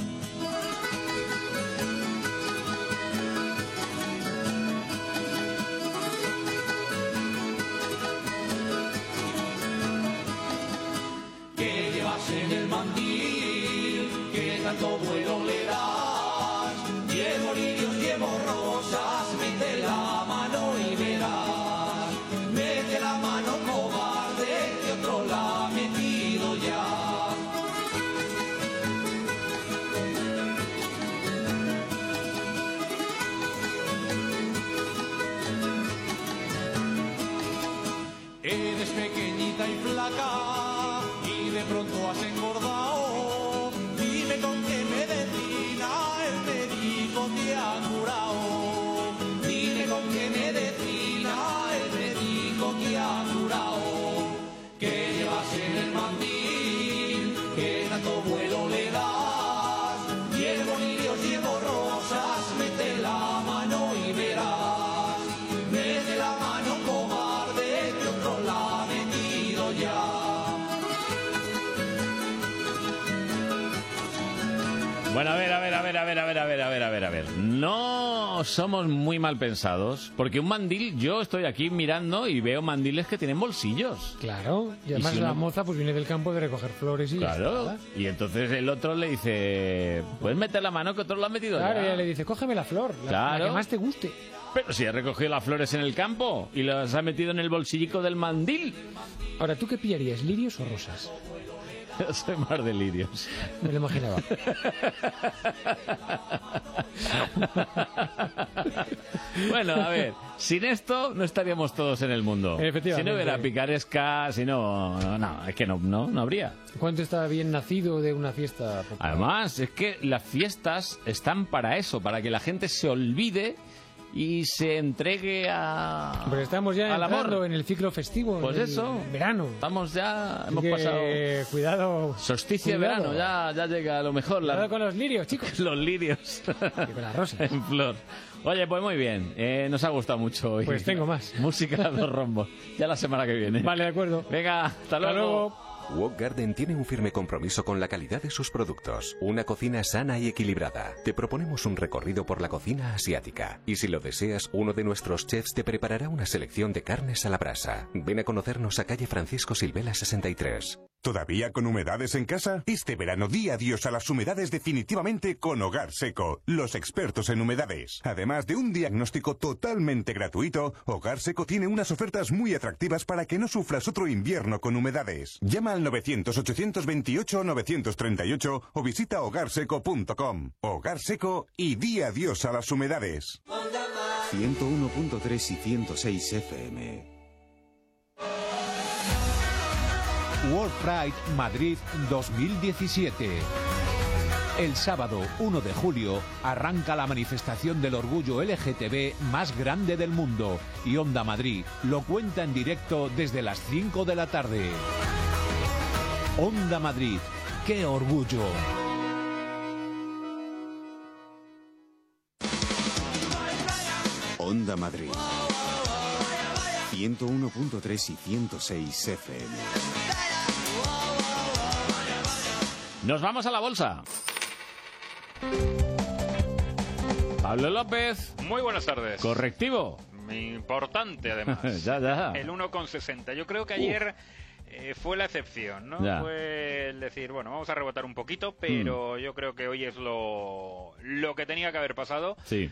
Que llevas en el mandil, que tanto vuelo le das. Llevo lirios, llevo rosas, mete la mano y verás. Mete la mano, cobarde, que otro la ha metido ya. Eres pequeñita y flaca y de pronto has engordado. Dime con qué medicina el médico te ha curado. Dime con qué medicina el médico te ha curado. Que llevas en el mandil, que tanto vuelo le das. Llevo lirios, llevo rosas, mete la mano y verás. Mete la mano, cobarde, que otro la ha metido ya. Bueno, a ver, a ver, a ver, a ver, a ver, a ver, a ver, a ver, a ver. No somos muy mal pensados, porque un mandil, yo estoy aquí mirando y veo mandiles que tienen bolsillos. Claro. Y además si la uno- moza pues viene del campo de recoger flores y ya Claro. está. Y entonces el otro le dice, ¿puedes meter la mano que otro lo ha metido Claro, ya? y ella le dice, cógeme la flor, la, Claro. la que más te guste. Pero si ha recogido las flores en el campo y las ha metido en el bolsillico del mandil. Ahora, ¿tú qué pillarías, lirios o rosas? Yo soy más de lirios. Me lo imaginaba. Bueno, a ver, sin esto no estaríamos todos en el mundo. Efectivamente. Si no hubiera picaresca, si no, no, es que no, no, no habría. ¿Cuánto está bien nacido de una fiesta popular? Además, es que las fiestas están para eso, para que la gente se olvide y se entregue a Pues estamos ya al entrando amor. en el ciclo festivo. Pues en el eso. verano. Estamos ya, Así hemos que, pasado Cuidado. solsticio de cuidado. verano, ya, ya llega a lo mejor. la- Cuidado con los lirios, chicos. Los lirios. Y con las rosas. En flor. Oye, pues muy bien. Eh, nos ha gustado mucho hoy. Pues tengo más. Música a dos rombos. Ya la semana que viene. Vale, de acuerdo. Venga, hasta Hasta luego. luego. Wok Garden tiene un firme compromiso con la calidad de sus productos. Una cocina sana y equilibrada. Te proponemos un recorrido por la cocina asiática. Y si lo deseas, uno de nuestros chefs te preparará una selección de carnes a la brasa. Ven a conocernos a calle Francisco Silvela sesenta y tres. ¿Todavía con humedades en casa? Este verano di adiós a las humedades definitivamente con Hogar Seco, los expertos en humedades. Además de un diagnóstico totalmente gratuito, Hogar Seco tiene unas ofertas muy atractivas para que no sufras otro invierno con humedades. Llama al novecientos, ochocientos veintiocho o novecientos treinta y ocho o visita hogar seco punto com. Hogar Seco y di adiós a las humedades. ciento uno punto tres y ciento seis F M. World Pride Madrid dos mil diecisiete. El sábado uno de julio arranca la manifestación del orgullo L G T B más grande del mundo y Onda Madrid lo cuenta en directo desde las cinco de la tarde. Onda Madrid, ¡qué orgullo! Onda Madrid ciento uno punto tres y ciento seis F M. Nos vamos a la bolsa. Pablo López. Muy buenas tardes. Correctivo. Importante, además. ya, ya. El uno coma sesenta. Yo creo que ayer eh, fue la excepción, ¿no? Ya. Fue el decir, bueno, vamos a rebotar un poquito, pero mm. yo creo que hoy es lo, lo que tenía que haber pasado. Sí.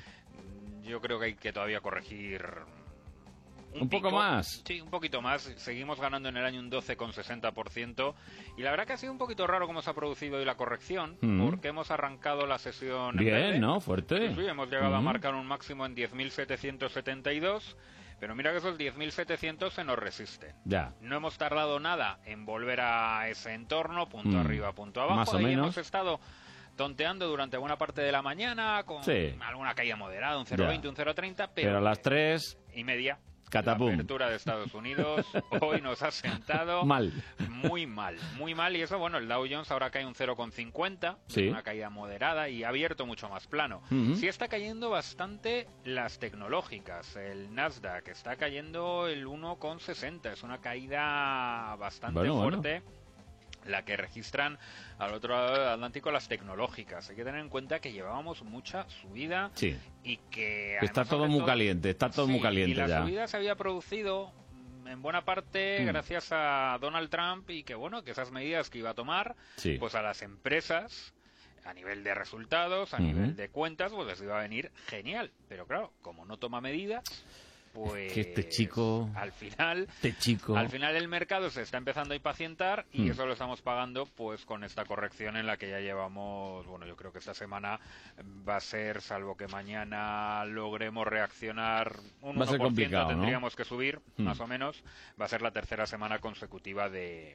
Yo creo que hay que todavía corregir... Un, un poco más. Sí, un poquito más. Seguimos ganando en el año un doce coma sesenta por ciento. Y la verdad que ha sido un poquito raro cómo se ha producido hoy la corrección, mm. porque hemos arrancado la sesión... Bien, en verde. ¿no? Fuerte. Sí, sí, hemos llegado mm. a marcar un máximo en diez mil setecientos setenta y dos, pero mira que esos diez mil setecientos se nos resisten. Ya. No hemos tardado nada en volver a ese entorno, punto mm. arriba, punto abajo. Más o Ahí menos. hemos estado tonteando durante buena parte de la mañana, con sí. alguna caída moderada, un cero coma veinte, un cero coma treinta, pero, pero a las tres y media... Catapum. La apertura de Estados Unidos hoy nos ha sentado mal. muy mal, muy mal. Y eso, bueno, el Dow Jones ahora cae un cero coma cincuenta, sí. una caída moderada y ha abierto mucho más plano. Uh-huh. Sí está cayendo bastante las tecnológicas. El Nasdaq está cayendo el uno coma sesenta, es una caída bastante bueno, fuerte. Bueno. La que registran al otro lado del Atlántico las tecnológicas. Hay que tener en cuenta que llevábamos mucha subida sí. y que... Está todo muy todo, caliente, está todo sí, muy caliente y la ya. subida se había producido en buena parte mm. gracias a Donald Trump y que, bueno, que esas medidas que iba a tomar, sí. pues a las empresas, a nivel de resultados, a uh-huh. nivel de cuentas, pues les iba a venir genial. Pero claro, como no toma medidas... Pues es que este chico, al final, este chico, al final el mercado se está empezando a impacientar y mm. eso lo estamos pagando pues con esta corrección en la que ya llevamos, bueno, yo creo que esta semana va a ser, salvo que mañana logremos reaccionar un va a ser uno por ciento, complicado, tendríamos ¿no? que subir, mm. más o menos, va a ser la tercera semana consecutiva de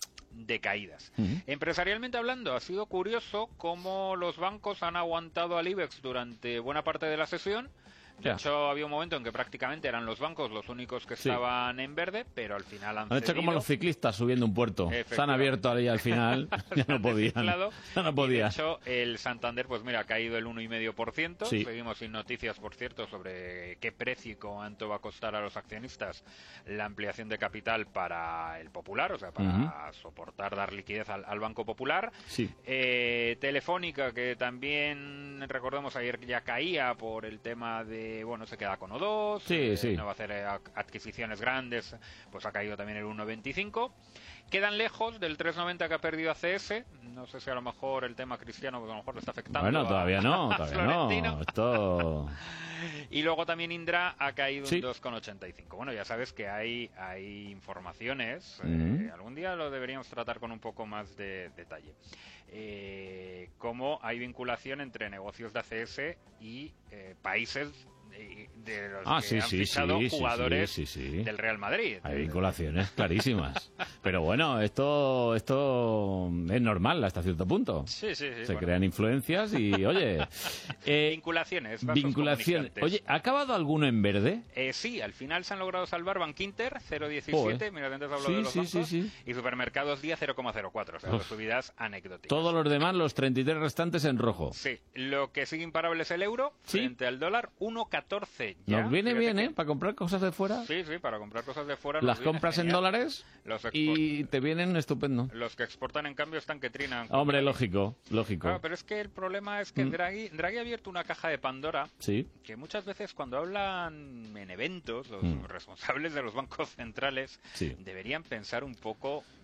de caídas. Uh-huh. Empresarialmente hablando, ha sido curioso cómo los bancos han aguantado al IBEX durante buena parte de la sesión. De ya. hecho, había un momento en que prácticamente eran los bancos los únicos que sí. estaban en verde, pero al final han Han hecho cedido. como los ciclistas subiendo un puerto. Se han abierto ahí al final, ya no podían. Ya no podían. De hecho, el Santander, pues mira, ha caído el uno coma cinco por ciento. Sí. Seguimos sin noticias, por cierto, sobre qué precio y cuánto va a costar a los accionistas la ampliación de capital para el Popular, o sea, para uh-huh. soportar, dar liquidez al, al Banco Popular. Sí. Eh, Telefónica, que también, recordemos, ayer ya caía por el tema de bueno, se queda con O dos, sí, eh, sí. no va a hacer adquisiciones grandes, pues ha caído también el uno coma veinticinco. Quedan lejos del tres coma noventa que ha perdido A C S. No sé si a lo mejor el tema Cristiano pues a lo mejor le está afectando. Bueno, a, todavía no, a todavía Florentino. no. Esto... Y luego también Indra ha caído sí. un dos coma ochenta y cinco. Bueno, ya sabes que hay, hay informaciones. Uh-huh. Eh, algún día lo deberíamos tratar con un poco más de detalle. Eh, cómo hay vinculación entre negocios de A C S y eh, países de los ah, que sí, han sí, fichado sí, jugadores sí, sí, sí. del Real Madrid. Hay vinculaciones clarísimas. Pero bueno, esto esto es normal hasta cierto punto. Sí, sí, sí. Se bueno. crean influencias y, oye... Eh, vinculaciones. Vinculaciones. Oye, ¿ha acabado alguno en verde? Eh, sí, al final se han logrado salvar Bankinter, cero coma diecisiete. Mira, antes hablo sí, de los sí, bancos. Sí, sí. Y Supermercados Día cero coma cero cuatro. O sea, Uf. dos subidas anecdóticas. Todos los demás, los treinta y tres restantes en rojo. Sí. Lo que sigue imparable es el euro ¿Sí? frente al dólar, uno coma catorce. Ya. Nos viene bien, ¿eh? Que... Para comprar cosas de fuera. Sí, sí, para comprar cosas de fuera. Las compras en dólares los export... y te vienen estupendo. Los que exportan, en cambio, están que trinan. Hombre, lógico, lógico. Claro, pero es que el problema es que mm. Draghi, Draghi ha abierto una caja de Pandora. Sí. Que muchas veces cuando hablan en eventos, los mm. responsables de los bancos centrales sí. deberían pensar un poco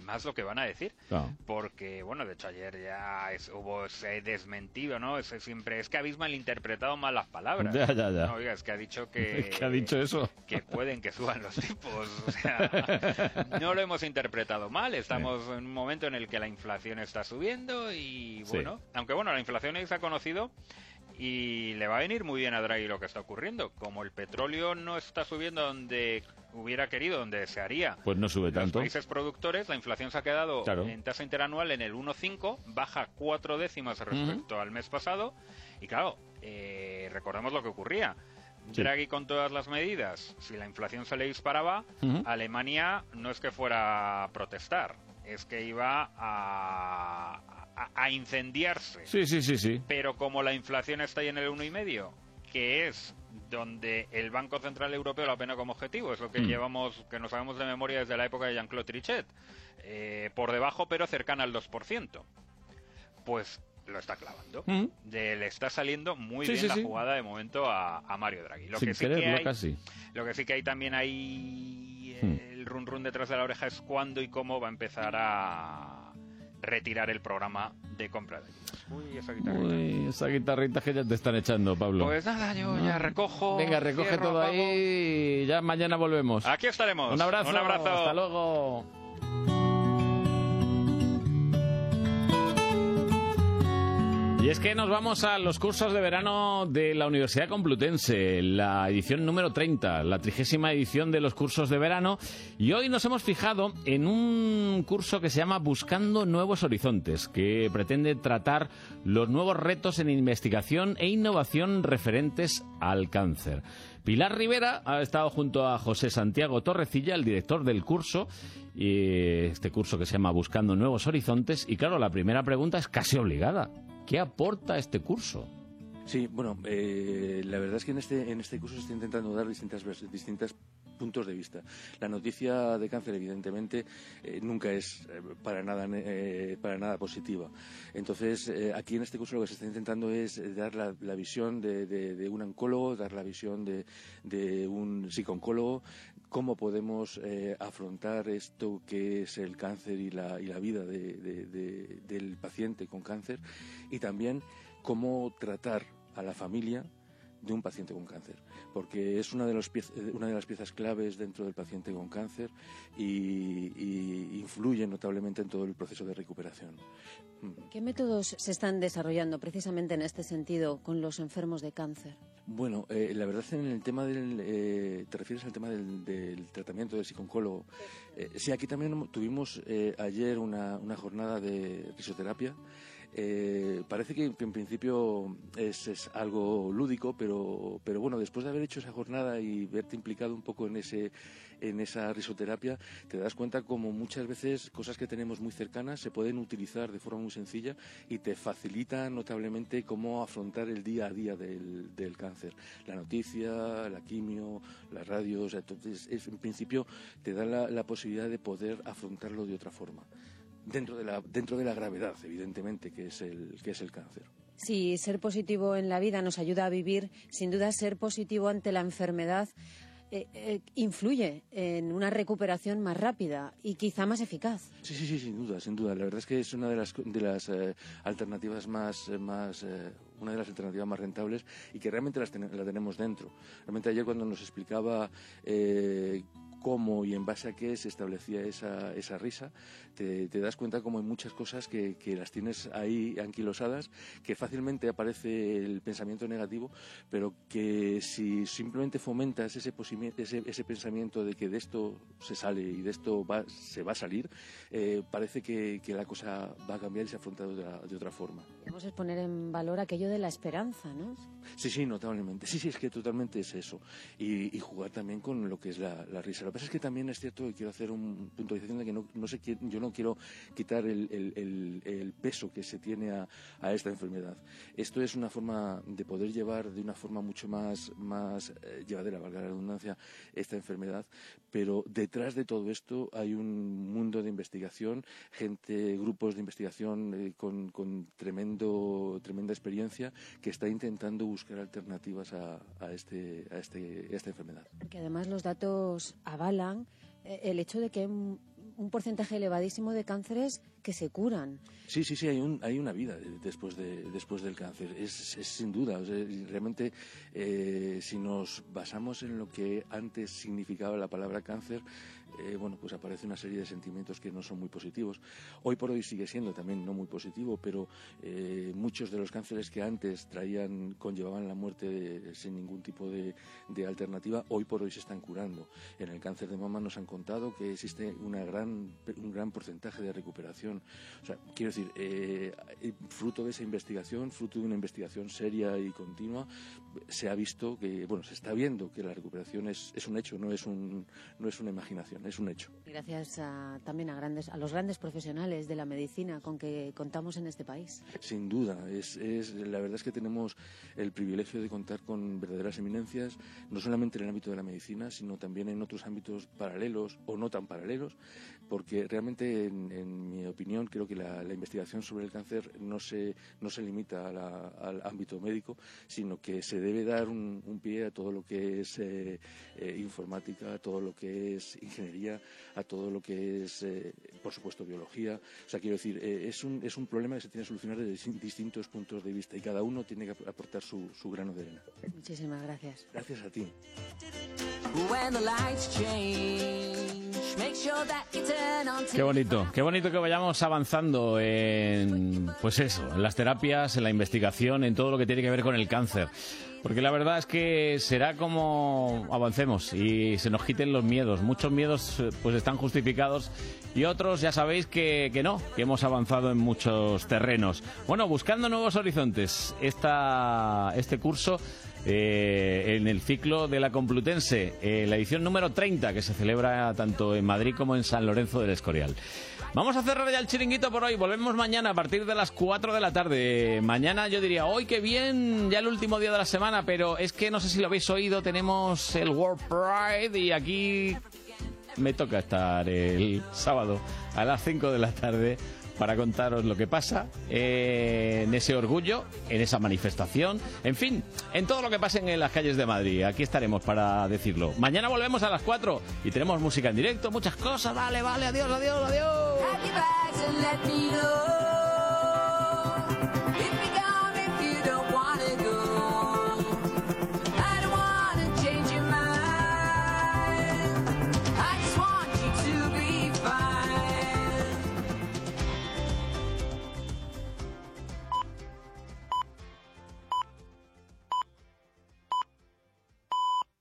más lo que van a decir. Claro. Porque, bueno, de hecho ayer ya es, hubo ese desmentido, ¿no? Ese siempre, es que habéis malinterpretado mal las palabras. Ya, ya, ya. No, oiga, es que ha dicho que... Es que ha dicho eso. Que pueden que suban los tipos. O sea, no lo hemos interpretado mal. Estamos sí. en un momento en el que la inflación está subiendo y, bueno, sí. aunque, bueno, la inflación se ha conocido... Y le va a venir muy bien a Draghi lo que está ocurriendo. Como el petróleo no está subiendo donde hubiera querido, donde desearía. Pues no sube tanto. Los países productores, la inflación se ha quedado claro. en tasa interanual en el uno coma cinco, baja cuatro décimas respecto uh-huh. al mes pasado. Y claro, eh, recordemos lo que ocurría. Sí. Draghi con todas las medidas, si la inflación se le disparaba, uh-huh. Alemania no es que fuera a protestar, es que iba a... A, a incendiarse. Sí, sí, sí, sí. Pero como la inflación está ahí en el uno y medio, que es donde el Banco Central Europeo la pone como objetivo, es lo que mm. llevamos, que nos sabemos de memoria desde la época de Jean-Claude Trichet, eh, por debajo pero cercana al dos por ciento. Pues lo está clavando. Mm. De, le está saliendo muy sí, bien sí, la sí. jugada de momento a, a Mario Draghi. Lo Sin que sí quererlo, que hay, casi. Lo que sí que hay también hay mm. el run run detrás de la oreja es cuándo y cómo va a empezar a retirar el programa de compra de ayudas. Uy, esa guitarrita. Uy, esa guitarrita que ya te están echando, Pablo. Pues nada, yo ya recojo. Venga, recoge cierro, todo ahí y ya mañana volvemos. Aquí estaremos. Un abrazo. Un abrazo. Hasta luego. Y es que nos vamos a los cursos de verano de la Universidad Complutense, la edición número treinta, la trigésima edición de los cursos de verano. Y hoy nos hemos fijado en un curso que se llama Buscando Nuevos Horizontes, que pretende tratar los nuevos retos en investigación e innovación referentes al cáncer. Pilar Rivera ha estado junto a José Santiago Torrecilla, el director del curso, y este curso que se llama Buscando Nuevos Horizontes. Y claro, la primera pregunta es casi obligada. ¿Qué aporta este curso? Sí, bueno, eh, la verdad es que en este, en este curso se está intentando dar distintas, distintas puntos de vista. La noticia de cáncer, evidentemente, eh, nunca es eh, para nada eh, para nada positiva. Entonces, eh, aquí en este curso lo que se está intentando es dar la, la visión de, de, de un oncólogo, dar la visión de, de un psicooncólogo, cómo podemos eh, afrontar esto que es el cáncer y la, y la vida de, de, de, del paciente con cáncer, y también cómo tratar a la familia de un paciente con cáncer, porque es una de, los piez, una de las piezas claves dentro del paciente con cáncer y, y influye notablemente en todo el proceso de recuperación. ¿Qué métodos se están desarrollando precisamente en este sentido con los enfermos de cáncer? Bueno, eh, la verdad en el tema del... Eh, ¿te refieres al tema del, del tratamiento del psicooncólogo? Eh, sí, aquí también tuvimos eh, ayer una, una jornada de risoterapia. Eh, parece que en principio es, es algo lúdico, pero, pero bueno, después de haber hecho esa jornada y verte implicado un poco en ese en esa risoterapia, te das cuenta como muchas veces cosas que tenemos muy cercanas se pueden utilizar de forma muy sencilla y te facilitan notablemente cómo afrontar el día a día del, del cáncer. La noticia, la quimio, las radios, entonces es, en principio te da la, la posibilidad de poder afrontarlo de otra forma. Dentro de la dentro de la gravedad, evidentemente, que es el que es el cáncer. Si ser positivo en la vida nos ayuda a vivir, sin duda ser positivo ante la enfermedad eh, eh, influye en una recuperación más rápida y quizá más eficaz. Sí, sí, sí, sin duda, sin duda. La verdad es que es una de las de las eh, alternativas más más eh, una de las alternativas más rentables y que realmente las ten- la tenemos dentro. Realmente ayer cuando nos explicaba eh, cómo y en base a qué se establecía esa, esa risa, te, te das cuenta como hay muchas cosas que, que las tienes ahí anquilosadas, que fácilmente aparece el pensamiento negativo, pero que si simplemente fomentas ese, ese, ese pensamiento de que de esto se sale y de esto va, se va a salir, eh, parece que, que la cosa va a cambiar y se ha afrontado de, la, de otra forma. Vamos a poner en valor aquello de la esperanza, ¿no? Sí, sí, notablemente. Sí, sí, es que totalmente es eso. Y, y jugar también con lo que es la, la risa. Lo que pasa es que también es cierto que quiero hacer una puntualización de que no, no sé, yo no quiero quitar el, el, el, el peso que se tiene a, a esta enfermedad. Esto es una forma de poder llevar de una forma mucho más, más eh, llevadera, valga la redundancia, esta enfermedad, pero detrás de todo esto hay un mundo de investigación, gente, grupos de investigación eh, con, con tremendo, tremenda experiencia que está intentando buscar alternativas a, a, este, a, este, a esta enfermedad. Porque además los datos avalan el hecho de que un porcentaje elevadísimo de cánceres que se curan. Sí, sí, sí, hay, un, hay una vida después, de, después del cáncer, es, es sin duda. O sea, realmente, eh, si nos basamos en lo que antes significaba la palabra cáncer, eh, bueno, pues aparece una serie de sentimientos que no son muy positivos. Hoy por hoy sigue siendo también no muy positivo, pero eh, muchos de los cánceres que antes traían, conllevaban la muerte de, sin ningún tipo de, de alternativa, hoy por hoy se están curando. En el cáncer de mama nos han contado que existe una gran, un gran porcentaje de recuperación. O sea, quiero decir, eh, fruto de esa investigación, fruto de una investigación seria y continua, se ha visto que, bueno, se está viendo que la recuperación es, es un hecho, no es, un, no es una imaginación, es un hecho. Gracias a, también a, grandes, a los grandes profesionales de la medicina con que contamos en este país. Sin duda, es, es, la verdad es que tenemos el privilegio de contar con verdaderas eminencias, no solamente en el ámbito de la medicina, sino también en otros ámbitos paralelos o no tan paralelos, porque realmente, en, en mi opinión, creo que la, la investigación sobre el cáncer no se, no se limita a la, al ámbito médico, sino que se debe dar un, un pie a todo lo que es eh, eh, informática, a todo lo que es ingeniería, a todo lo que es, eh, por supuesto, biología. O sea, quiero decir, eh, es, un, es un problema que se tiene que solucionar desde distintos puntos de vista y cada uno tiene que aportar su, su grano de arena. Muchísimas gracias. Gracias a ti. Qué bonito, qué bonito que vayamos avanzando en, pues eso, en las terapias, en la investigación, en todo lo que tiene que ver con el cáncer. Porque la verdad es que será como avancemos y se nos quiten los miedos. Muchos miedos pues están justificados y otros ya sabéis que, que no, que hemos avanzado en muchos terrenos. Bueno, buscando nuevos horizontes, esta, este curso eh, en el ciclo de la Complutense, eh, la edición número treinta, que se celebra tanto en Madrid como en San Lorenzo del Escorial. Vamos a cerrar ya el chiringuito por hoy. Volvemos mañana a partir de las cuatro de la tarde. Mañana yo diría, hoy qué bien, ya el último día de la semana, pero es que no sé si lo habéis oído, tenemos el World Pride y aquí me toca estar el sábado a las cinco de la tarde para contaros lo que pasa eh, en ese orgullo, en esa manifestación, en fin, en todo lo que pase en las calles de Madrid. Aquí estaremos para decirlo. Mañana volvemos a las cuatro y tenemos música en directo, muchas cosas. Vale, vale, adiós, adiós, adiós.